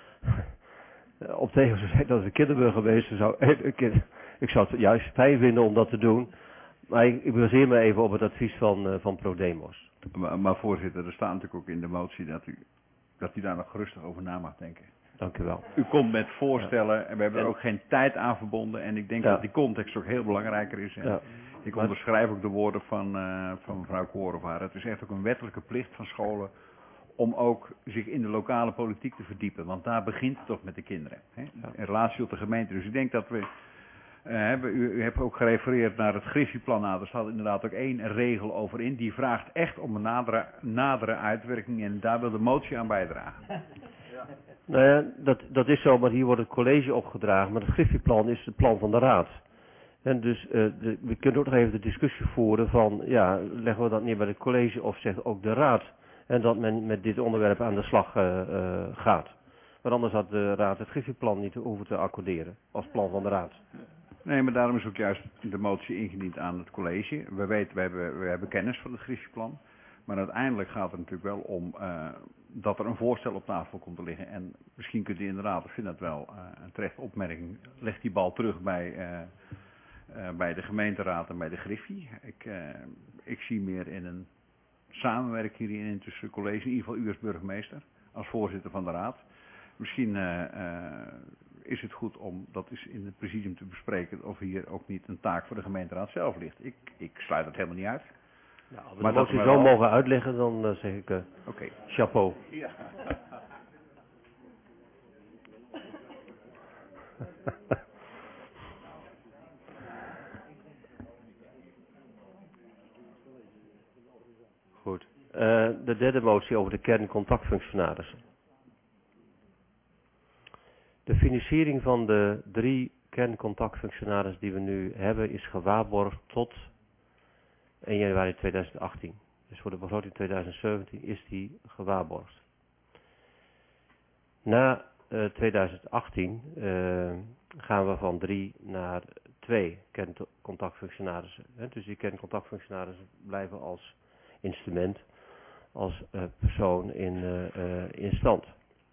op tegen zou zeggen dat de kinderburgemeester zou. Ik zou het juist fijn vinden om dat te doen. Maar ik, ik baseer me even op het advies van, uh, van ProDemos. Maar, maar voorzitter, er staat natuurlijk ook in de motie dat u, dat u daar nog rustig over na mag denken. Dank u wel. U komt met voorstellen ja. en we hebben ja. er ook geen tijd aan verbonden. En ik denk ja. dat die context ook heel belangrijker is. En ja. Ik maar... onderschrijf ook de woorden van, uh, van mevrouw Korenvaar. Het is echt ook een wettelijke plicht van scholen om ook zich in de lokale politiek te verdiepen. Want daar begint het toch met de kinderen. Hè? Ja. In relatie tot de gemeente. Dus ik denk dat we... Uh, hebben, u, u hebt ook gerefereerd naar het Griffie-plan. Nou, er staat inderdaad ook één regel over in. Die vraagt echt om een nadere, nadere uitwerking. En daar wil de motie aan bijdragen. Ja. Nou ja, dat, dat is zo, maar hier wordt het college opgedragen. Maar het Griffie-plan is het plan van de raad. En dus uh, de, we kunnen ook nog even de discussie voeren van, ja, leggen we dat neer bij het college of zegt ook de raad. En dat men met dit onderwerp aan de slag uh, uh, gaat. Maar anders had de raad het Griffie-plan niet hoeven te accorderen als plan van de raad. Nee, maar daarom is ook juist de motie ingediend aan het college. We weten, we hebben, we hebben kennis van het Griffie-plan. Maar uiteindelijk gaat het natuurlijk wel om uh, dat er een voorstel op tafel komt te liggen. En misschien kunt u inderdaad, ik vind dat wel uh, een terechte opmerking, legt die bal terug bij, uh, uh, bij de gemeenteraad en bij de Griffie. Ik, uh, ik zie meer in een samenwerking hierin tussen het college, in ieder geval u als burgemeester, als voorzitter van de raad. Misschien uh, uh, is het goed om dat eens in het presidium te bespreken of hier ook niet een taak voor de gemeenteraad zelf ligt. Ik, ik sluit dat helemaal niet uit. Nou, als we Maar de dat motie we zo wel- mogen uitleggen, dan uh, zeg ik uh, Oké. chapeau. Ja. Goed. Uh, de derde motie over de kerncontactfunctionarissen. De financiering van de drie kerncontactfunctionarissen die we nu hebben is gewaarborgd tot één januari tweeduizend achttien. Dus voor de begroting tweeduizend zeventien is die gewaarborgd. Na uh, tweeduizend achttien uh, gaan we van drie naar twee kerncontactfunctionarissen. Hè? Dus die kerncontactfunctionarissen blijven als instrument, als uh, persoon in, uh, uh, in stand.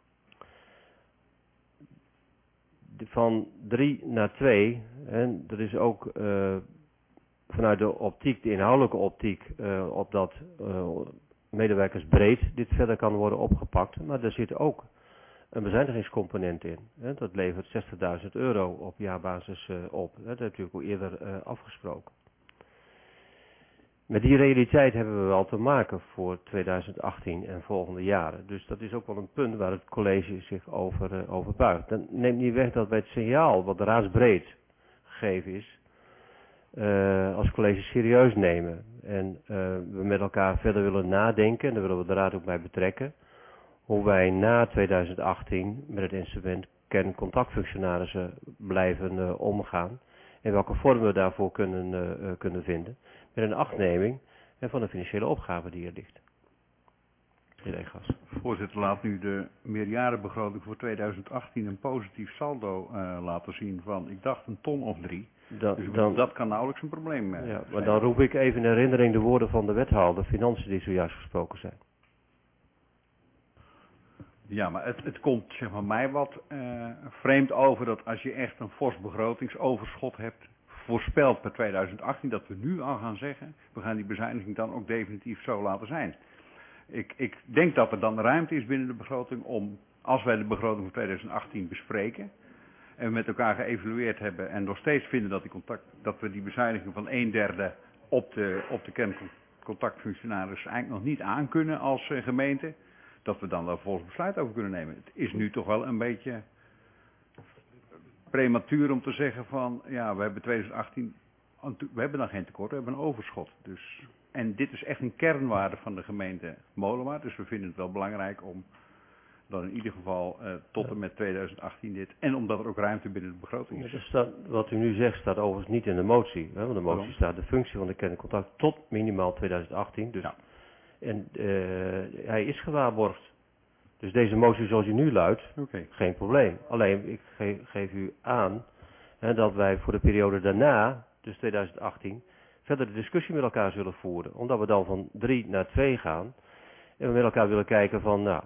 De, van drie naar twee, en dat is ook uh, vanuit de optiek, de inhoudelijke optiek, uh, op dat uh, medewerkersbreed dit verder kan worden opgepakt, maar er zit ook een bezuinigingscomponent in. Hè? Dat levert zestigduizend euro op jaarbasis uh, op. Hè? Dat heb je ook al eerder uh, afgesproken. Met die realiteit hebben we wel te maken voor tweeduizend achttien en volgende jaren. Dus dat is ook wel een punt waar het college zich over, uh, over buigt. Dat neemt niet weg dat bij het signaal wat raadsbreed gegeven is, uh, als college serieus nemen. En uh, we met elkaar verder willen nadenken, en daar willen we de raad ook bij betrekken, hoe wij na tweeduizend achttien met het instrument kerncontactfunctionarissen blijven uh, omgaan. En welke vorm we daarvoor kunnen, uh, kunnen vinden. Met een achtneming en van de financiële opgave die er ligt. Heer Egas. Voorzitter, laat nu de meerjarenbegroting voor tweeduizend achttien een positief saldo uh, laten zien van, ik dacht een ton of drie. Dan, dus dan, dat kan nauwelijks een probleem uh, ja, zijn. Maar dan roep ik even in herinnering de woorden van de wethouder Financiën die zojuist gesproken zijn. Ja, maar het, het komt zeg maar mij wat uh, vreemd over dat als je echt een fors begrotingsoverschot hebt, voorspeld per tweeduizend achttien, dat we nu al gaan zeggen, we gaan die bezuiniging dan ook definitief zo laten zijn. Ik, ik denk dat er dan ruimte is binnen de begroting om, als wij de begroting voor tweeduizend achttien bespreken, en we met elkaar geëvalueerd hebben en nog steeds vinden dat, die contact, dat we die bezuiniging van een derde op de, op de kerncontactfunctionaris eigenlijk nog niet aankunnen als uh, gemeente, dat we dan daar volgens besluit over kunnen nemen. Het is nu toch wel een beetje prematuur om te zeggen van, ja, we hebben tweeduizend achttien, we hebben dan geen tekort, we hebben een overschot. Dus, en dit is echt een kernwaarde van de gemeente Molenwaard, dus we vinden het wel belangrijk om dan in ieder geval uh, tot en met tweeduizend achttien dit, en omdat er ook ruimte binnen de begroting is. Ja, staat, wat u nu zegt staat overigens niet in de motie, hè, want de motie Waarom? staat de functie van de kerncontact tot minimaal tweeduizend achttien, dus, ja. En uh, hij is gewaarborgd. Dus deze motie zoals die nu luidt, okay. Geen probleem. Alleen, ik ge geef u aan hè, dat wij voor de periode daarna, dus tweeduizend achttien, verder de discussie met elkaar zullen voeren. Omdat we dan van drie naar twee gaan. En we met elkaar willen kijken van, nou,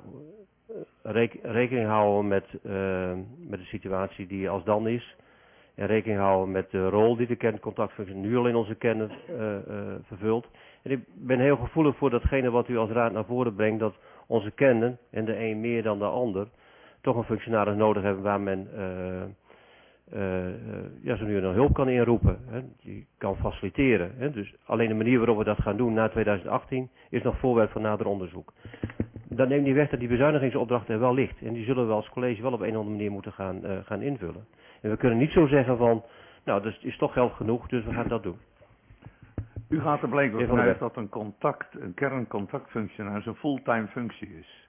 rek rekening houden met, uh, met de situatie die als dan is. En rekening houden met de rol die de kerncontactfunctie nu al in onze kern uh, uh, vervult. En ik ben heel gevoelig voor datgene wat u als raad naar voren brengt, dat onze kernen, en de een meer dan de ander, toch een functionaris nodig hebben waar men uh, uh, uh, ja, zo nu en dan hulp kan inroepen. Hè, die kan faciliteren. Hè. Dus alleen de manier waarop we dat gaan doen na tweeduizend achttien is nog voorwerp van nader onderzoek. Dat neemt niet weg dat die bezuinigingsopdracht er wel ligt. En die zullen we als college wel op een of andere manier moeten gaan, uh, gaan invullen. En we kunnen niet zo zeggen van, nou, er is toch geld genoeg, dus we gaan dat doen. U gaat er blijkbaar Meneer Van der vanuit dat een contact, een kerncontactfunctionaris een fulltime functie is.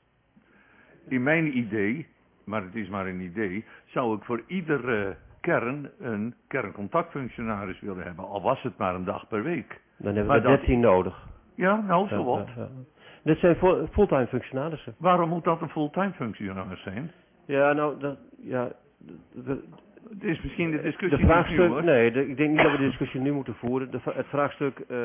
In mijn idee, maar het is maar een idee, zou ik voor iedere kern een kerncontactfunctionaris willen hebben. Al was het maar een dag per week. Dan hebben maar we dertien dat... nodig. Ja, nou, zo wat. Ja, ja, ja. Dit zijn fulltime functionarissen. Waarom moet dat een fulltime functionaris zijn? Ja, nou, dat, ja... We, het is misschien de discussie de vraagstuk, niet nu, hoor. Nee, de, ik denk niet dat we de discussie nu moeten voeren. De, het vraagstuk, uh,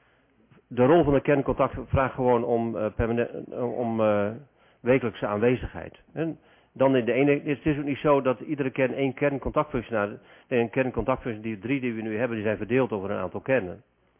de rol van de kerncontact vraagt gewoon om, uh, permanent, om uh, wekelijkse aanwezigheid. En dan in de ene, het is ook niet zo dat iedere kern één kerncontactfunctionaris, nee, een kerncontactfunctionaris, die drie die we nu hebben, die zijn verdeeld over een aantal kernen.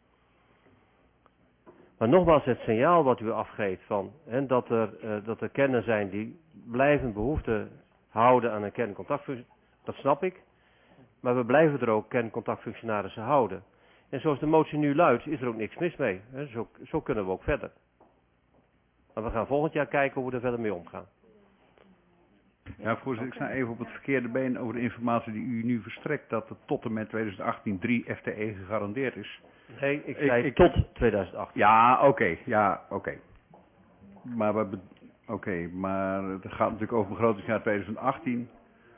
Maar nogmaals, het signaal wat u afgeeft van, hè, dat, er, uh, dat er kernen zijn die blijven behoefte houden aan een kerncontactfunctie, dat snap ik. Maar we blijven er ook kerncontactfunctionarissen houden. En zoals de motie nu luidt, is er ook niks mis mee. Hè? Zo, zo kunnen we ook verder. Maar we gaan volgend jaar kijken hoe we er verder mee omgaan. Ja, voorzitter, ik sta even op het verkeerde been over de informatie die u nu verstrekt, dat het tot en met twintig achttien drie F T E gegarandeerd is. Nee, ik zei ik, ik, tot twintig achttien. Ja, oké, okay, ja, oké. Okay. Maar we, oké, okay, maar het gaat natuurlijk over begrotingsjaar twintig achttien.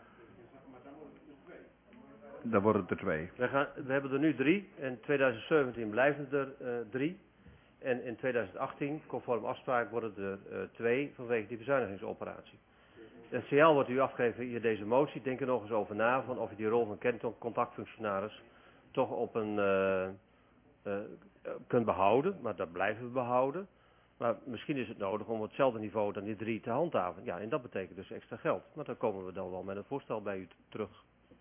Dan worden het er twee. We, gaan, we hebben er nu drie. In twintig zeventien blijven er uh, drie. En in twintig achttien, conform afspraak, worden er uh, twee vanwege die bezuinigingsoperatie. Het signaal wordt u afgegeven hier deze motie. Denk er nog eens over na van of je die rol van kerncontactfunctionaris toch op een uh, uh, kunt behouden. Maar dat blijven we behouden. Maar misschien is het nodig om op hetzelfde niveau dan die drie te handhaven. Ja, en dat betekent dus extra geld. Maar dan komen we dan wel met een voorstel bij u terug.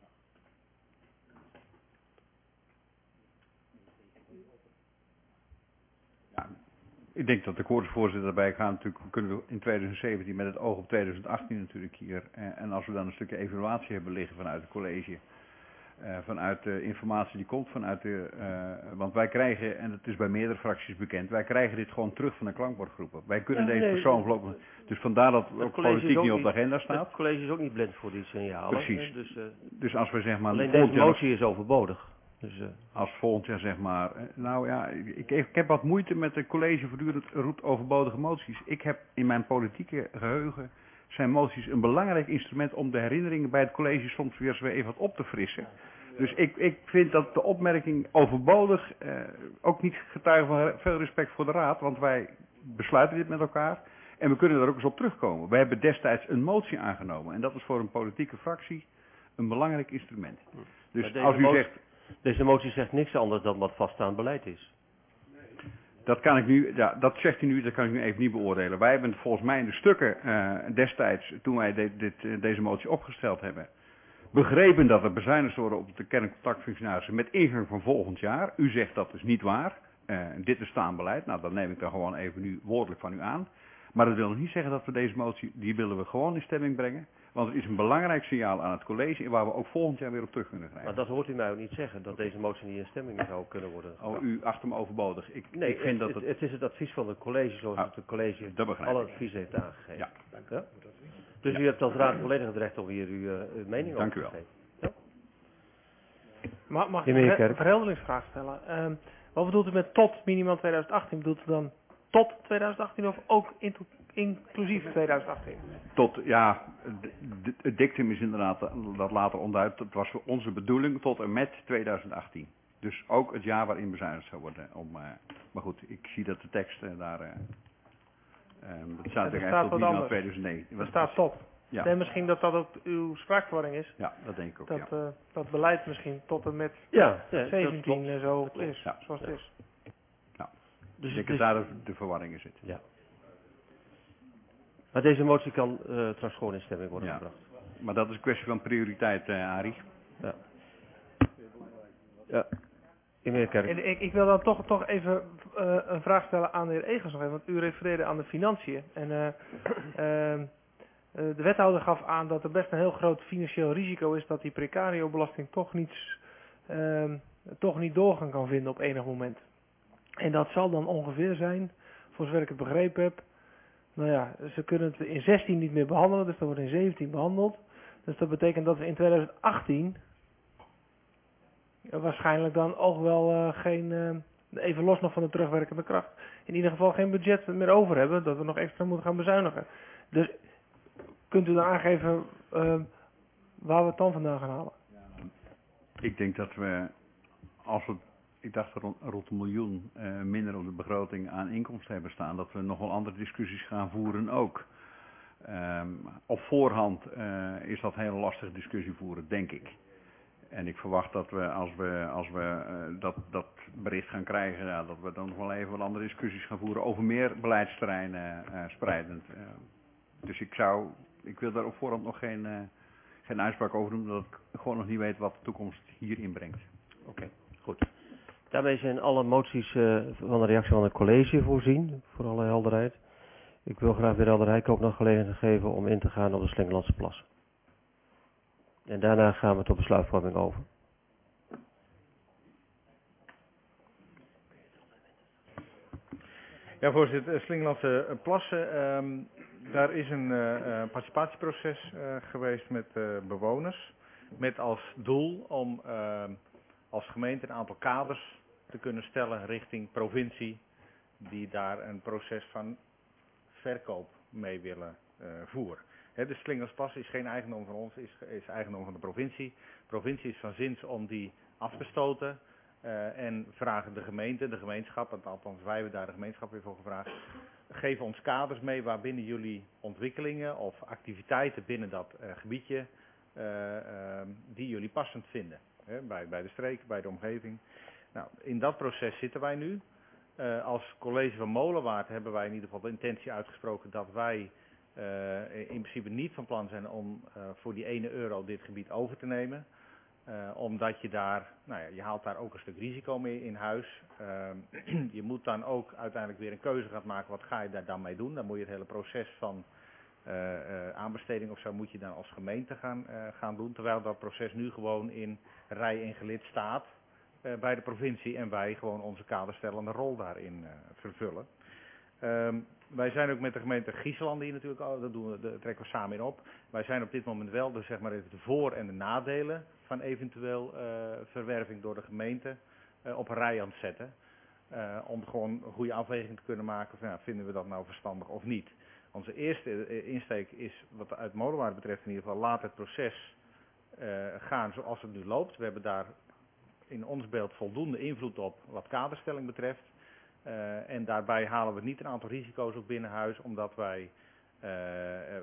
Ja, ik denk dat de koortsvoorzitter daarbij gaat. Natuurlijk kunnen we in twintig zeventien met het oog op twintig achttien natuurlijk hier. En, en als we dan een stukje evaluatie hebben liggen vanuit het college. Uh, vanuit de informatie die komt vanuit de, uh, want wij krijgen, en het is bij meerdere fracties bekend, wij krijgen dit gewoon terug van de klankbordgroepen. Wij kunnen ja, deze nee, persoon voorlopig, dus vandaar dat het ook politiek niet op de agenda staat. Het college is ook niet blind voor die signalen. Precies. Dus, uh, dus als we zeg maar... Alleen deze motie is overbodig. Dus, uh, als volgend jaar zeg maar, nou ja, ik, ik heb wat moeite met het college voortdurend roept overbodige moties. Ik heb in mijn politieke geheugen, zijn moties een belangrijk instrument om de herinneringen bij het college soms weer eens weer even wat op te frissen. Dus ik, ik vind dat de opmerking overbodig, eh, ook niet getuige van veel respect voor de raad, want wij besluiten dit met elkaar en we kunnen daar ook eens op terugkomen. Wij hebben destijds een motie aangenomen en dat is voor een politieke fractie een belangrijk instrument. Dus als u motie, zegt... Deze motie zegt niks anders dan wat vaststaand beleid is. Dat kan ik nu, ja, dat zegt u nu, dat kan ik nu even niet beoordelen. Wij hebben volgens mij in de stukken uh, destijds, toen wij de, dit, uh, deze motie opgesteld hebben, begrepen dat er bezuinigd worden op de kerncontactfunctionarissen met ingang van volgend jaar. U zegt dat is niet waar. Uh, dit is staand beleid. Nou, dat neem ik dan gewoon even nu woordelijk van u aan. Maar dat wil nog niet zeggen dat we deze motie, die willen we gewoon in stemming brengen. Want het is een belangrijk signaal aan het college waar we ook volgend jaar weer op terug kunnen grijpen. Maar dat hoort u mij ook niet zeggen, dat deze motie niet in stemming zou kunnen worden. Oh, u acht hem overbodig. Ik, nee, ik vind het, dat het... het is het advies van het college zoals ah, het college alle advies heeft aangegeven. Ja. Ja? Dus ja. U hebt als raad volledig het recht om hier uw, uh, uw mening Dank over te geven. Ja? Mag, mag ik een verhelderingsvraag stellen? Uh, wat bedoelt u met tot minimaal twintig achttien? Bedoelt u dan tot twintig achttien of ook inclusief twintig achttien? Tot, ja, het dictum is inderdaad dat later onduidelijk. Het was voor onze bedoeling tot en met twintig achttien. Dus ook het jaar waarin bezuinigd zou worden. Om, uh, maar goed, ik zie dat de tekst uh, daar... Uh, um, het staat er echt tot minimaal tweeduizend negen. Er staat tot. Ja. Nee, misschien dat dat ook uw spraakverwarring is. Ja, dat denk ik ook, dat, ja. uh, dat beleid misschien tot en met ja, ja, zeventien en zo is, ja. zoals ja. het is. Nou, dus ik denk dat daar de, de verwarringen zitten. Ja. Maar deze motie kan uh, trouwens gewoon in stemming worden ja. gebracht. Maar dat is een kwestie van prioriteit, uh, Arie. Ja. Ja. En ik, ik wil dan toch, toch even uh, een vraag stellen aan de heer Egers nog even, want u refereerde aan de financiën. En uh, uh, uh, de wethouder gaf aan dat er best een heel groot financieel risico is dat die precario-belasting toch, niets, uh, toch niet doorgang kan vinden op enig moment. En dat zal dan ongeveer zijn, voor zover ik het begrepen heb, nou ja, ze kunnen het in zestien niet meer behandelen, dus dat wordt in zeventien behandeld. Dus dat betekent dat we in twintig achttien... waarschijnlijk dan ook wel uh, geen, uh, even los nog van de terugwerkende kracht, in ieder geval geen budget meer over hebben, dat we nog extra moeten gaan bezuinigen. Dus kunt u dan aangeven uh, waar we het dan vandaan gaan halen? Ik denk dat we, als we, ik dacht rond, rond een miljoen uh, minder op de begroting aan inkomsten hebben staan, dat we nog wel andere discussies gaan voeren ook. Um, op voorhand uh, is dat een hele lastige discussie voeren, denk ik. En ik verwacht dat we, als we, als we uh, dat, dat bericht gaan krijgen, ja, dat we dan nog wel even wat andere discussies gaan voeren over meer beleidsterreinen uh, spreidend. Uh, dus ik zou, ik wil daar op voorhand nog geen, uh, geen uitspraak over doen, omdat ik gewoon nog niet weet wat de toekomst hierin brengt. Oké, okay, goed. Daarmee zijn alle moties uh, van de reactie van het college voorzien, voor alle helderheid. Ik wil graag weer Rijk ook nog gelegenheid geven om in te gaan op de Slingelandse Plassen. En daarna gaan we tot besluitvorming over. Ja, voorzitter, uh, Slingelandse uh, Plassen, uh, daar is een uh, uh, participatieproces uh, geweest met uh, bewoners. Met als doel om uh, als gemeente een aantal kaders te kunnen stellen richting provincie. Die daar een proces van verkoop mee willen uh, voeren. He, de Slingelandse Plassen is geen eigendom van ons, is, is eigendom van de provincie. De provincie is van zins om die af te stoten. Uh, en vragen de gemeente, de gemeenschap, althans wij hebben daar de gemeenschap weer voor gevraagd. Geef ons kaders mee waarbinnen jullie ontwikkelingen of activiteiten binnen dat uh, gebiedje uh, uh, die jullie passend vinden. He, bij, bij de streek, bij de omgeving. Nou, in dat proces zitten wij nu. Uh, als college van Molenwaard hebben wij in ieder geval de intentie uitgesproken dat wij uh, in principe niet van plan zijn om uh, voor die ene euro dit gebied over te nemen. Uh, omdat je daar, nou ja, je haalt daar ook een stuk risico mee in huis. Uh, je moet dan ook uiteindelijk weer een keuze gaan maken, wat ga je daar dan mee doen? Dan moet je het hele proces van uh, uh, aanbesteding of zo moet je dan als gemeente gaan, uh, gaan doen. Terwijl dat proces nu gewoon in rij en gelid staat uh, bij de provincie en wij gewoon onze kaderstellende rol daarin uh, vervullen. Um, wij zijn ook met de gemeente Giesland hier natuurlijk, al, dat, doen we, dat trekken we samen in op. Wij zijn op dit moment wel dus zeg maar even de voor- en de nadelen van eventueel uh, verwerving door de gemeente uh, op een rij aan het zetten. Uh, om gewoon een goede afweging te kunnen maken van ja, vinden we dat nou verstandig of niet. Onze eerste insteek is wat uit Molenwaard betreft in ieder geval laat het proces uh, gaan zoals het nu loopt. We hebben daar in ons beeld voldoende invloed op wat kaderstelling betreft. Uh, en daarbij halen we niet een aantal risico's op binnen huis, omdat wij uh, uh,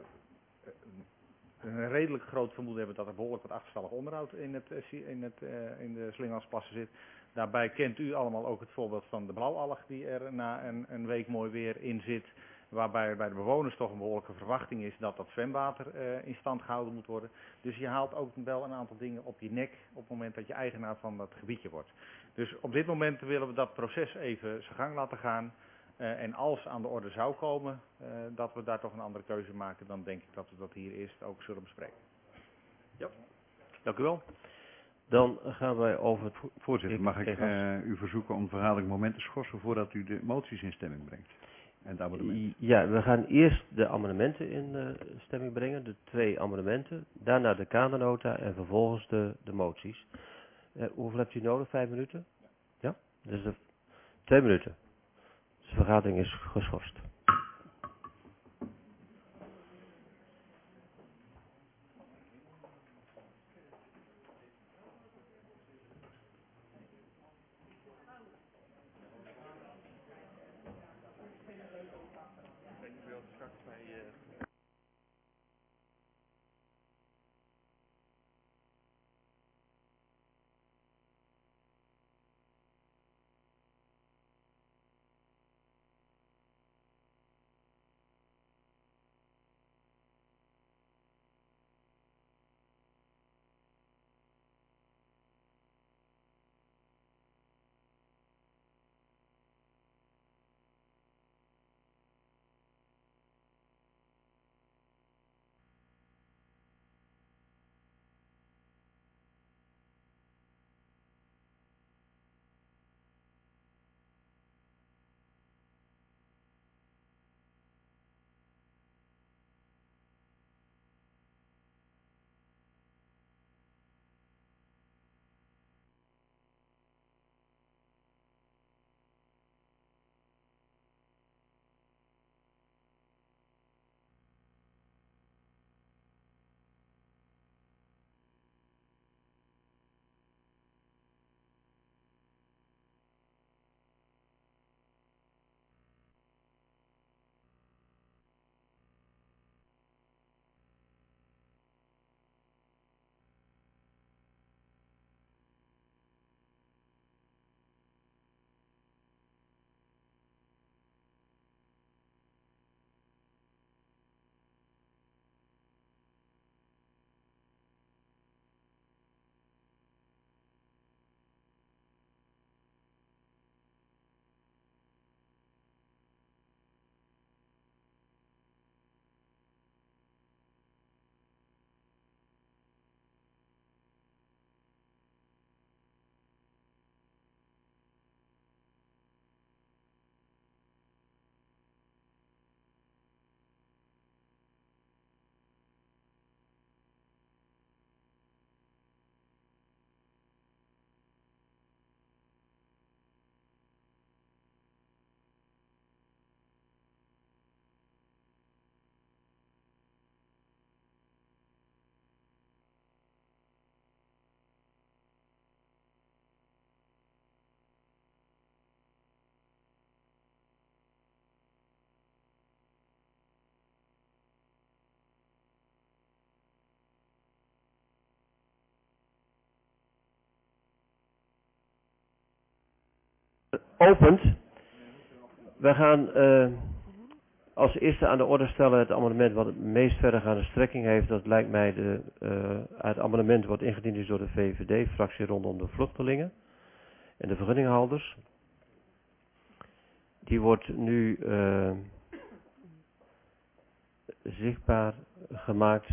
een redelijk groot vermoeden hebben dat er behoorlijk wat achterstallig onderhoud in, het, in, het, uh, in de Slingelandse Plassen zit. Daarbij kent u allemaal ook het voorbeeld van de blauwalg die er na een, een week mooi weer in zit. Waarbij bij de bewoners toch een behoorlijke verwachting is dat dat zwemwater uh, in stand gehouden moet worden. Dus je haalt ook wel een aantal dingen op je nek op het moment dat je eigenaar van dat gebiedje wordt. Dus op dit moment willen we dat proces even zijn gang laten gaan. Uh, en als aan de orde zou komen uh, dat we daar toch een andere keuze maken, dan denk ik dat we dat hier eerst ook zullen bespreken. Ja, dank u wel. Dan gaan wij over het... Voorzitter, mag ik uh, u verzoeken om het vergadering moment te schorsen voordat u de moties in stemming brengt? En het amendement. Ja, we gaan eerst de amendementen in uh, stemming brengen, de twee amendementen. Daarna de kadernota en vervolgens de, de moties. Uh, hoeveel hebt u nodig? Vijf minuten? Ja? Dus de, twee minuten. Dus de vergadering is geschorst. geopend. Wij gaan uh, als eerste aan de orde stellen het amendement wat het meest verregaande strekking heeft. Dat lijkt mij de, uh, het amendement wat ingediend is door de V V D-fractie rondom de vluchtelingen en de vergunninghouders. Die wordt nu uh, zichtbaar gemaakt.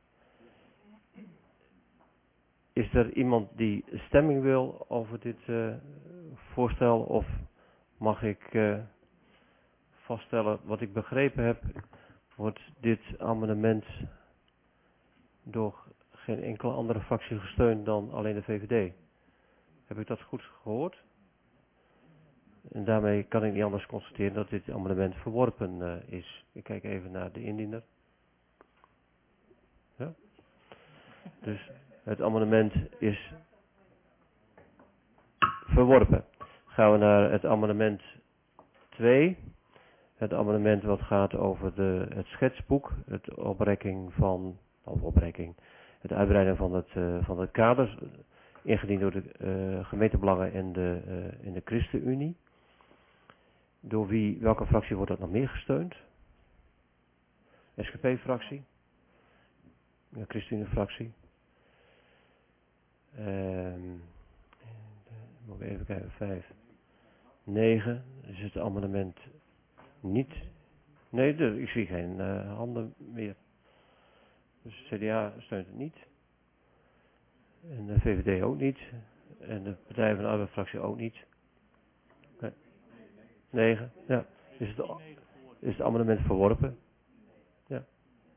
Is er iemand die stemming wil over dit uh, voorstel of mag ik uh, vaststellen wat ik begrepen heb, wordt dit amendement door geen enkele andere fractie gesteund dan alleen de V V D. Heb ik dat goed gehoord? En daarmee kan ik niet anders constateren dat dit amendement verworpen uh, is. Ik kijk even naar de indiener. Ja? Dus het amendement is verworpen. Gaan we naar het amendement twee. Het amendement wat gaat over de, het schetsboek. Het oprekking van, of oprekking, het uitbreiden van het, uh, van het kader. Ingediend door de uh, gemeentebelangen en de, uh, in de ChristenUnie. Door wie, welke fractie wordt dat nog meer gesteund? S G P-fractie. Ja, ChristenUnie-fractie. Um, moet ik even kijken, vijf. negen. Is het amendement niet. Nee, de, ik zie geen uh, handen meer. Dus C D A steunt het niet. En de V V D ook niet. En de Partij van de Arbeid-fractie ook niet. Nee. negen. Ja. Is het, is het amendement verworpen? Ja.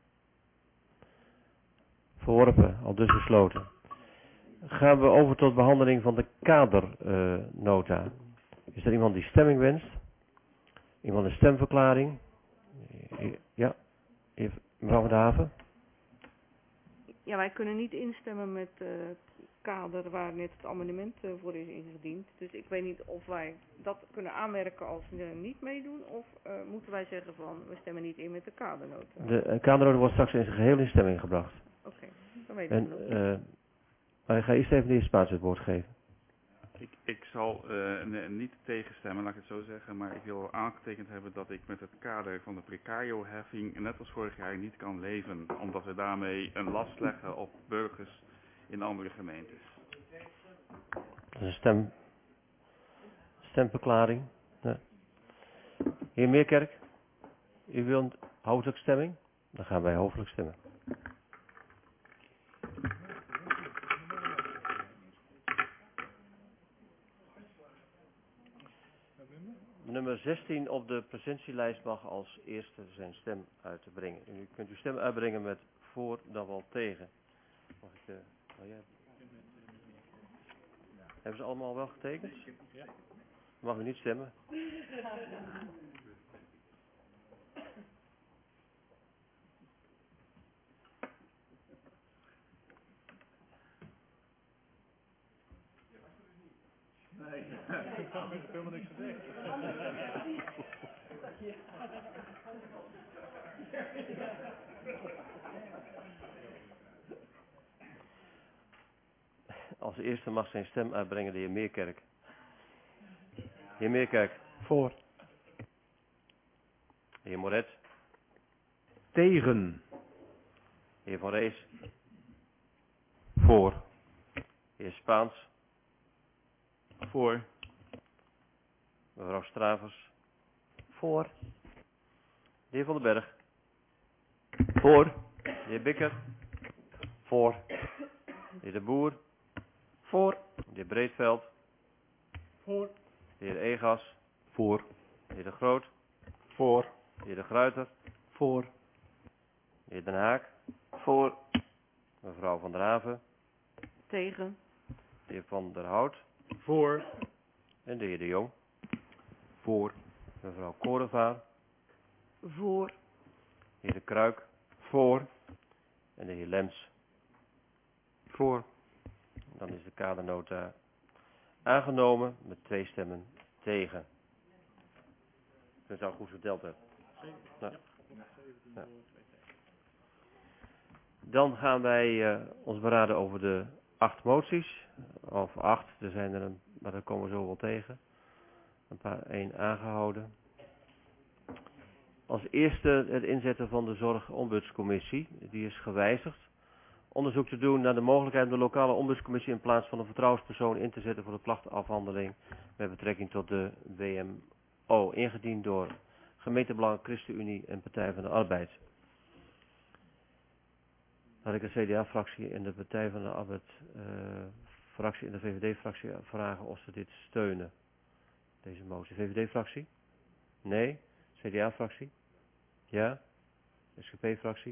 Verworpen, al dus besloten. Gaan we over tot behandeling van de kadernota. Uh, is er iemand die stemming wenst? Iemand een stemverklaring? Ja, mevrouw Van der Haven. Ja, wij kunnen niet instemmen met uh, het kader waar net het amendement uh, voor is ingediend. Dus ik weet niet of wij dat kunnen aanmerken als we niet meedoen. Of uh, moeten wij zeggen van we stemmen niet in met de kadernota. De uh, kadernota wordt straks in zijn geheel in stemming gebracht. Oké, okay, dan weten we dat. Uh, maar ik ga eerst even de heer Spaans het woord geven. Ik, ik zal uh, niet tegenstemmen, laat ik het zo zeggen, maar ik wil wel aangetekend hebben dat ik met het kader van de precario-heffing net als vorig jaar niet kan leven, omdat we daarmee een last leggen op burgers in andere gemeentes. Dat is een stem, stemverklaring. Ja. Heer Meerkerk, u wilt hoofdelijk stemming? Dan gaan wij hoofdelijk stemmen. Nummer zestien op de presentielijst mag als eerste zijn stem uitbrengen. U kunt uw stem uitbrengen met voor dan wel tegen. Mag ik, uh, oh ja. Hebben ze allemaal wel getekend? Mag u niet stemmen? Nee, ik heb helemaal niks gezegd. Als eerste mag zijn stem uitbrengen de heer Meerkerk. Heer Meerkerk. Voor. Heer Moret. Tegen. Heer Van Rees. Voor. Heer Spaans. Voor. Mevrouw Stravers. Voor. De heer Van den Berg. Voor. De heer Bikker. Voor. De heer De Boer. Voor. De heer Breedveld. Voor. De heer Egas. Voor. De heer De Groot. Voor. De heer De Gruyter. Voor. De heer Den Haak. Voor. Mevrouw Van der Haven. Tegen. De heer Van der Hout. Voor. En de heer De Jong. Voor. Mevrouw Korevaar. Voor. De heer De Kruik. Voor. En de heer Lems. Voor. Dan is de kadernota aangenomen met twee stemmen tegen. Dat zou goed verteld hebben. Nou. Ja. Dan gaan wij uh, ons beraden over de acht moties. Of acht, er zijn er een, maar daar komen we zo wel tegen. Een paar één aangehouden. Als eerste het inzetten van de zorgombudscommissie. Die is gewijzigd. Onderzoek te doen naar de mogelijkheid om de lokale ombudscommissie in plaats van een vertrouwenspersoon in te zetten voor de klachtenafhandeling met betrekking tot de W M O. Ingediend door Gemeentebelangen, ChristenUnie en Partij van de Arbeid. Laat ik de C D A-fractie en de Partij van de Arbeid uh, fractie en de V V D-fractie vragen of ze dit steunen. Deze motie. V V D-fractie? Nee. C D A-fractie? Ja. S G P-fractie?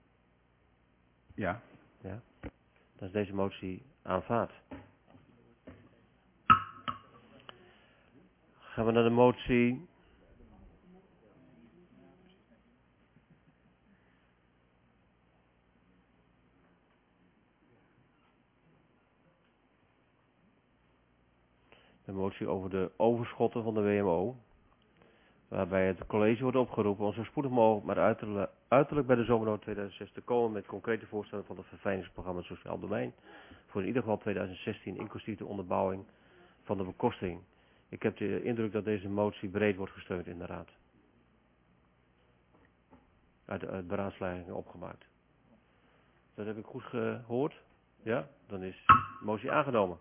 Ja. Ja. Dan is deze motie aanvaard. Gaan we naar de motie. De motie over de overschotten van de W M O. Waarbij het college wordt opgeroepen om zo spoedig mogelijk, maar uiterlijk, uiterlijk bij de zomernota tweeduizend zes te komen met concrete voorstellen van het verfijningsprogramma Sociaal Domein. Voor in ieder geval tweeduizend zestien, inclusief de onderbouwing van de bekosting. Ik heb de indruk dat deze motie breed wordt gesteund in de raad. Uit de uit beraadslagingen opgemaakt. Dat heb ik goed gehoord. Ja, dan is de motie aangenomen.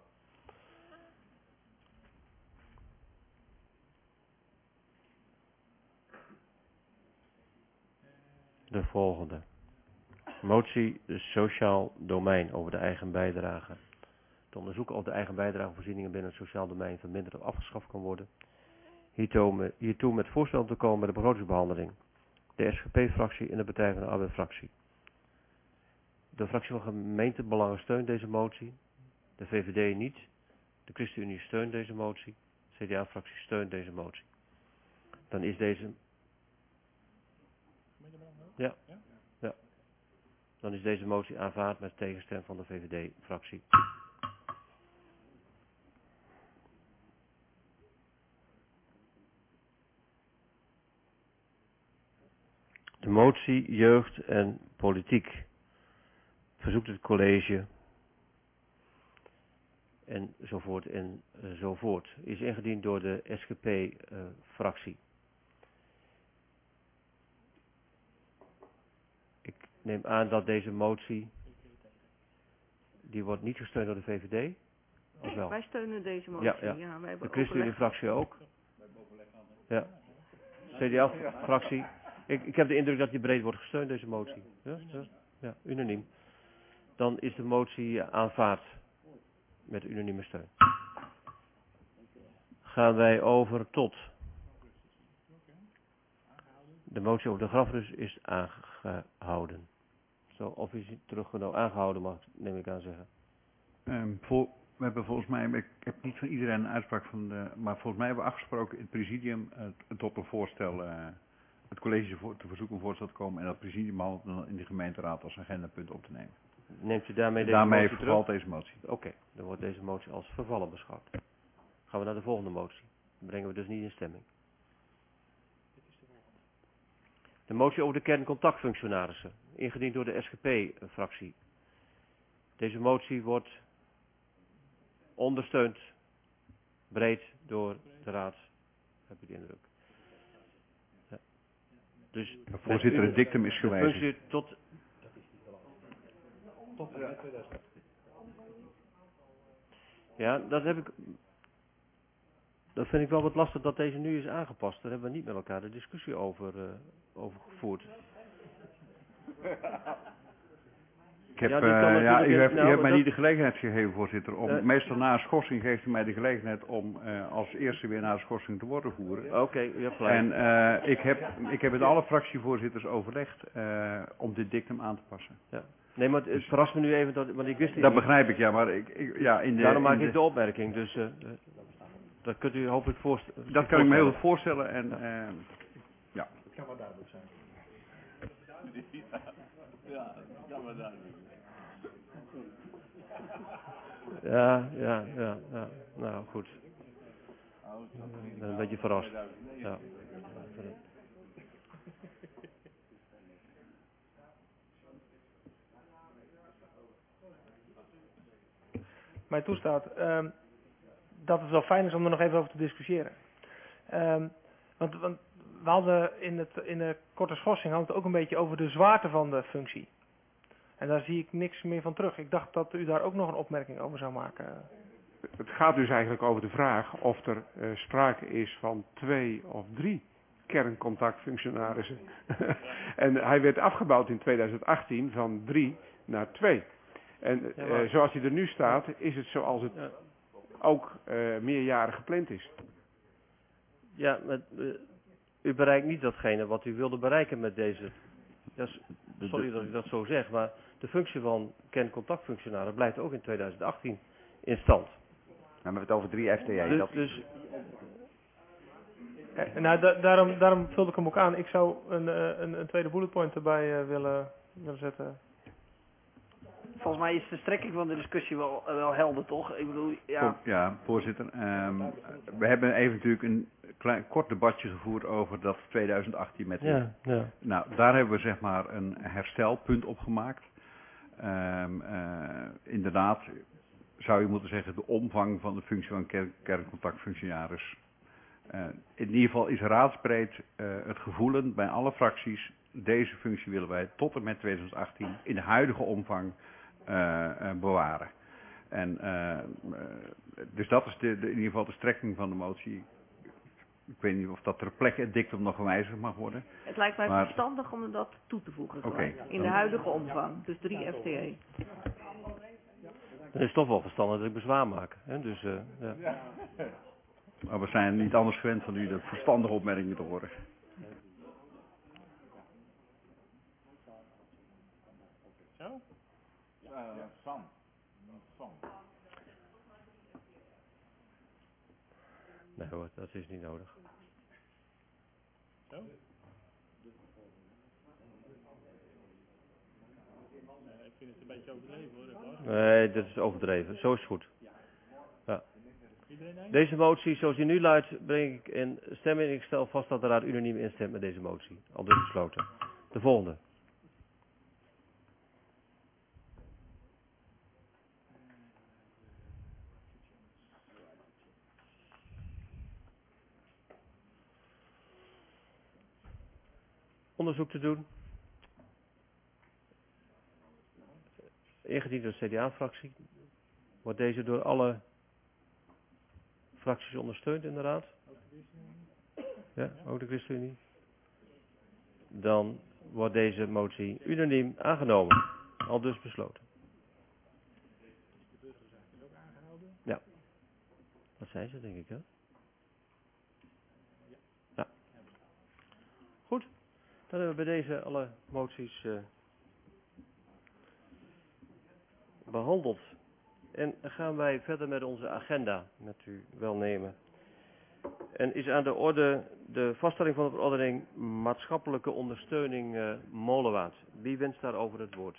De volgende. Motie Sociaal Domein over de eigen bijdrage. Te onderzoeken of de eigen bijdragevoorzieningen binnen het sociaal domein verminderd of afgeschaft kan worden. Hiertoe, hiertoe met voorstel te komen bij de begrotingsbehandeling. De S G P-fractie en de Partij van de Arbeid-fractie. De fractie van Gemeentebelangen steunt deze motie. De V V D niet. De ChristenUnie steunt deze motie. De C D A-fractie steunt deze motie. Dan is deze... Ja. Ja. Dan is deze motie aanvaard met tegenstem van de V V D-fractie. De motie Jeugd en Politiek. Verzoekt het college en zovoort en uh, zovoort. Is ingediend door de S G P-fractie. Uh, Ik neem aan dat deze motie, die wordt niet gesteund door de V V D? Of wel? Wij steunen deze motie. Ja, ja. Ja, wij hebben De ChristenUnie-fractie ook. Ja. C D A-fractie. Ik, ik heb de indruk dat die breed wordt gesteund, deze motie. Ja, ja, ja, unaniem. Dan is de motie aanvaard met unanieme steun. Gaan wij over tot. De motie over de grafrus is aangehouden. Zo officieel teruggenomen, aangehouden mag, neem ik aan zeggen. Um, vol, we hebben volgens mij, ik heb niet van iedereen een uitspraak van de, maar volgens mij hebben we afgesproken in het presidium uh, tot een voorstel, uh, het college voor, te verzoeken een voorstel te komen en dat presidium dan in de gemeenteraad als agendapunt op te nemen. Neemt u daarmee deze daarmee motie terug? vervalt deze motie. Oké, okay, dan wordt deze motie als vervallen beschouwd. Gaan we naar de volgende motie. Dan brengen we dus niet in stemming. De motie over de kerncontactfunctionarissen, ingediend door de S G P-fractie. Deze motie wordt ondersteund breed door de raad, heb ik de indruk. Ja. Dus de voorzitter, het dictum is gewijzigd. Tot, tot tweeduizend. Ja, dat heb ik. Dat vind ik wel wat lastig dat deze nu is aangepast. Daar hebben we niet met elkaar de discussie over, uh, over gevoerd. Ik heb, ja, uh, ja, u heeft, nou, u hebt mij dat... niet de gelegenheid gegeven, voorzitter. Om, uh, meestal na een schorsing geeft u mij de gelegenheid om uh, als eerste weer naar de schorsing te worden voeren. Oké, okay, u hebt gelijk. En uh, ik, heb, ik heb met alle fractievoorzitters overlegd uh, om dit dictum aan te passen. Ja. Nee, maar het dus, verrast me nu even, dat, want ik wist niet... Dat begrijp ik, ja, maar ik... ik ja, in de, Daarom maak in de... ik de opmerking, dus... Uh, uh, dat kunt u hopelijk voorstellen. Dat kan ik me heel goed voorstellen en... Uh, ja. Het kan maar duidelijk zijn. Ja, dat kan maar duidelijk. Ja, ja, ja, ja. Nou, goed. Ik ben een beetje verrast. Ja. Mij toestaat, um, dat het wel fijn is om er nog even over te discussiëren. Um, want, want we hadden in, het, in de korte schorsing hadden we het ook een beetje over de zwaarte van de functie. En daar zie ik niks meer van terug. Ik dacht dat u daar ook nog een opmerking over zou maken. Het gaat dus eigenlijk over de vraag of er uh, sprake is van twee of drie kerncontactfunctionarissen. En hij werd afgebouwd in tweeduizend achttien van drie naar twee. En Ja, maar... uh, zoals hij er nu staat, is het zoals het ja. ook uh, meerjarig gepland is. Ja, met, uh, u bereikt niet datgene wat u wilde bereiken met deze. Dat is, sorry dat ik dat zo zeg, maar de functie van kerncontactfunctionaris blijft ook in tweeduizend achttien in stand. Dan hebben we het over drie F T E. Dus, dat... dus eh, nou, da daarom, daarom vulde ik hem ook aan. Ik zou een, uh, een, een tweede bulletpoint erbij uh, willen, willen zetten. Volgens mij is de strekking van de discussie wel, uh, wel helder, toch? Ik bedoel, ja... Ja, voorzitter. Um, we hebben even natuurlijk een klein, kort debatje gevoerd over dat tweeduizend achttien met... Ja, ja. Nou, daar hebben we zeg maar een herstelpunt op gemaakt. Um, uh, inderdaad, zou je moeten zeggen, de omvang van de functie van ker kerncontactfunctionaris. Uh, in ieder geval is raadsbreed uh, het gevoelen bij alle fracties, deze functie willen wij tot en met tweeduizend achttien in de huidige omvang uh, uh, bewaren. En, uh, uh, dus dat is de, de, in ieder geval de strekking van de motie. Ik weet niet of dat ter plekke het dictum nog gewijzigd mag worden. Het lijkt mij maar... verstandig om dat toe te voegen. Okay, in de huidige omvang, dus drie F T E. Het is toch wel verstandig dat ik bezwaar maak. Hè? Dus, uh, ja. Maar we zijn niet anders gewend van u de verstandige opmerkingen te horen. Zo? Uh, Sam. Sam. Nee hoor, dat is niet nodig. Zo? Ik vind het een beetje overdreven hoor. Nee, dat is overdreven. Zo is het goed. Ja. Deze motie, zoals die nu luidt, breng ik in stemming. Ik stel vast dat de raad unaniem instemt met deze motie. Al dus besloten. De volgende. Onderzoek te doen. Ingediend door de C D A-fractie. Wordt deze door alle fracties ondersteund in de raad? Ja, ook de ChristenUnie. Dan wordt deze motie unaniem aangenomen. Al dus besloten. Ja. Dat zijn ze, denk ik, hè? Ja. Goed. Dan hebben we bij deze alle moties uh, behandeld. En dan gaan wij verder met onze agenda, met u welnemen. En is aan de orde de vaststelling van de verordening maatschappelijke ondersteuning uh, Molenwaard. Wie wenst daarover het woord?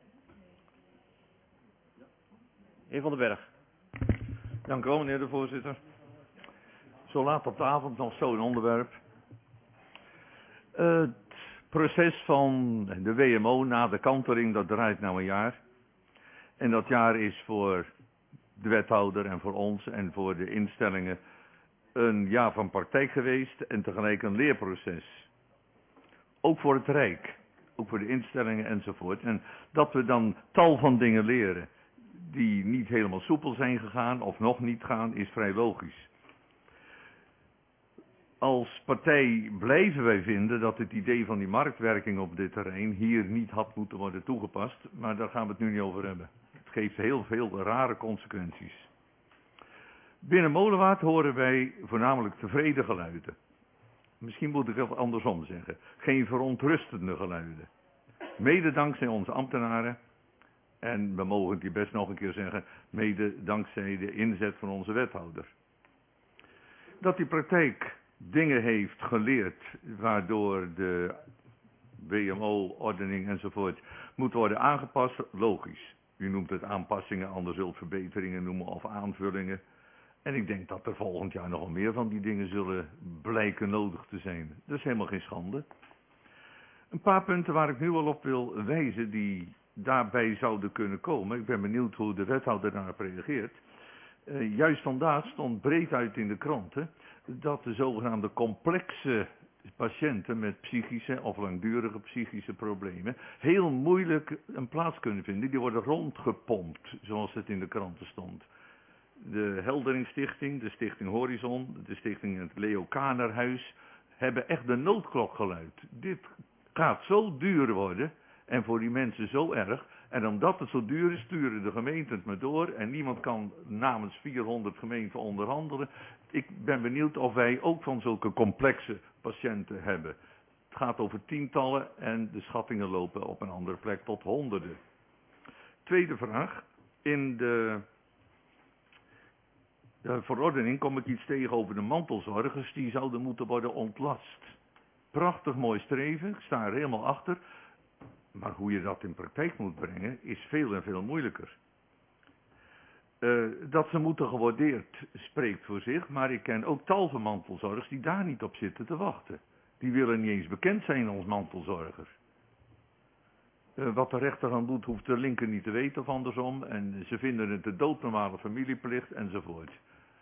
Heer Van den Berg. Dank u wel, meneer de voorzitter. Zo laat op de avond nog zo'n onderwerp. Uh, het proces van de W M O na de kantering, dat draait nou een jaar. En dat jaar is voor de wethouder en voor ons en voor de instellingen een jaar van praktijk geweest en tegelijk een leerproces. Ook voor het Rijk, ook voor de instellingen enzovoort. En dat we dan tal van dingen leren die niet helemaal soepel zijn gegaan of nog niet gaan, is vrij logisch. Als partij blijven wij vinden dat het idee van die marktwerking op dit terrein hier niet had moeten worden toegepast, maar daar gaan we het nu niet over hebben. Het geeft heel veel rare consequenties. Binnen Molenwaard horen wij voornamelijk tevreden geluiden. Misschien moet ik het andersom zeggen. Geen verontrustende geluiden. Mede dankzij onze ambtenaren. En we mogen het hier best nog een keer zeggen. Mede dankzij de inzet van onze wethouder. Dat die praktijk dingen heeft geleerd. Waardoor de W M O-ordening enzovoort moet worden aangepast. Logisch. U noemt het aanpassingen, anders zult verbeteringen noemen of aanvullingen. En ik denk dat er volgend jaar nogal meer van die dingen zullen blijken nodig te zijn. Dat is helemaal geen schande. Een paar punten waar ik nu al op wil wijzen die daarbij zouden kunnen komen. Ik ben benieuwd hoe de wethouder daarop reageert. Uh, juist vandaag stond breed uit in de kranten dat de zogenaamde complexe patiënten met psychische of langdurige psychische problemen heel moeilijk een plaats kunnen vinden. Die worden rondgepompt, zoals het in de kranten stond. De Helderingsstichting, de Stichting Horizon, de Stichting het Leo Kanerhuis hebben echt de noodklok geluid. Dit gaat zo duur worden en voor die mensen zo erg. En omdat het zo duur is, sturen de gemeenten het maar door en niemand kan namens vierhonderd gemeenten onderhandelen. Ik ben benieuwd of wij ook van zulke complexe patiënten hebben. Het gaat over tientallen en de schattingen lopen op een andere plek tot honderden. Tweede vraag. In de, de verordening kom ik iets tegen over de mantelzorgers die zouden moeten worden ontlast. Prachtig mooi streven, ik sta er helemaal achter. Maar hoe je dat in praktijk moet brengen is veel en veel moeilijker. Uh, dat ze moeten gewaardeerd spreekt voor zich, maar ik ken ook tal van mantelzorgers die daar niet op zitten te wachten. Die willen niet eens bekend zijn als mantelzorger. Uh, wat de rechter aan doet, hoeft de linker niet te weten of andersom. En ze vinden het de doodnormale familieplicht enzovoort.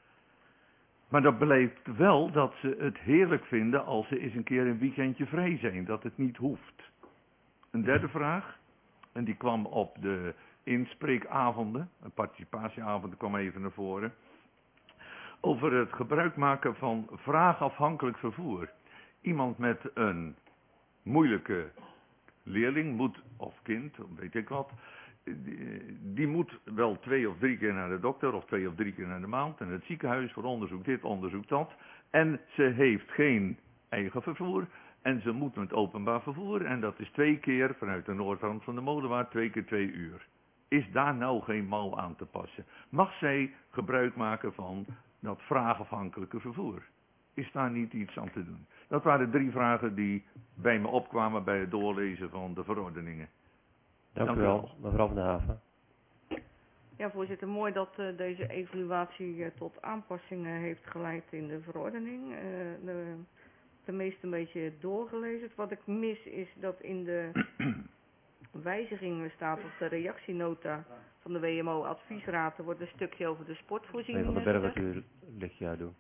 Maar dat blijkt wel dat ze het heerlijk vinden als ze eens een keer een weekendje vrij zijn. Dat het niet hoeft. Een derde vraag, en die kwam op de inspreekavonden, een participatieavond kwam even naar voren, over het gebruik maken van vraagafhankelijk vervoer. Iemand met een moeilijke leerling moet, of kind, weet ik wat, die, die moet wel twee of drie keer naar de dokter of twee of drie keer naar de maand en het ziekenhuis voor onderzoek dit, onderzoek dat. En ze heeft geen eigen vervoer. En ze moet met openbaar vervoer en dat is twee keer vanuit de noordrand van de Molenwaard, twee keer twee uur. Is daar nou geen mouw aan te passen? Mag zij gebruik maken van dat vraagafhankelijke vervoer? Is daar niet iets aan te doen? Dat waren drie vragen die bij me opkwamen bij het doorlezen van de verordeningen. Dank, Dank u wel, mevrouw Van der Haven. Ja, voorzitter, mooi dat uh, deze evaluatie uh, tot aanpassingen heeft geleid in de verordening. Uh, de, de meeste een beetje doorgelezen. Wat ik mis is dat in de wijzigingen staat op de reactienota van de W M O-adviesraad. Er wordt een stukje over de sportvoorzieningen. Meneer Van den Berg, wat u lichtje uitdoen.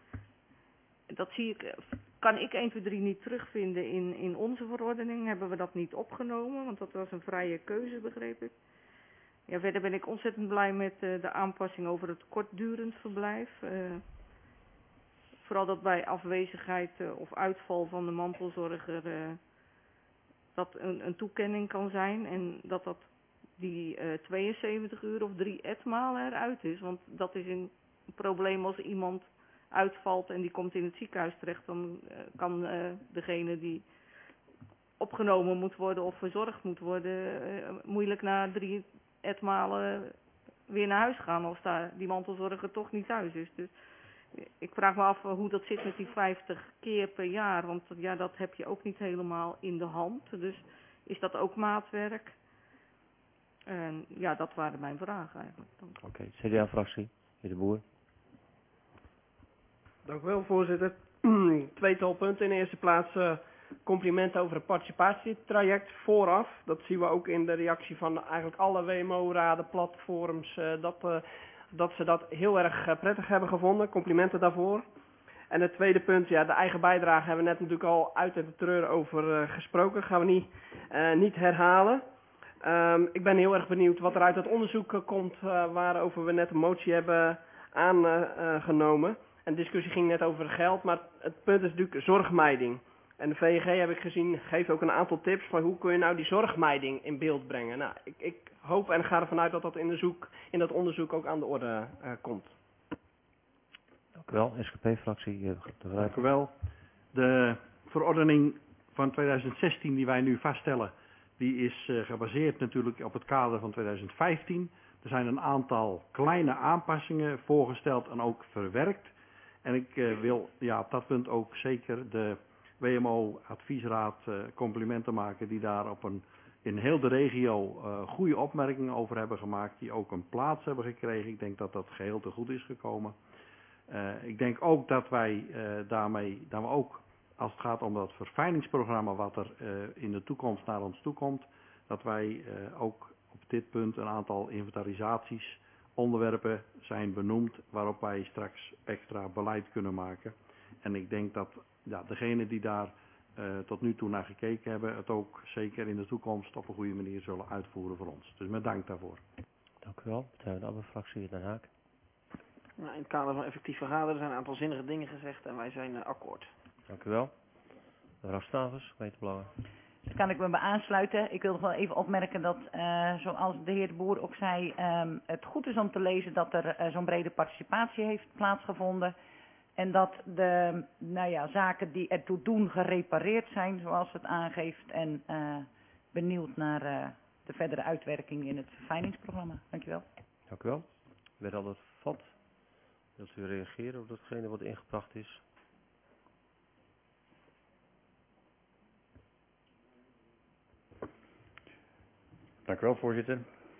Dat zie ik, kan ik één, twee, drie niet terugvinden in, in onze verordening. Hebben we dat niet opgenomen, want dat was een vrije keuze, begreep ik. Ja, verder ben ik ontzettend blij met uh, de aanpassing over het kortdurend verblijf. Uh, vooral dat bij afwezigheid uh, of uitval van de mantelzorger uh, dat een, een toekenning kan zijn. En dat dat die uh, tweeënzeventig uur of drie etmalen eruit is. Want dat is een probleem als iemand uitvalt en die komt in het ziekenhuis terecht. Dan uh, kan uh, degene die opgenomen moet worden of verzorgd moet worden uh, moeilijk na drie etmalen weer naar huis gaan als daar die mantelzorger toch niet thuis is. Dus ik vraag me af hoe dat zit met die vijftig keer per jaar, want ja, dat heb je ook niet helemaal in de hand. Dus is dat ook maatwerk? En ja, dat waren mijn vragen eigenlijk. Oké, okay, C D A-fractie, heer De Boer. Dank u wel, voorzitter. Tweetal punten. In de eerste plaats uh, complimenten over het participatietraject vooraf. Dat zien we ook in de reactie van eigenlijk alle W M O-raden, platforms, uh, dat, uh, dat ze dat heel erg uh, prettig hebben gevonden. Complimenten daarvoor. En het tweede punt, ja, de eigen bijdrage hebben we net natuurlijk al uit en te treuren over uh, gesproken. Gaan we niet, uh, niet herhalen. Um, ik ben heel erg benieuwd wat er uit het onderzoek uh, komt uh, waarover we net een motie hebben aangenomen. Uh, uh, En de discussie ging net over geld, maar het punt is natuurlijk zorgmijding. En de V N G, heb ik gezien, geeft ook een aantal tips van hoe kun je nou die zorgmijding in beeld brengen. Nou, ik, ik hoop en ga ervan uit dat dat in, de zoek, in dat onderzoek ook aan de orde uh, komt. Dank u wel, S G P-fractie. Dank u wel. De verordening van tweeduizend zestien die wij nu vaststellen, die is uh, gebaseerd natuurlijk op het kader van tweeduizend vijftien. Er zijn een aantal kleine aanpassingen voorgesteld en ook verwerkt. En ik uh, wil ja, op dat punt ook zeker de W M O-adviesraad uh, complimenten maken die daar op een, in heel de regio uh, goede opmerkingen over hebben gemaakt. Die ook een plaats hebben gekregen. Ik denk dat dat geheel te goed is gekomen. Uh, ik denk ook dat wij uh, daarmee, dat we ook als het gaat om dat verfijningsprogramma wat er uh, in de toekomst naar ons toe komt, dat wij uh, ook op dit punt een aantal inventarisaties onderwerpen zijn benoemd waarop wij straks extra beleid kunnen maken. En ik denk dat ja, degenen die daar uh, tot nu toe naar gekeken hebben, het ook zeker in de toekomst op een goede manier zullen uitvoeren voor ons. Dus met dank daarvoor. Dank u wel. Betreffende de andere fractie, Den Haak. Nou, in het kader van effectief vergaderen zijn een aantal zinnige dingen gezegd en wij zijn uh, akkoord. Dank u wel. Mevrouw Stavers, gemeentebelangen. Daar kan ik me bij aansluiten. Ik wil nog wel even opmerken dat, uh, zoals de heer De Boer ook zei, um, het goed is om te lezen dat er uh, zo'n brede participatie heeft plaatsgevonden. En dat de nou ja, zaken die ertoe doen gerepareerd zijn, zoals het aangeeft. En uh, benieuwd naar uh, de verdere uitwerking in het verfijningsprogramma. Dankjewel. Dank u wel. Wethouder Vat, wilt u reageren op datgene wat ingebracht is? Dank u wel, voorzitter.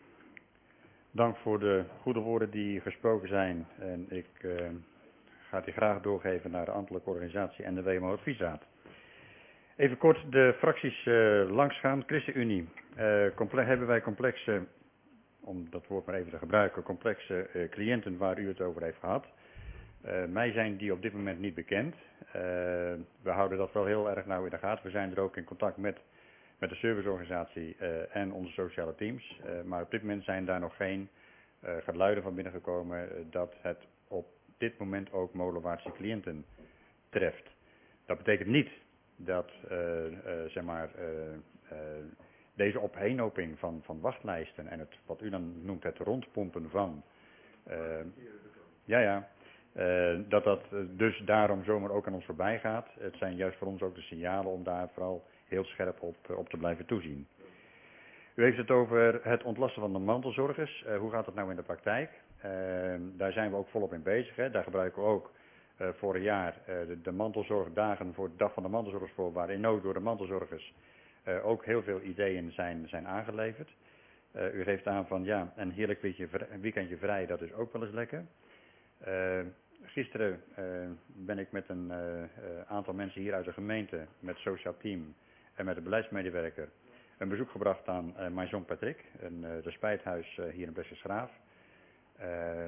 Dank voor de goede woorden die gesproken zijn. En ik uh, ga die graag doorgeven naar de ambtelijke organisatie en de W M O Adviesraad. Even kort de fracties uh, langsgaan. ChristenUnie. Uh, comple- hebben wij complexe, om dat woord maar even te gebruiken, complexe uh, cliënten waar u het over heeft gehad. Uh, mij zijn die op dit moment niet bekend. Uh, we houden dat wel heel erg nauw in de gaten. We zijn er ook in contact met met de serviceorganisatie uh, en onze sociale teams. Uh, maar op dit moment zijn daar nog geen uh, geluiden van binnengekomen uh, dat het op dit moment ook molenwaardse cliënten treft. Dat betekent niet dat uh, uh, zeg maar, uh, uh, deze opeenhoping van, van wachtlijsten en het, wat u dan noemt het rondpompen van, uh, ja ja, uh, dat dat dus daarom zomaar ook aan ons voorbij gaat. Het zijn juist voor ons ook de signalen om daar vooral heel scherp op, op te blijven toezien. U heeft het over het ontlasten van de mantelzorgers. Uh, hoe gaat dat nou in de praktijk? Uh, daar zijn we ook volop in bezig. Hè. Daar gebruiken we ook uh, vorig jaar uh, de, de mantelzorgdagen voor de dag van de mantelzorgers voor, waarin ook door de mantelzorgers uh, ook heel veel ideeën zijn, zijn aangeleverd. Uh, u geeft aan van ja, een heerlijk weekendje, een weekendje vrij, dat is ook wel eens lekker. Uh, gisteren uh, ben ik met een uh, uh, aantal mensen hier uit de gemeente, met het sociaal team en met de beleidsmedewerker, een bezoek gebracht aan uh, Maison Patrick, een uh, respijthuis uh, hier in Blessersgraaf. Uh,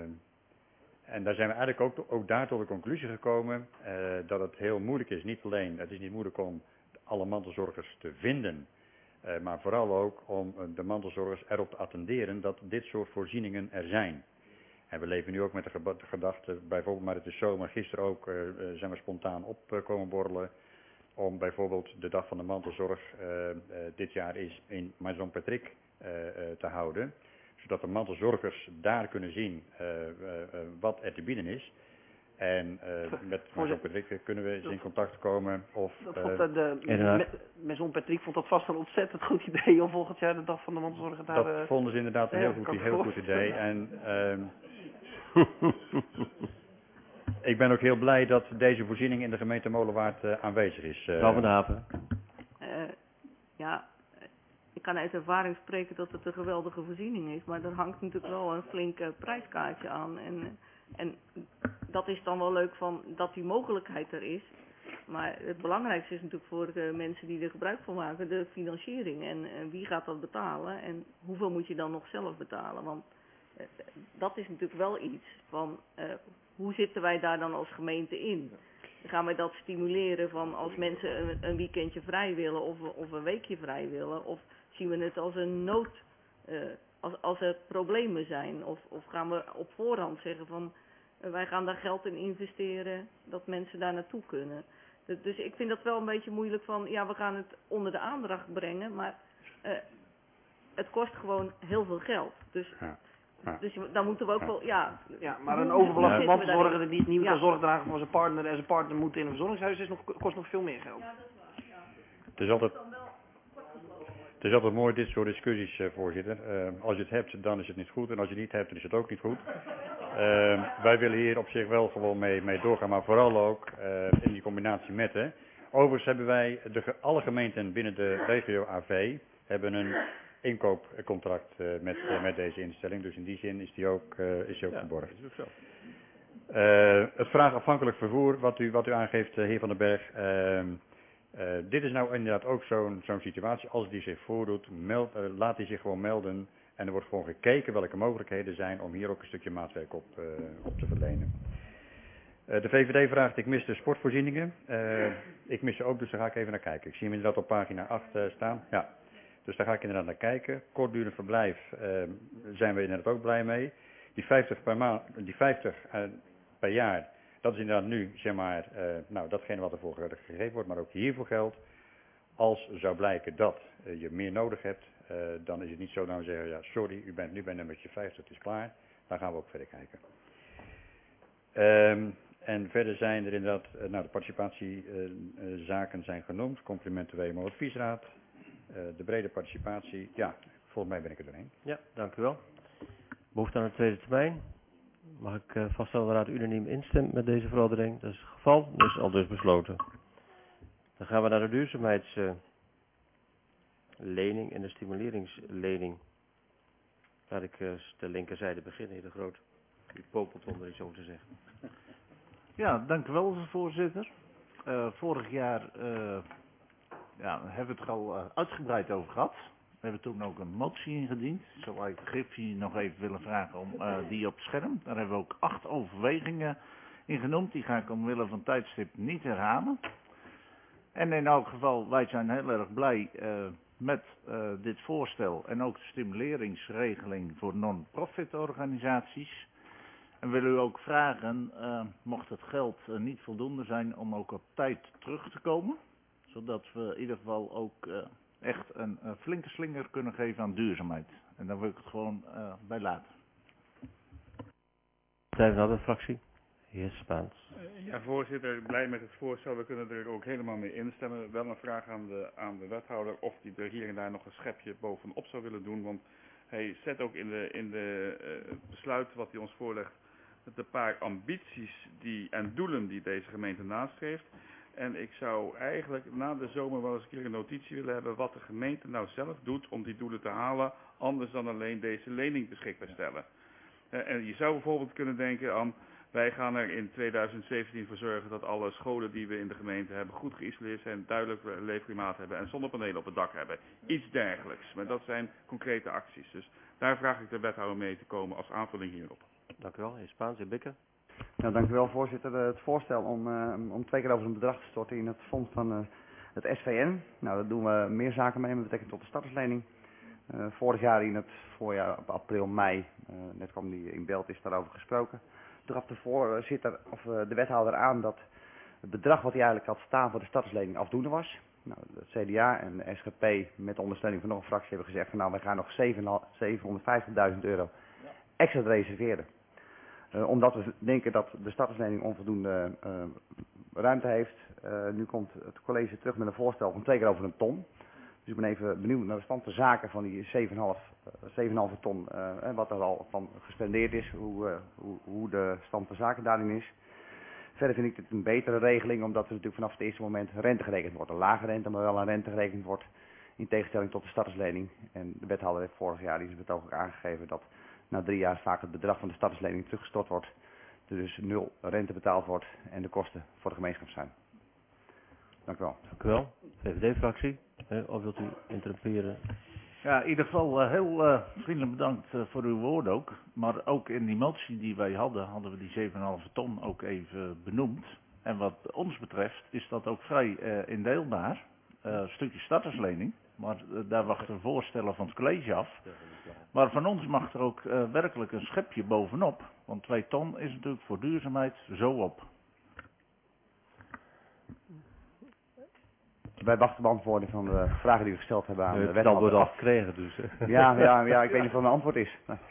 en daar zijn we eigenlijk ook, ook daar tot de conclusie gekomen uh, dat het heel moeilijk is. Niet alleen, het is niet moeilijk om alle mantelzorgers te vinden, uh, maar vooral ook om uh, de mantelzorgers erop te attenderen dat dit soort voorzieningen er zijn. En we leven nu ook met de gedachte, bijvoorbeeld, maar het is zomer, gisteren ook uh, zijn we spontaan op uh, komen borrelen, om bijvoorbeeld de dag van de mantelzorg uh, uh, dit jaar is in Maison Patrick uh, uh, te houden. Zodat de mantelzorgers daar kunnen zien uh, uh, uh, wat er te bieden is. En uh, met Maison Patrick kunnen we eens in contact komen. Of, dat uh, vond de, de Maison Patrick vond dat vast een ontzettend goed idee om volgend jaar de dag van de mantelzorg daar... Dat uh, vonden ze inderdaad een heel goed, heel goed idee. En uh, ik ben ook heel blij dat deze voorziening in de gemeente Molenwaard uh, aanwezig is. Uh, Mevrouw van der Haven. Uh, ja, ik kan uit ervaring spreken dat het een geweldige voorziening is, maar er hangt natuurlijk wel een flink uh, prijskaartje aan. En, en dat is dan wel leuk van dat die mogelijkheid er is. Maar het belangrijkste is natuurlijk voor de mensen die er gebruik van maken, de financiering. En, en wie gaat dat betalen en hoeveel moet je dan nog zelf betalen? Want uh, dat is natuurlijk wel iets van... Uh, Hoe zitten wij daar dan als gemeente in? Gaan wij dat stimuleren van als mensen een, een weekendje vrij willen of, of een weekje vrij willen? Of zien we het als een nood, uh, als, als er problemen zijn? Of, of gaan we op voorhand zeggen van uh, wij gaan daar geld in investeren dat mensen daar naartoe kunnen? Dus, dus ik vind dat wel een beetje moeilijk van ja, we gaan het onder de aandacht brengen, maar uh, het kost gewoon heel veel geld. Dus... Ja. Ja. Dus dan moeten we ook wel, ja... Ja, maar een overbelaste mantelzorger die niet meer kan ja. zorg dragen voor zijn partner en zijn partner moet in een verzorgingshuis, is nog, kost nog veel meer geld. Ja, dat is waar, ja. Het is altijd, het is altijd mooi dit soort discussies, uh, voorzitter. Uh, als je het hebt, dan is het niet goed en als je het niet hebt, dan is het ook niet goed. Uh, wij willen hier op zich wel gewoon mee, mee doorgaan, maar vooral ook uh, in die combinatie met. Hè. Overigens hebben wij, de, alle gemeenten binnen de regio A V hebben een inkoopcontract uh, met, uh, met deze instelling. Dus in die zin is die ook, uh, is die ook ja, geborgd. is ook zo. Uh, het vraagafhankelijk vervoer, wat u, wat u aangeeft, uh, heer Van den Berg. Uh, uh, dit is nou inderdaad ook zo'n zo'n situatie. Als die zich voordoet, meld, uh, laat die zich gewoon melden. En er wordt gewoon gekeken welke mogelijkheden zijn om hier ook een stukje maatwerk op, uh, op te verlenen. Uh, de V V D vraagt, ik mis de sportvoorzieningen. Uh, ik mis ze ook, dus daar ga ik even naar kijken. Ik zie hem inderdaad op pagina acht uh, staan. Ja. Dus daar ga ik inderdaad naar kijken. Kortdurend verblijf uh, zijn we inderdaad ook blij mee. Die vijftig per, maand, die vijftig uh, per jaar, dat is inderdaad nu, zeg maar, uh, nou, datgene wat ervoor gegeven wordt, maar ook hiervoor geldt. Als zou blijken dat uh, je meer nodig hebt, uh, dan is het niet zo dat we zeggen, ja, sorry, u bent nu bij nummertje vijftig, het is klaar. Dan gaan we ook verder kijken. Um, en verder zijn er inderdaad, uh, nou, de participatiezaken uh, zijn genoemd. Complimenten W M O Adviesraad. Uh, de brede participatie, ja, volgens mij ben ik er doorheen. Ja, dank u wel. Behoefte aan een tweede termijn. Mag ik uh, vaststellen dat de Raad unaniem instemt met deze verordening? Dat is het geval, dus al dus besloten. Dan gaan we naar de duurzaamheidslening uh, en de stimuleringslening. Laat ik uh, ter linkerzijde beginnen, heer De Groot. U popelt om er iets over te zeggen. Ja, dank u wel, voorzitter. Uh, vorig jaar uh, ja, hebben we het er al uh, uitgebreid over gehad. We hebben toen ook een motie ingediend. Zou ik Griffie nog even willen vragen om uh, die op het scherm. Daar hebben we ook acht overwegingen in genoemd. Die ga ik omwille van tijdstip niet herhalen. En in elk geval, wij zijn heel erg blij uh, met uh, dit voorstel. En ook de stimuleringsregeling voor non-profit organisaties. En willen u ook vragen, uh, mocht het geld uh, niet voldoende zijn, om ook op tijd terug te komen. Zodat we in ieder geval ook uh, echt een, een flinke slinger kunnen geven aan duurzaamheid. En daar wil ik het gewoon uh, bij laten. Partij van de fractie, heer Spaans. Uh, ja, voorzitter, blij met het voorstel. We kunnen er ook helemaal mee instemmen. Wel een vraag aan de, aan de wethouder of die er hier en daar nog een schepje bovenop zou willen doen. Want hij zet ook in de, in de uh, besluit wat hij ons voorlegt met een paar ambities die, en doelen die deze gemeente nastreeft. En ik zou eigenlijk na de zomer wel eens een keer een notitie willen hebben wat de gemeente nou zelf doet om die doelen te halen, anders dan alleen deze lening beschikbaar stellen. Uh, en je zou bijvoorbeeld kunnen denken aan, wij gaan er in tweeduizend zeventien voor zorgen dat alle scholen die we in de gemeente hebben goed geïsoleerd zijn, duidelijk leefklimaat hebben en zonnepanelen op het dak hebben. Iets dergelijks. Maar dat zijn concrete acties. Dus daar vraag ik de wethouder mee te komen als aanvulling hierop. Dank u wel. Heer Spaans, heer Bikker. Nou, dank u wel, voorzitter. Het voorstel om, uh, om twee keer over een bedrag te storten in het fonds van uh, het S V N. Nou, daar doen we meer zaken mee met betrekking tot de starterslening. Uh, vorig jaar in het voorjaar, op april, mei, uh, net kwam die in beeld, is daarover gesproken. Toen gaf de voorzitter, of uh, de wethouder aan dat het bedrag wat hij eigenlijk had staan voor de starterslening afdoende was. Nou, het C D A en de S G P met de ondersteuning van nog een fractie hebben gezegd van nou, wij gaan nog zevenhonderdvijftigduizend euro extra reserveren. Uh, omdat we denken dat de starterslening onvoldoende uh, ruimte heeft. Uh, nu komt het college terug met een voorstel van twee keer over een ton. Dus ik ben even benieuwd naar de stand van zaken van die zeven komma vijf ton, uh, en wat er al van gespendeerd is, hoe, uh, hoe, hoe de stand van zaken daarin is. Verder vind ik het een betere regeling, omdat er natuurlijk vanaf het eerste moment rente gerekend wordt. Een lage rente, maar wel een rente gerekend wordt, in tegenstelling tot de starterslening. En de wethouder heeft vorig jaar in zijn betoog ook aangegeven dat na drie jaar vaak het bedrag van de starterslening teruggestort wordt. Er dus nul rente betaald wordt en de kosten voor de gemeenschap zijn. Dank u wel. Dank u wel. V V D-fractie, of wilt u interrumperen? Ja, in ieder geval uh, heel uh, vriendelijk bedankt uh, voor uw woord ook. Maar ook in die motie die wij hadden, hadden we die zeven komma vijf ton ook even benoemd. En wat ons betreft is dat ook vrij uh, indeelbaar. Uh, een stukje starterslening. Maar uh, daar wachten voorstellen van het college af. Maar van ons mag er ook uh, werkelijk een schepje bovenop. Want twee ton is natuurlijk voor duurzaamheid zo op. Wij wachten beantwoording van de vragen die we gesteld hebben aan uh, de wethouder. Dat wordt al gekregen dus. Ja, ja, ja, ik weet niet of er een antwoord is. Uh,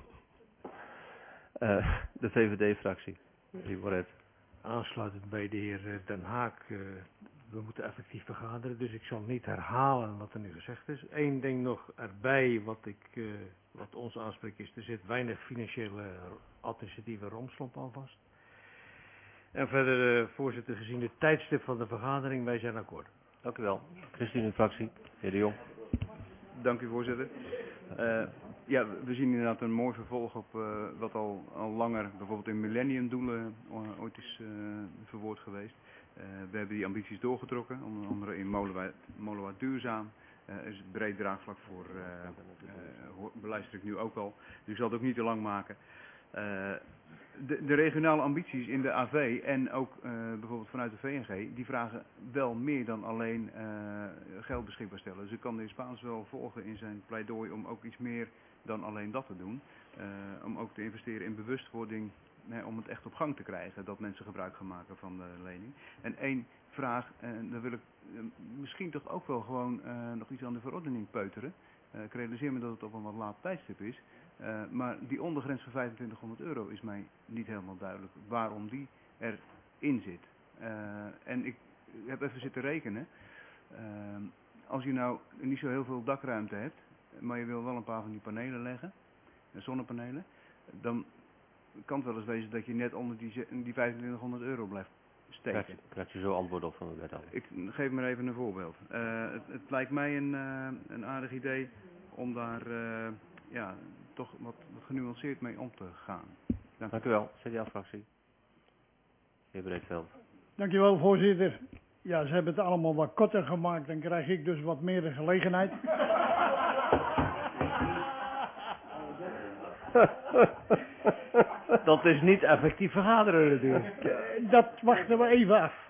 de V V D-fractie. Die wordt aansluitend bij de heer Den Haak. Uh, we moeten effectief vergaderen, dus ik zal niet herhalen wat er nu gezegd is. Eén ding nog erbij, wat, ik, uh, wat ons aanspreekt, is er zit weinig financiële administratieve romslomp aan vast. En verder, uh, voorzitter, gezien het tijdstip van de vergadering, wij zijn akkoord. Dank u wel. ChristenUnie-fractie, heer De Jong. Dank u, voorzitter. Uh, ja, we zien inderdaad een mooi vervolg op uh, wat al, al langer bijvoorbeeld in millenniumdoelen uh, ooit is uh, verwoord geweest. Uh, we hebben die ambities doorgetrokken, onder andere in Molenwaard Duurzaam. Er uh, is het breed draagvlak voor, uh, uh, beluister ik nu ook al. Dus ik zal het ook niet te lang maken. Uh, de, de regionale ambities in de A V en ook uh, bijvoorbeeld vanuit de V N G, die vragen wel meer dan alleen uh, geld beschikbaar stellen. Dus ik kan de heer Spaans wel volgen in zijn pleidooi om ook iets meer dan alleen dat te doen. Uh, om ook te investeren in bewustwording, nee, om het echt op gang te krijgen, dat mensen gebruik gaan maken van de lening. En één vraag, en uh, daar wil ik uh, misschien toch ook wel gewoon uh, nog iets aan de verordening peuteren. Uh, ik realiseer me dat het op een wat laat tijdstip is. Uh, maar die ondergrens van vijfentwintighonderd euro is mij niet helemaal duidelijk waarom die erin zit. Uh, en ik heb even zitten rekenen. Uh, als je nou niet zo heel veel dakruimte hebt, maar je wil wel een paar van die panelen leggen, zonnepanelen, dan kan het wel eens wezen dat je net onder die, die vijfentwintighonderd euro blijft steken. Krijg, krijg je zo antwoord op van de wethouder? Ik geef maar even een voorbeeld. Uh, het, het lijkt mij een, uh, een aardig idee om daar uh, ja, toch wat, wat genuanceerd mee om te gaan. Dank, Dank u wel. C D A-fractie. Heer Breedveld. Dankjewel, voorzitter. Ja, ze hebben het allemaal wat korter gemaakt, dan krijg ik dus wat meer de gelegenheid. Dat is niet effectief vergaderen natuurlijk. Dat wachten we even af.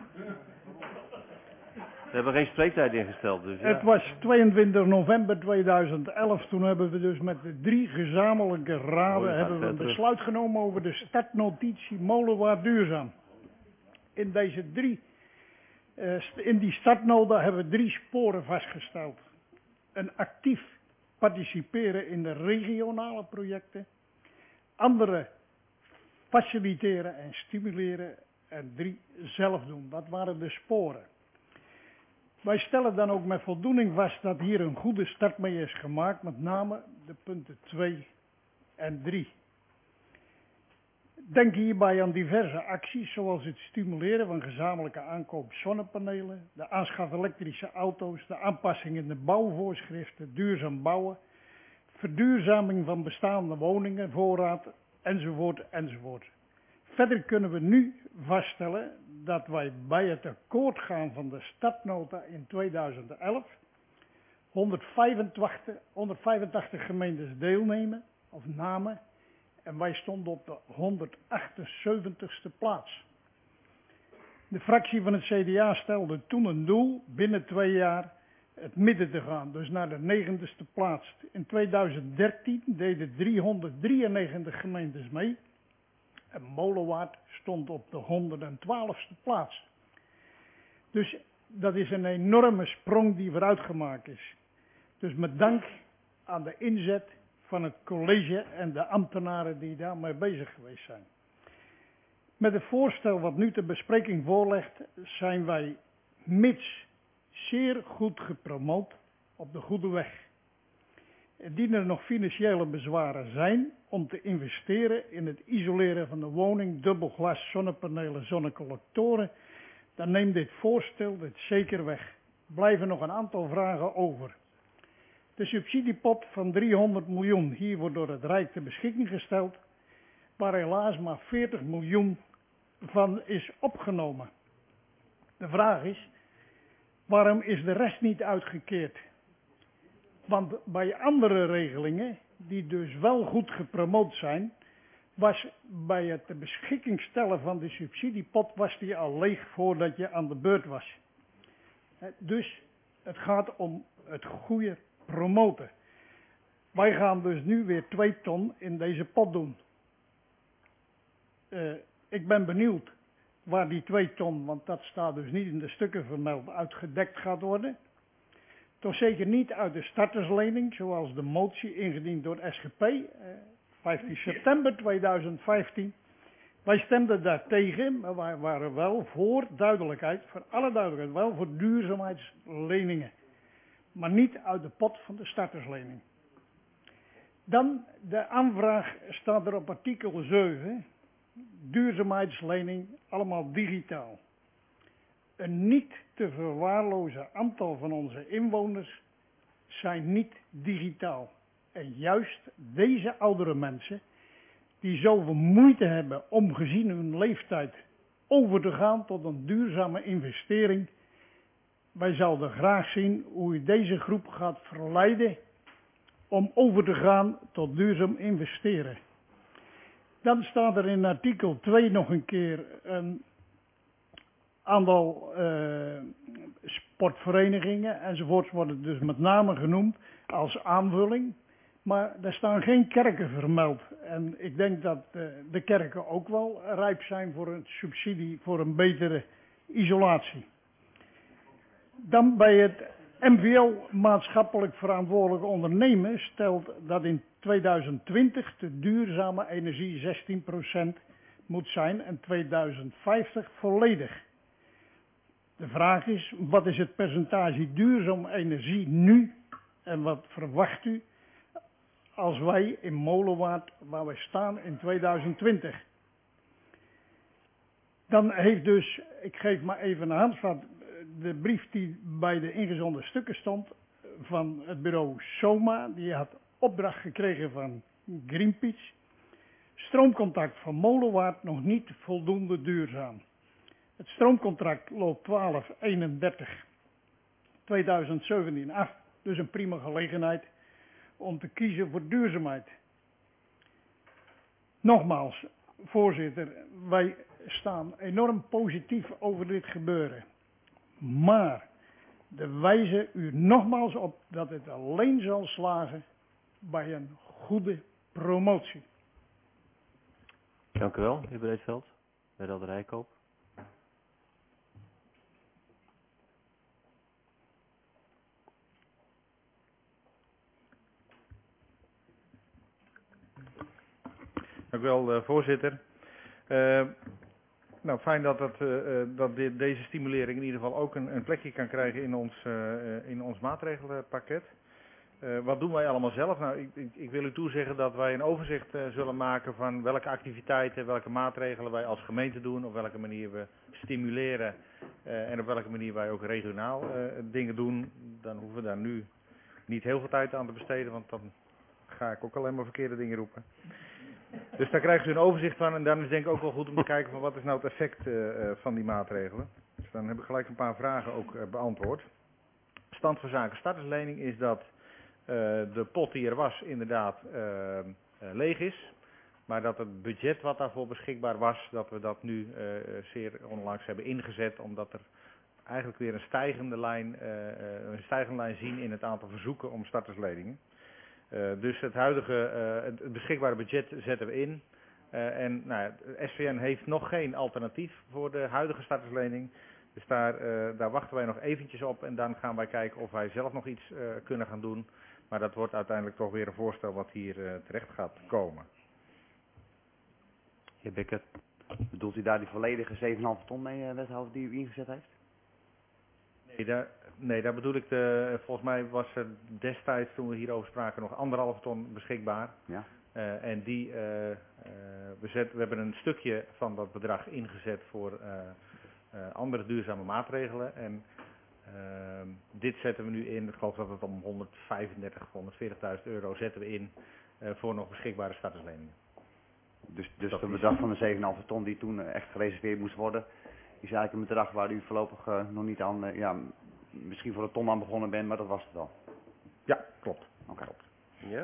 We hebben geen spreektijd ingesteld, dus ja. Het was tweeëntwintig november tweeduizend elf, toen hebben we dus met de drie gezamenlijke raden oh, hebben we een besluit genomen over de startnotitie Molenwaard Duurzaam. In deze drie, uh, in die startnota hebben we drie sporen vastgesteld. Een actief participeren in de regionale projecten, andere faciliteren en stimuleren en drie zelf doen. Dat waren de sporen. Wij stellen dan ook met voldoening vast dat hier een goede start mee is gemaakt, met name de punten twee en drie. Denk hierbij aan diverse acties, zoals het stimuleren van gezamenlijke aankoop zonnepanelen, de aanschaf elektrische auto's, de aanpassing in de bouwvoorschriften, duurzaam bouwen, verduurzaming van bestaande woningen, voorraad, enzovoort, enzovoort. Verder kunnen we nu vaststellen dat wij bij het akkoord gaan van de startnota in tweeduizend elf honderdvijfentachtig, honderdvijfentachtig gemeentes deelnemen of namen en wij stonden op de honderdachtenzeventigste plaats. De fractie van het C D A stelde toen een doel binnen twee jaar het midden te gaan, dus naar de negentigste plaats. In tweeduizend dertien deden driehonderddrieënnegentig gemeentes mee en Molenwaard stond op de honderdtwaalfste plaats. Dus dat is een enorme sprong die vooruit gemaakt is. Dus met dank aan de inzet van het college en de ambtenaren die daarmee bezig geweest zijn. Met het voorstel wat nu ter bespreking voorlegt, zijn wij mits zeer goed gepromoot op de goede weg. Indien er nog financiële bezwaren zijn om te investeren in het isoleren van de woning, dubbelglas, zonnepanelen, zonnecollectoren, dan neemt dit voorstel dit zeker weg. Blijven nog een aantal vragen over. De subsidiepot van driehonderd miljoen hier wordt door het Rijk ter beschikking gesteld, waar helaas maar veertig miljoen van is opgenomen. De vraag is, waarom is de rest niet uitgekeerd? Want bij andere regelingen, die dus wel goed gepromoot zijn, was bij het ter beschikking stellen van de subsidiepot was die al leeg voordat je aan de beurt was. Dus het gaat om het goede promoten. Wij gaan dus nu weer twee ton in deze pot doen. Uh, ik ben benieuwd waar die twee ton, want dat staat dus niet in de stukken vermeld, uitgedekt gaat worden. Toch zeker niet uit de starterslening, zoals de motie ingediend door S G P, uh, vijftien september tweeduizend vijftien. Wij stemden daartegen, maar wij waren wel voor duidelijkheid, voor alle duidelijkheid, wel voor duurzaamheidsleningen. Maar niet uit de pot van de starterslening. Dan de aanvraag staat er op artikel zeven, duurzaamheidslening, allemaal digitaal. Een niet te verwaarlozen aantal van onze inwoners zijn niet digitaal. En juist deze oudere mensen, die zoveel moeite hebben om gezien hun leeftijd over te gaan tot een duurzame investering, wij zouden graag zien hoe u deze groep gaat verleiden om over te gaan tot duurzaam investeren. Dan staat er in artikel twee nog een keer een aantal uh, sportverenigingen enzovoorts worden dus met name genoemd als aanvulling. Maar er staan geen kerken vermeld. En ik denk dat uh, de kerken ook wel rijp zijn voor een subsidie voor een betere isolatie. Dan bij het M V O, maatschappelijk verantwoordelijk ondernemen, stelt dat in tweeduizend twintig de duurzame energie zestien procent moet zijn en tweeduizend vijftig volledig. De vraag is, wat is het percentage duurzame energie nu en wat verwacht u als wij in Molenwaard, waar we staan in tweeduizend twintig? Dan heeft dus, ik geef maar even een handvat, de brief die bij de ingezonden stukken stond van het bureau SOMA, die had opdracht gekregen van Greenpeace. Stroomcontact van Molenwaard nog niet voldoende duurzaam. Het stroomcontract loopt twaalf eenendertig tweeduizend zeventien af, dus een prima gelegenheid om te kiezen voor duurzaamheid. Nogmaals, voorzitter, wij staan enorm positief over dit gebeuren. Maar de wijzen u nogmaals op dat het alleen zal slagen bij een goede promotie. Dank u wel, heer Breedveld. Bij de Rijkoop. Dank u wel, uh, voorzitter. Uh, nou, fijn dat, dat, uh, dat dit, deze stimulering in ieder geval ook een, een plekje kan krijgen in ons, uh, in ons maatregelenpakket. Uh, wat doen wij allemaal zelf? Nou, ik, ik, ik wil u toezeggen dat wij een overzicht uh, zullen maken van welke activiteiten, welke maatregelen wij als gemeente doen, op welke manier we stimuleren uh, en op welke manier wij ook regionaal uh, dingen doen. Dan hoeven we daar nu niet heel veel tijd aan te besteden, want dan ga ik ook alleen maar verkeerde dingen roepen. Dus daar krijgen ze een overzicht van en dan is het denk ik ook wel goed om te kijken van wat is nou het effect uh, van die maatregelen. Dus dan heb ik gelijk een paar vragen ook uh, beantwoord. Stand van zaken starterslening is dat uh, de pot die er was inderdaad uh, uh, leeg is. Maar dat het budget wat daarvoor beschikbaar was, dat we dat nu uh, zeer onlangs hebben ingezet. Omdat er eigenlijk weer een stijgende lijn, uh, een stijgende lijn zien in het aantal verzoeken om startersleningen. Uh, dus het huidige, uh, het beschikbare budget zetten we in. Uh, en nou ja, S V N heeft nog geen alternatief voor de huidige starterslening. Dus daar, uh, daar wachten wij nog eventjes op en dan gaan wij kijken of wij zelf nog iets uh, kunnen gaan doen. Maar dat wordt uiteindelijk toch weer een voorstel wat hier uh, terecht gaat komen. Heer Bekker. Bedoelt u daar die volledige zeven komma vijf ton mee, uh, wethouder, die u ingezet heeft? Nee, daar, nee, daar bedoel ik, de, volgens mij was er destijds toen we hierover spraken nog anderhalf ton beschikbaar. Ja. Uh, en die, uh, uh, we, zet, we hebben een stukje van dat bedrag ingezet voor uh, uh, andere duurzame maatregelen. En uh, dit zetten we nu in, ik geloof dat het om honderdvijfendertig, honderdveertigduizend euro zetten we in uh, voor nog beschikbare startersleningen. Dus, dus het bedrag van de zeven komma vijf ton die toen uh, echt gereserveerd moest worden, is eigenlijk een bedrag waar u voorlopig uh, nog niet aan, uh, ja, misschien voor de ton aan begonnen bent, maar dat was het al. Ja, klopt. Oké. Klopt. Ja?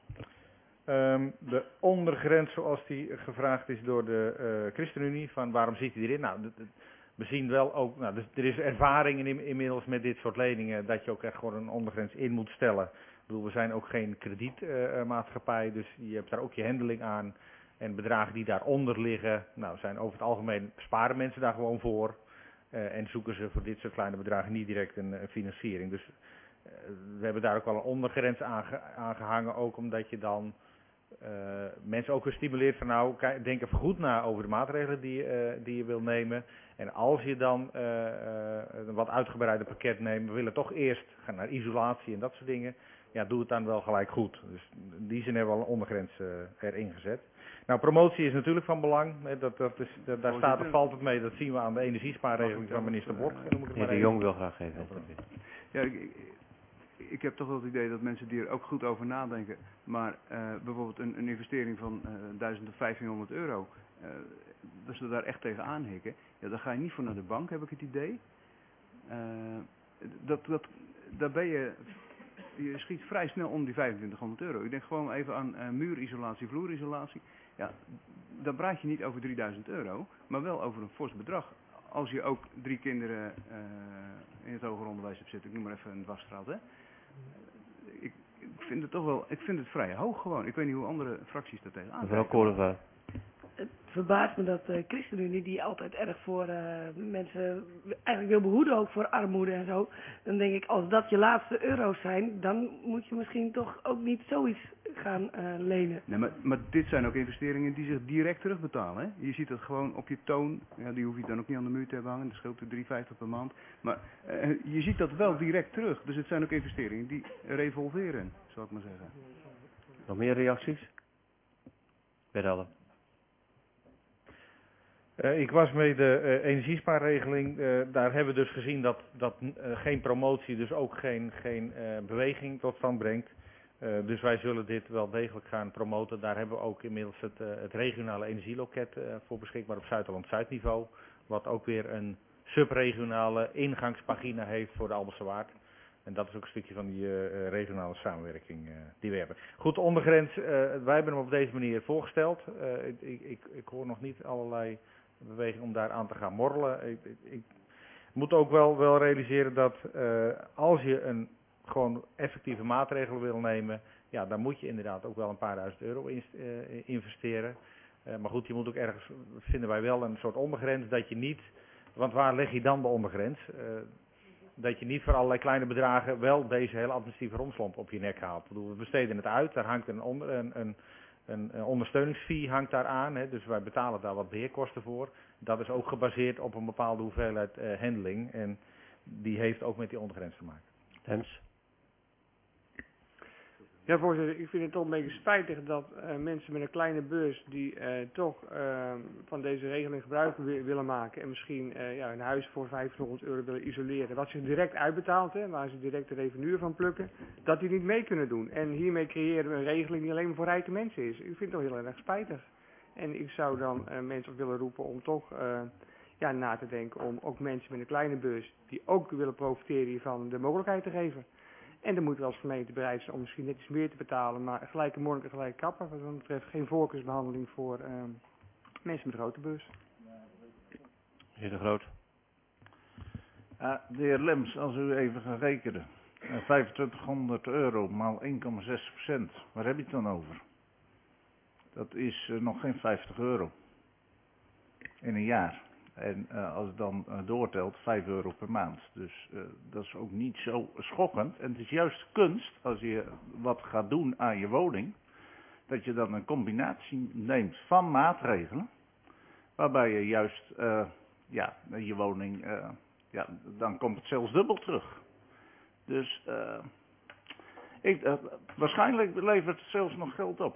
Um, de ondergrens zoals die gevraagd is door de uh, ChristenUnie, van waarom zit hij erin? Nou, de, de, we zien wel ook, nou, dus er is ervaring in, inmiddels met dit soort leningen dat je ook echt gewoon een ondergrens in moet stellen. Ik bedoel, we zijn ook geen kredietmaatschappij, uh, dus je hebt daar ook je handeling aan. En bedragen die daaronder liggen, nou, zijn over het algemeen sparen mensen daar gewoon voor. Uh, en zoeken ze voor dit soort kleine bedragen niet direct een, een financiering. Dus uh, we hebben daar ook wel een ondergrens aan, aan gehangen, ook omdat je dan uh, mensen ook weer stimuleert van nou, kijk, denk even goed na over de maatregelen die, uh, die je wil nemen. En als je dan uh, uh, een wat uitgebreider pakket neemt, we willen toch eerst gaan naar isolatie en dat soort dingen. Ja, doe het dan wel gelijk goed. Dus in die zin hebben we al een ondergrens uh, erin gezet. Nou, promotie is natuurlijk van belang. Dat, dat is, dat, daar staat of valt het mee. Dat zien we aan de energiespaarregeling van minister Blok. Meneer De Jong wil graag even. Ja, ik, ik, ik heb toch wel het idee dat mensen die er ook goed over nadenken. Maar uh, bijvoorbeeld een, een investering van uh, duizend of vijftienhonderd euro. Uh, dat ze daar echt tegen aanhikken. Ja, daar ga je niet voor naar de bank, heb ik het idee. Uh, dat, dat, daar ben je... Je schiet vrij snel om die vijfentwintighonderd euro. Ik denk gewoon even aan uh, muurisolatie, vloerisolatie. Ja, dan praat je niet over drieduizend euro, maar wel over een fors bedrag. Als je ook drie kinderen uh, in het hoger onderwijs hebt zitten, ik noem maar even een dwarsstraat, hè. Ik, ik vind het toch wel, ik vind het vrij hoog gewoon. Ik weet niet hoe andere fracties dat tegenaan kijken. Mevrouw Kooleva. Het verbaast me dat de ChristenUnie, die altijd erg voor uh, mensen eigenlijk wil behoeden, ook voor armoede en zo. Dan denk ik, als dat je laatste euro's zijn, dan moet je misschien toch ook niet zoiets gaan uh, lenen. Nee, maar, maar dit zijn ook investeringen die zich direct terugbetalen. Hè? Je ziet dat gewoon op je toon, ja, die hoef je dan ook niet aan de muur te hebben hangen, dat scheelt er drie vijftig per maand. Maar uh, je ziet dat wel direct terug. Dus het zijn ook investeringen die revolveren, zou ik maar zeggen. Nog meer reacties? Wethouder. Uh, ik was met de uh, energiespaarregeling, uh, daar hebben we dus gezien dat, dat uh, geen promotie, dus ook geen, geen uh, beweging tot stand brengt. Uh, dus wij zullen dit wel degelijk gaan promoten. Daar hebben we ook inmiddels het, uh, het regionale energieloket uh, voor beschikbaar op Zuid-Holland-Zuid niveau. Wat ook weer een subregionale ingangspagina heeft voor de Albelse Waard. En dat is ook een stukje van die uh, regionale samenwerking uh, die we hebben. Goed, de ondergrens, uh, wij hebben hem op deze manier voorgesteld. Uh, ik, ik, ik hoor nog niet allerlei beweging om daar aan te gaan morrelen. Ik, ik, ik moet ook wel, wel realiseren dat uh, als je een gewoon effectieve maatregelen wil nemen, ja, dan moet je inderdaad ook wel een paar duizend euro in, uh, investeren. Uh, maar goed, je moet ook ergens, vinden wij wel, een soort ondergrens dat je niet, want waar leg je dan de ondergrens? Uh, dat je niet voor allerlei kleine bedragen wel deze hele administratieve romslomp op je nek haalt. Ik bedoel, we besteden het uit, daar hangt een, onder, een, een Een, een ondersteuningsfee hangt daar aan, hè, dus wij betalen daar wat beheerkosten voor. Dat is ook gebaseerd op een bepaalde hoeveelheid uh, handling en die heeft ook met die ondergrens te maken. Hems? Ja, voorzitter, ik vind het toch een beetje spijtig dat uh, mensen met een kleine beurs die uh, toch uh, van deze regeling gebruik willen maken en misschien uh, ja, een huis voor vijfhonderd euro willen isoleren, wat zich direct uitbetaalt, hè, waar ze direct de revenue van plukken, dat die niet mee kunnen doen. En hiermee creëren we een regeling die alleen maar voor rijke mensen is. Ik vind het toch heel erg spijtig. En ik zou dan uh, mensen op willen roepen om toch uh, ja, na te denken om ook mensen met een kleine beurs die ook willen profiteren hiervan de mogelijkheid te geven. En dan moeten we als gemeente bereid zijn om misschien net iets meer te betalen, maar gelijke monniken, gelijke kappen. Wat dat betreft geen voorkeursbehandeling voor uh, mensen met grote beurs. Heer De Groot. Uh, de heer Lems, als u even gaat rekenen. Uh, vijfentwintighonderd euro maal één komma zes procent. Waar heb je het dan over? Dat is uh, nog geen vijftig euro. In een jaar. En uh, als het dan uh, doortelt, vijf euro per maand. Dus uh, dat is ook niet zo schokkend. En het is juist kunst, als je wat gaat doen aan je woning, dat je dan een combinatie neemt van maatregelen, waarbij je juist, uh, ja, je woning, uh, ja, dan komt het zelfs dubbel terug. Dus uh, ik, uh, waarschijnlijk levert het zelfs nog geld op.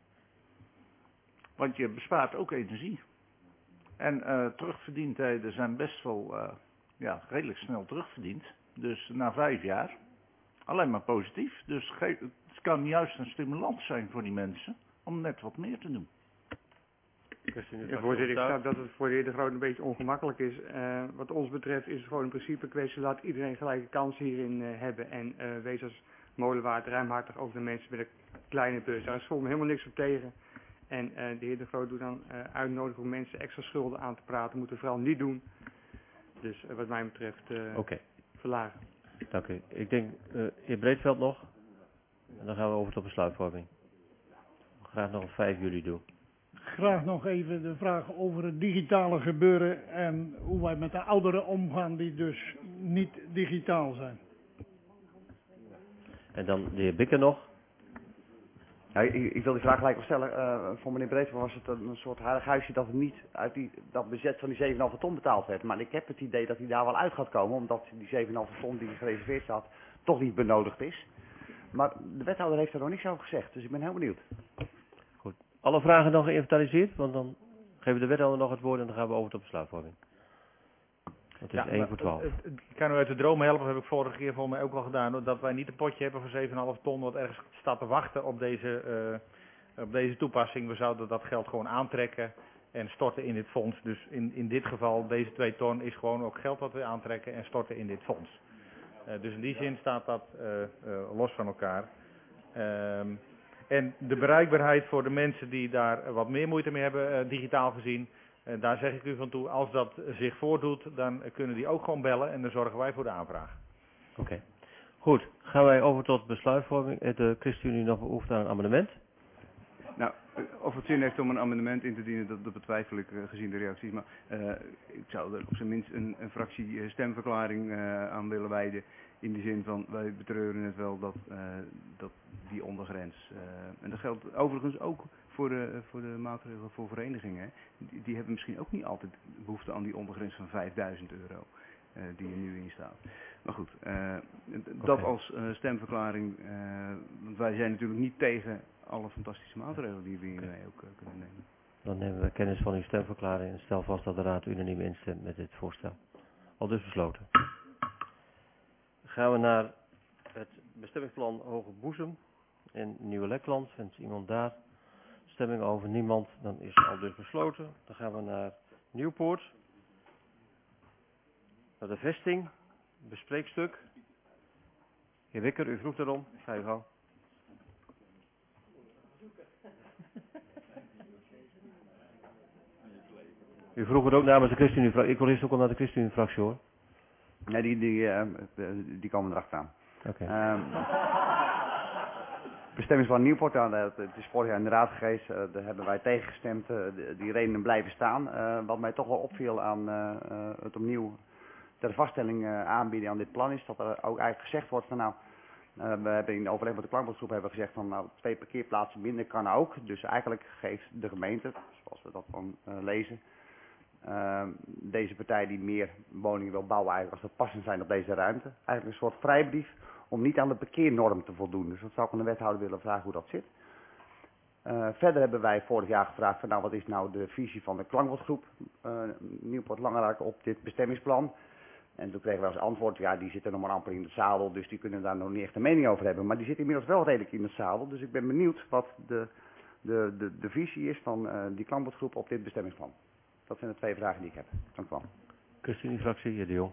Want je bespaart ook energie. En uh, terugverdiendheden zijn best wel uh, ja, redelijk snel terugverdiend. Dus na vijf jaar. Alleen maar positief. Dus het kan juist een stimulans zijn voor die mensen om net wat meer te doen. Ja, voorzitter, ik snap dat het voor de heer De Groot een beetje ongemakkelijk is. Uh, wat ons betreft is het gewoon een principe kwestie. Laat iedereen gelijke kansen hierin uh, hebben. En uh, wees als molenwaard ruimhartig over de mensen met een kleine beurs. Daar is volgens mij helemaal niks op tegen. En uh, de heer De Groot doet dan uh, uitnodigen om mensen extra schulden aan te praten. Moeten we vooral niet doen. Dus uh, wat mij betreft uh, okay. verlagen. Dank u. Ik denk, uh, heer Breedveld nog. En dan gaan we over tot besluitvorming. Graag nog op vijf juli doen. Graag nog even de vraag over het digitale gebeuren en hoe wij met de ouderen omgaan die dus niet digitaal zijn. En dan de heer Bikker nog. Ja, ik, ik wil die vraag gelijk wel stellen. Uh, voor meneer Breedveld was het een, een soort heilig huisje dat het niet uit die, dat budget van die zeven komma vijf ton betaald werd. Maar ik heb het idee dat hij daar wel uit gaat komen, omdat die zeven komma vijf ton die gereserveerd staat toch niet benodigd is. Maar de wethouder heeft er nog niks over gezegd, dus ik ben heel benieuwd. Goed. Alle vragen dan geïnventariseerd? Want dan geven we de wethouder nog het woord en dan gaan we over tot besluitvorming. Het is ja, één voor twaalf. Ik kan u uit de droom helpen, dat heb ik vorige keer volgens mij ook wel gedaan, dat wij niet een potje hebben van zeven komma vijf ton wat ergens staat te wachten op deze, uh, op deze toepassing. We zouden dat geld gewoon aantrekken en storten in dit fonds. Dus in, in dit geval, deze twee ton is gewoon ook geld wat we aantrekken en storten in dit fonds. Uh, dus in die zin staat dat uh, uh, los van elkaar. Um, En de bereikbaarheid voor de mensen die daar wat meer moeite mee hebben, uh, digitaal gezien. Uh, daar zeg ik u van toe, als dat zich voordoet, dan kunnen die ook gewoon bellen en dan zorgen wij voor de aanvraag. Oké. Okay. Goed, gaan wij over tot besluitvorming. Heeft de ChristenUnie nog behoefte aan een amendement? Nou, of het zin heeft om een amendement in te dienen, dat, dat betwijfel ik uh, gezien de reacties. Maar uh, ik zou er op zijn minst een, een fractie uh, stemverklaring uh, aan willen wijden. In de zin van, wij betreuren het wel dat, uh, dat die ondergrens, uh, en dat geldt overigens ook voor de, voor de maatregelen voor verenigingen. Hè. Die, die hebben misschien ook niet altijd behoefte aan die ondergrens van vijfduizend euro. Uh, die er nu in staat. Maar goed, uh, dat Okay. als uh, stemverklaring, uh, want wij zijn natuurlijk niet tegen alle fantastische maatregelen die we hiermee ook uh, kunnen nemen. Dan nemen we kennis van uw stemverklaring en stel vast dat de Raad unaniem instemt met dit voorstel. Al dus besloten. Dan gaan we naar het bestemmingsplan Hoge Boezem in Nieuwe Lekland. Vindt iemand daar stemming over? Niemand. Dan is het al dus besloten. Dan gaan we naar Nieuwpoort. Naar de vesting. Bespreekstuk. Heer Wikker, u vroeg erom. Ga je gang. U vroeg het ook namens de ChristenUnie-fractie. Ik wil eerst ook al naar de ChristenUnie-fractie hoor. Nee, die, die, uh, die komen erachteraan. Oké. Okay. Um, bestemmingsplan Nieuwpoort, uh, het is vorig jaar in de raad geweest, uh, daar hebben wij tegengestemd. Uh, die, die redenen blijven staan. Uh, wat mij toch wel opviel aan uh, uh, het opnieuw ter vaststelling uh, aanbieden aan dit plan is dat er ook eigenlijk gezegd wordt van nou, uh, we hebben in overleg met de klankbordgroep hebben we gezegd van nou, twee parkeerplaatsen minder kan ook. Dus eigenlijk geeft de gemeente, zoals we dat dan uh, lezen, uh, deze partij die meer woningen wil bouwen eigenlijk als dat passend zijn op deze ruimte, eigenlijk een soort vrijbrief om niet aan de parkeernorm te voldoen. Dus dat zou ik aan de wethouder willen vragen hoe dat zit. Uh, verder hebben wij vorig jaar gevraagd van nou wat is nou de visie van de klankbordgroep uh, Nieuwpoort Langeraak op dit bestemmingsplan. En toen kregen we als antwoord, ja die zitten nog maar amper in het zadel, dus die kunnen daar nog niet echt een mening over hebben. Maar die zitten inmiddels wel redelijk in het zadel, dus ik ben benieuwd wat de, de, de, de visie is van uh, die klankbordgroep op dit bestemmingsplan. Dat zijn de twee vragen die ik heb. Dank u wel. ChristenUnie-fractie, heer De Jong.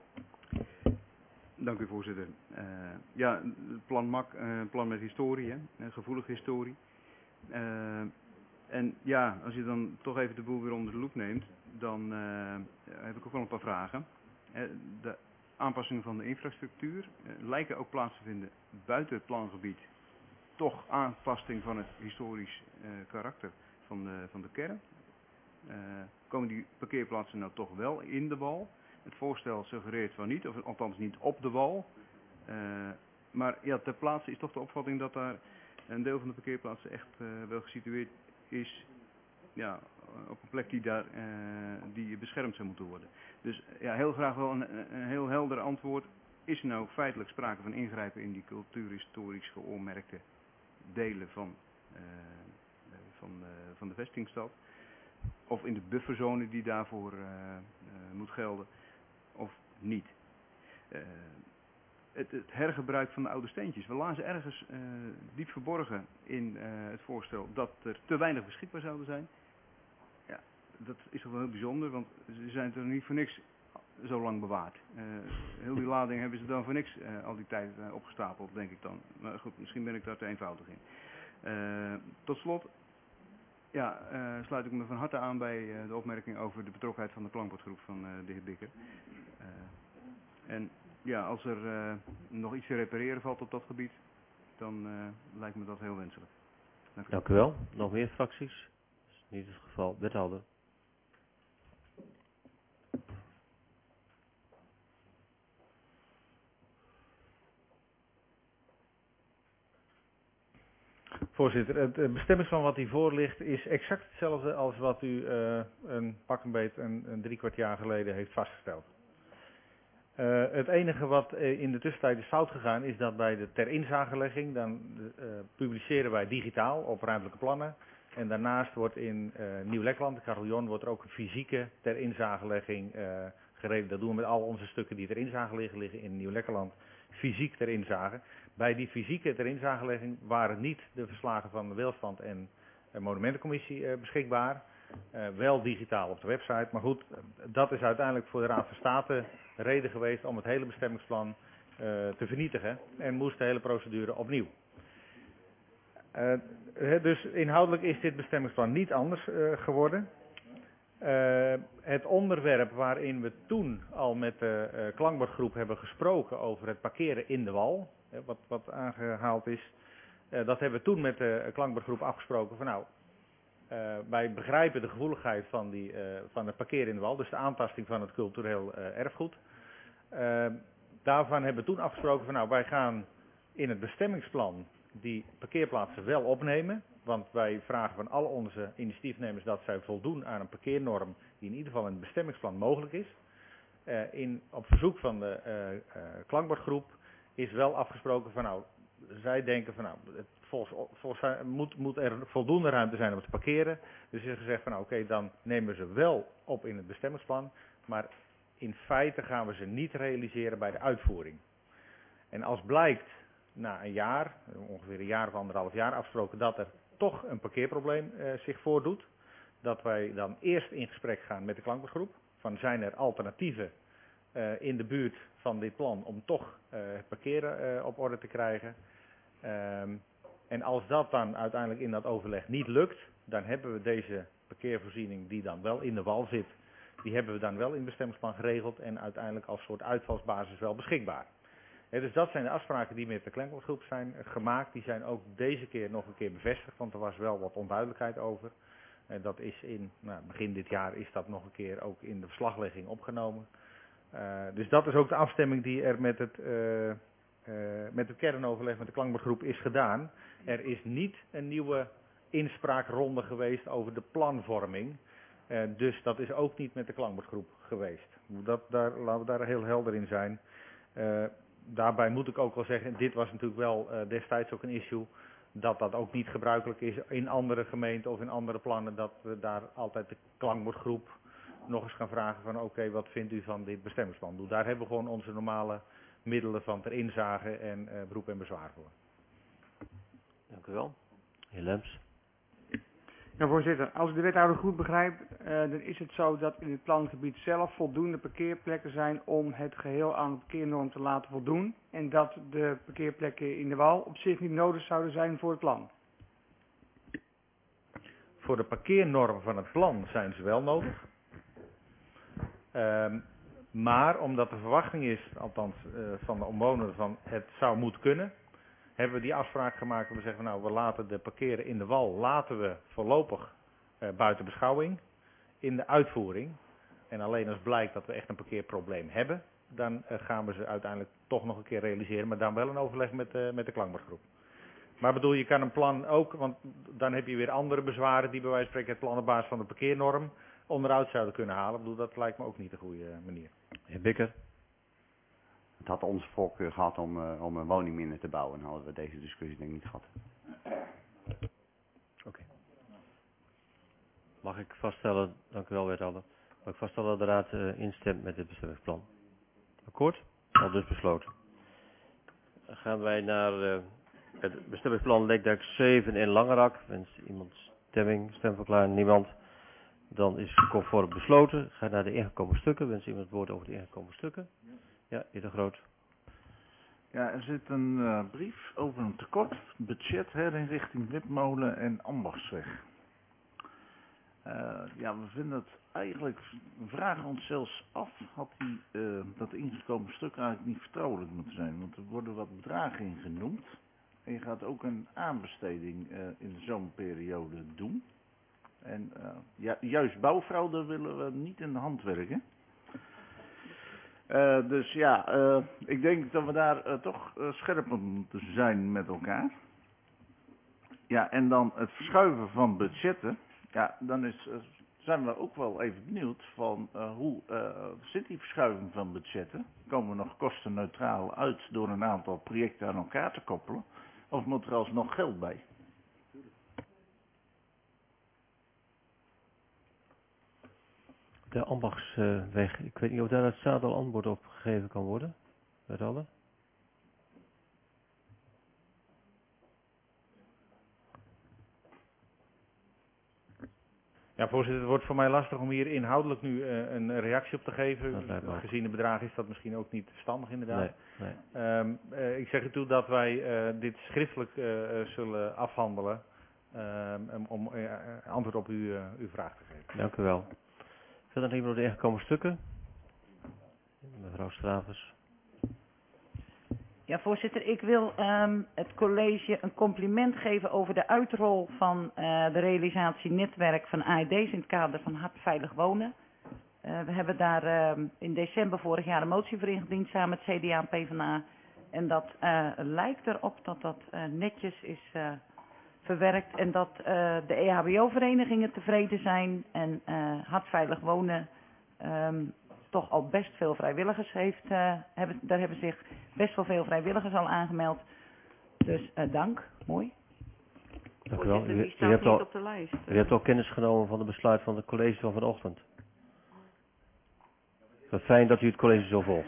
Dank u voorzitter. Uh, ja, het plan M A C, uh, plan met historie, hè, een gevoelige historie. Uh, en ja, als je dan toch even de boel weer onder de loep neemt, dan uh, heb ik ook wel een paar vragen. Uh, de aanpassingen van de infrastructuur uh, lijken ook plaats te vinden buiten het plangebied. Toch aanpassing van het historisch uh, karakter van de, van de kern. Uh, komen die parkeerplaatsen nou toch wel in de wal? Het voorstel suggereert van niet, of althans niet op de wal. Uh, maar ja, ter plaatse is toch de opvatting dat daar een deel van de parkeerplaatsen echt uh, wel gesitueerd is. Ja, op een plek die daar uh, die beschermd zou moeten worden. Dus ja, heel graag wel een, een heel helder antwoord. Is er nou feitelijk sprake van ingrijpen in die cultuurhistorisch geoormerkte delen van, uh, van, uh, van de vestingstad? Of in de bufferzone die daarvoor uh, uh, moet gelden? Of niet? Uh, het, het hergebruik van de oude steentjes. We lazen ergens uh, diep verborgen in uh, het voorstel dat er te weinig beschikbaar zouden zijn. Ja, dat is toch wel heel bijzonder, want ze zijn er niet voor niks zo lang bewaard. Uh, heel die lading hebben ze dan voor niks uh, al die tijd uh, opgestapeld, denk ik dan. Maar goed, misschien ben ik daar te eenvoudig in. Uh, tot slot, ja, uh, sluit ik me van harte aan bij uh, de opmerking over de betrokkenheid van de klankbordgroep van uh, de heer Bikker. Uh, en ja, als er uh, nog iets te repareren valt op dat gebied, dan uh, lijkt me dat heel wenselijk. Dank u. Dank u wel. Nog meer fracties? Dat is niet het geval. Wethouder. Voorzitter, het bestemmingsplan wat hiervoor ligt is exact hetzelfde als wat u uh, een pak een beet een, een drie kwart jaar geleden heeft vastgesteld. Uh, het enige wat uh, in de tussentijd is fout gegaan is dat bij de ter inzagelegging, dan uh, publiceren wij digitaal op ruimtelijke plannen. En daarnaast wordt in uh, Nieuw-Lekland, de carillon, wordt er ook een fysieke ter inzagelegging uh, gereden. Dat doen we met al onze stukken die ter inzage liggen, liggen in Nieuw-Lekland fysiek ter inzage. Bij die fysieke ter inzagelegging waren niet de verslagen van de Welstand en de Monumentencommissie uh, beschikbaar. Uh, wel digitaal op de website. Maar goed, dat is uiteindelijk voor de Raad van State reden geweest om het hele bestemmingsplan uh, te vernietigen. En moest de hele procedure opnieuw. Uh, dus inhoudelijk is dit bestemmingsplan niet anders uh, geworden. Uh, het onderwerp waarin we toen al met de uh, klankbordgroep hebben gesproken over het parkeren in de wal, uh, wat, wat aangehaald is, uh, dat hebben we toen met de klankbordgroep afgesproken van nou, uh, wij begrijpen de gevoeligheid van, die, uh, van het parkeren in de wal, dus de aantasting van het cultureel uh, erfgoed. Uh, daarvan hebben we toen afgesproken van nou, wij gaan in het bestemmingsplan die parkeerplaatsen wel opnemen. Want wij vragen van al onze initiatiefnemers dat zij voldoen aan een parkeernorm die in ieder geval in het bestemmingsplan mogelijk is. Uh, in, op verzoek van de uh, uh, klankbordgroep is wel afgesproken van nou, zij denken van nou, het, volgens, volgens moet, moet er voldoende ruimte zijn om te parkeren. Dus is gezegd van nou, oké, okay, dan nemen we ze wel op in het bestemmingsplan. Maar in feite gaan we ze niet realiseren bij de uitvoering. En als blijkt na een jaar, ongeveer een jaar of anderhalf jaar afgesproken dat er toch een parkeerprobleem uh, zich voordoet, dat wij dan eerst in gesprek gaan met de klankbordgroep. Van zijn er alternatieven uh, in de buurt van dit plan om toch uh, het parkeren uh, op orde te krijgen. Um, en als dat dan uiteindelijk in dat overleg niet lukt, dan hebben we deze parkeervoorziening die dan wel in de wal zit, die hebben we dan wel in het bestemmingsplan geregeld en uiteindelijk als soort uitvalsbasis wel beschikbaar. He, dus dat zijn de afspraken die met de klankbordgroep zijn gemaakt. Die zijn ook deze keer nog een keer bevestigd, want er was wel wat onduidelijkheid over. En dat is in, nou, begin dit jaar is dat nog een keer ook in de verslaglegging opgenomen. Uh, dus dat is ook de afstemming die er met het, uh, uh, met het kernoverleg met de klankbordgroep is gedaan. Er is niet een nieuwe inspraakronde geweest over de planvorming. Uh, dus dat is ook niet met de klankbordgroep geweest. Dat, daar, laten we daar heel helder in zijn. Uh, Daarbij moet ik ook wel zeggen, dit was natuurlijk wel uh, destijds ook een issue, dat dat ook niet gebruikelijk is in andere gemeenten of in andere plannen, dat we daar altijd de klankbordgroep nog eens gaan vragen van oké, okay, wat vindt u van dit bestemmingsplan? Daar hebben we gewoon onze normale middelen van ter inzage en uh, beroep en bezwaar voor. Dank u wel. Heer Lems. Ja, voorzitter, als ik de wethouder goed begrijp, uh, dan is het zo dat in het plangebied zelf voldoende parkeerplekken zijn om het geheel aan de parkeernorm te laten voldoen. En dat de parkeerplekken in de wal op zich niet nodig zouden zijn voor het plan. Voor de parkeernorm van het plan zijn ze wel nodig. Um, maar omdat de verwachting is, althans uh, van de omwonenden, van het zou moeten kunnen, hebben we die afspraak gemaakt en we zeggen nou, we laten de parkeren in de wal, laten we voorlopig uh, buiten beschouwing. In de uitvoering, en alleen als blijkt dat we echt een parkeerprobleem hebben, dan uh, gaan we ze uiteindelijk toch nog een keer realiseren, maar dan wel een overleg met, uh, met de klankbordgroep. Maar bedoel, je kan een plan ook, want dan heb je weer andere bezwaren die bij wijze van spreken het plan op basis van de parkeernorm onderuit zouden kunnen halen. Ik bedoel, dat lijkt me ook niet een goede uh, manier. Heer Bikker. Het had onze voorkeur gehad om, uh, om een woning minder te bouwen. Dan hadden we deze discussie denk ik niet gehad. Oké. Okay. Mag ik vaststellen, dank u wel wethouder, mag ik vaststellen dat de raad uh, instemt met dit bestemmingsplan. Akkoord? Al dus besloten. Dan gaan wij naar uh, het bestemmingsplan Lekdijk zeven in Langerak. Wenst iemand stemming, stemverklaring? Niemand. Dan is het conform besloten. Ga naar de ingekomen stukken. Wens iemand het woord over de ingekomen stukken? Ja, heer De Groot. Ja, er zit een uh, brief over een tekort budget herinrichting Wipmolen en Ambachtsweg. Uh, ja, we vinden het eigenlijk, we vragen ons zelfs af, had die, uh, dat ingekomen stuk eigenlijk niet vertrouwelijk moeten zijn. Want er worden wat bedragen in genoemd. En je gaat ook een aanbesteding uh, in de zomerperiode doen. En uh, ja, juist bouwfraude willen we niet in de hand werken. Uh, dus ja, uh, ik denk dat we daar uh, toch uh, scherp op moeten zijn met elkaar. Ja, en dan het verschuiven van budgetten. Ja, dan is, uh, zijn we ook wel even benieuwd van uh, hoe uh, zit die verschuiving van budgetten? Komen we nog kostenneutraal uit door een aantal projecten aan elkaar te koppelen? Of moet er alsnog geld bij? De Ambachtsweg, ik weet niet of daar het zadel antwoord op gegeven kan worden. Met alle. Ja, voorzitter, het wordt voor mij lastig om hier inhoudelijk nu uh, een reactie op te geven. Gezien de bedragen is dat misschien ook niet verstandig inderdaad. Nee, nee. Um, uh, ik zeg u toe dat wij uh, dit schriftelijk uh, uh, zullen afhandelen um, om uh, antwoord op uw, uh, uw vraag te geven. Dank u wel. Verder nog iemand op de ingekomen stukken? Mevrouw Stravers. Ja, voorzitter, ik wil um, het college een compliment geven over de uitrol van uh, de realisatie netwerk van A E D's in het kader van hart veilig wonen. Uh, we hebben daar uh, in december vorig jaar een motie voor ingediend samen met C D A en PvdA. En dat uh, lijkt erop dat dat uh, netjes is uh, verwerkt en dat uh, de E H B O-verenigingen tevreden zijn en uh, hart veilig wonen um, toch al best veel vrijwilligers heeft, uh, hebben, daar hebben zich best wel veel vrijwilligers al aangemeld. Dus uh, dank, mooi. Dank u wel. Die U, staat u, hebt niet al, op de lijst. u hebt al kennis genomen van het besluit van het college van vanochtend. Wat fijn dat u het college zo volgt.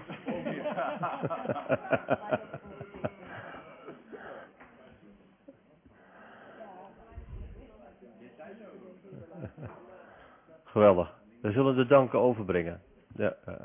Geweldig. We zullen de danken overbrengen. Ja, uh.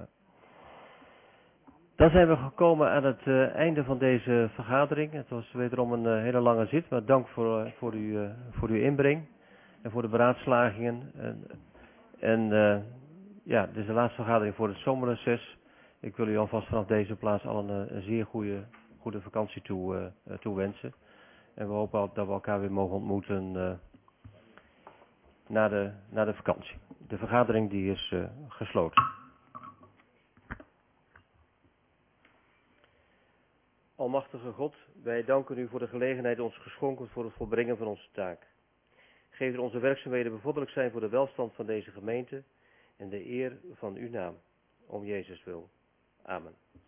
Dan zijn we gekomen aan het uh, einde van deze vergadering. Het was wederom een uh, hele lange zit, maar dank voor, uh, voor, uw, uh, voor uw inbreng en voor de beraadslagingen. En, en uh, ja, dit is de laatste vergadering voor het zomerreces. Ik wil u alvast vanaf deze plaats al een, een zeer goede, goede vakantie toe, uh, toewensen. En we hopen dat we elkaar weer mogen ontmoeten uh, na, de, na de vakantie. De vergadering die is uh, gesloten. Almachtige God, wij danken u voor de gelegenheid ons geschonken voor het volbrengen van onze taak. Geef dat onze werkzaamheden bevorderlijk zijn voor de welstand van deze gemeente en de eer van uw naam. Om Jezus wil. Amen.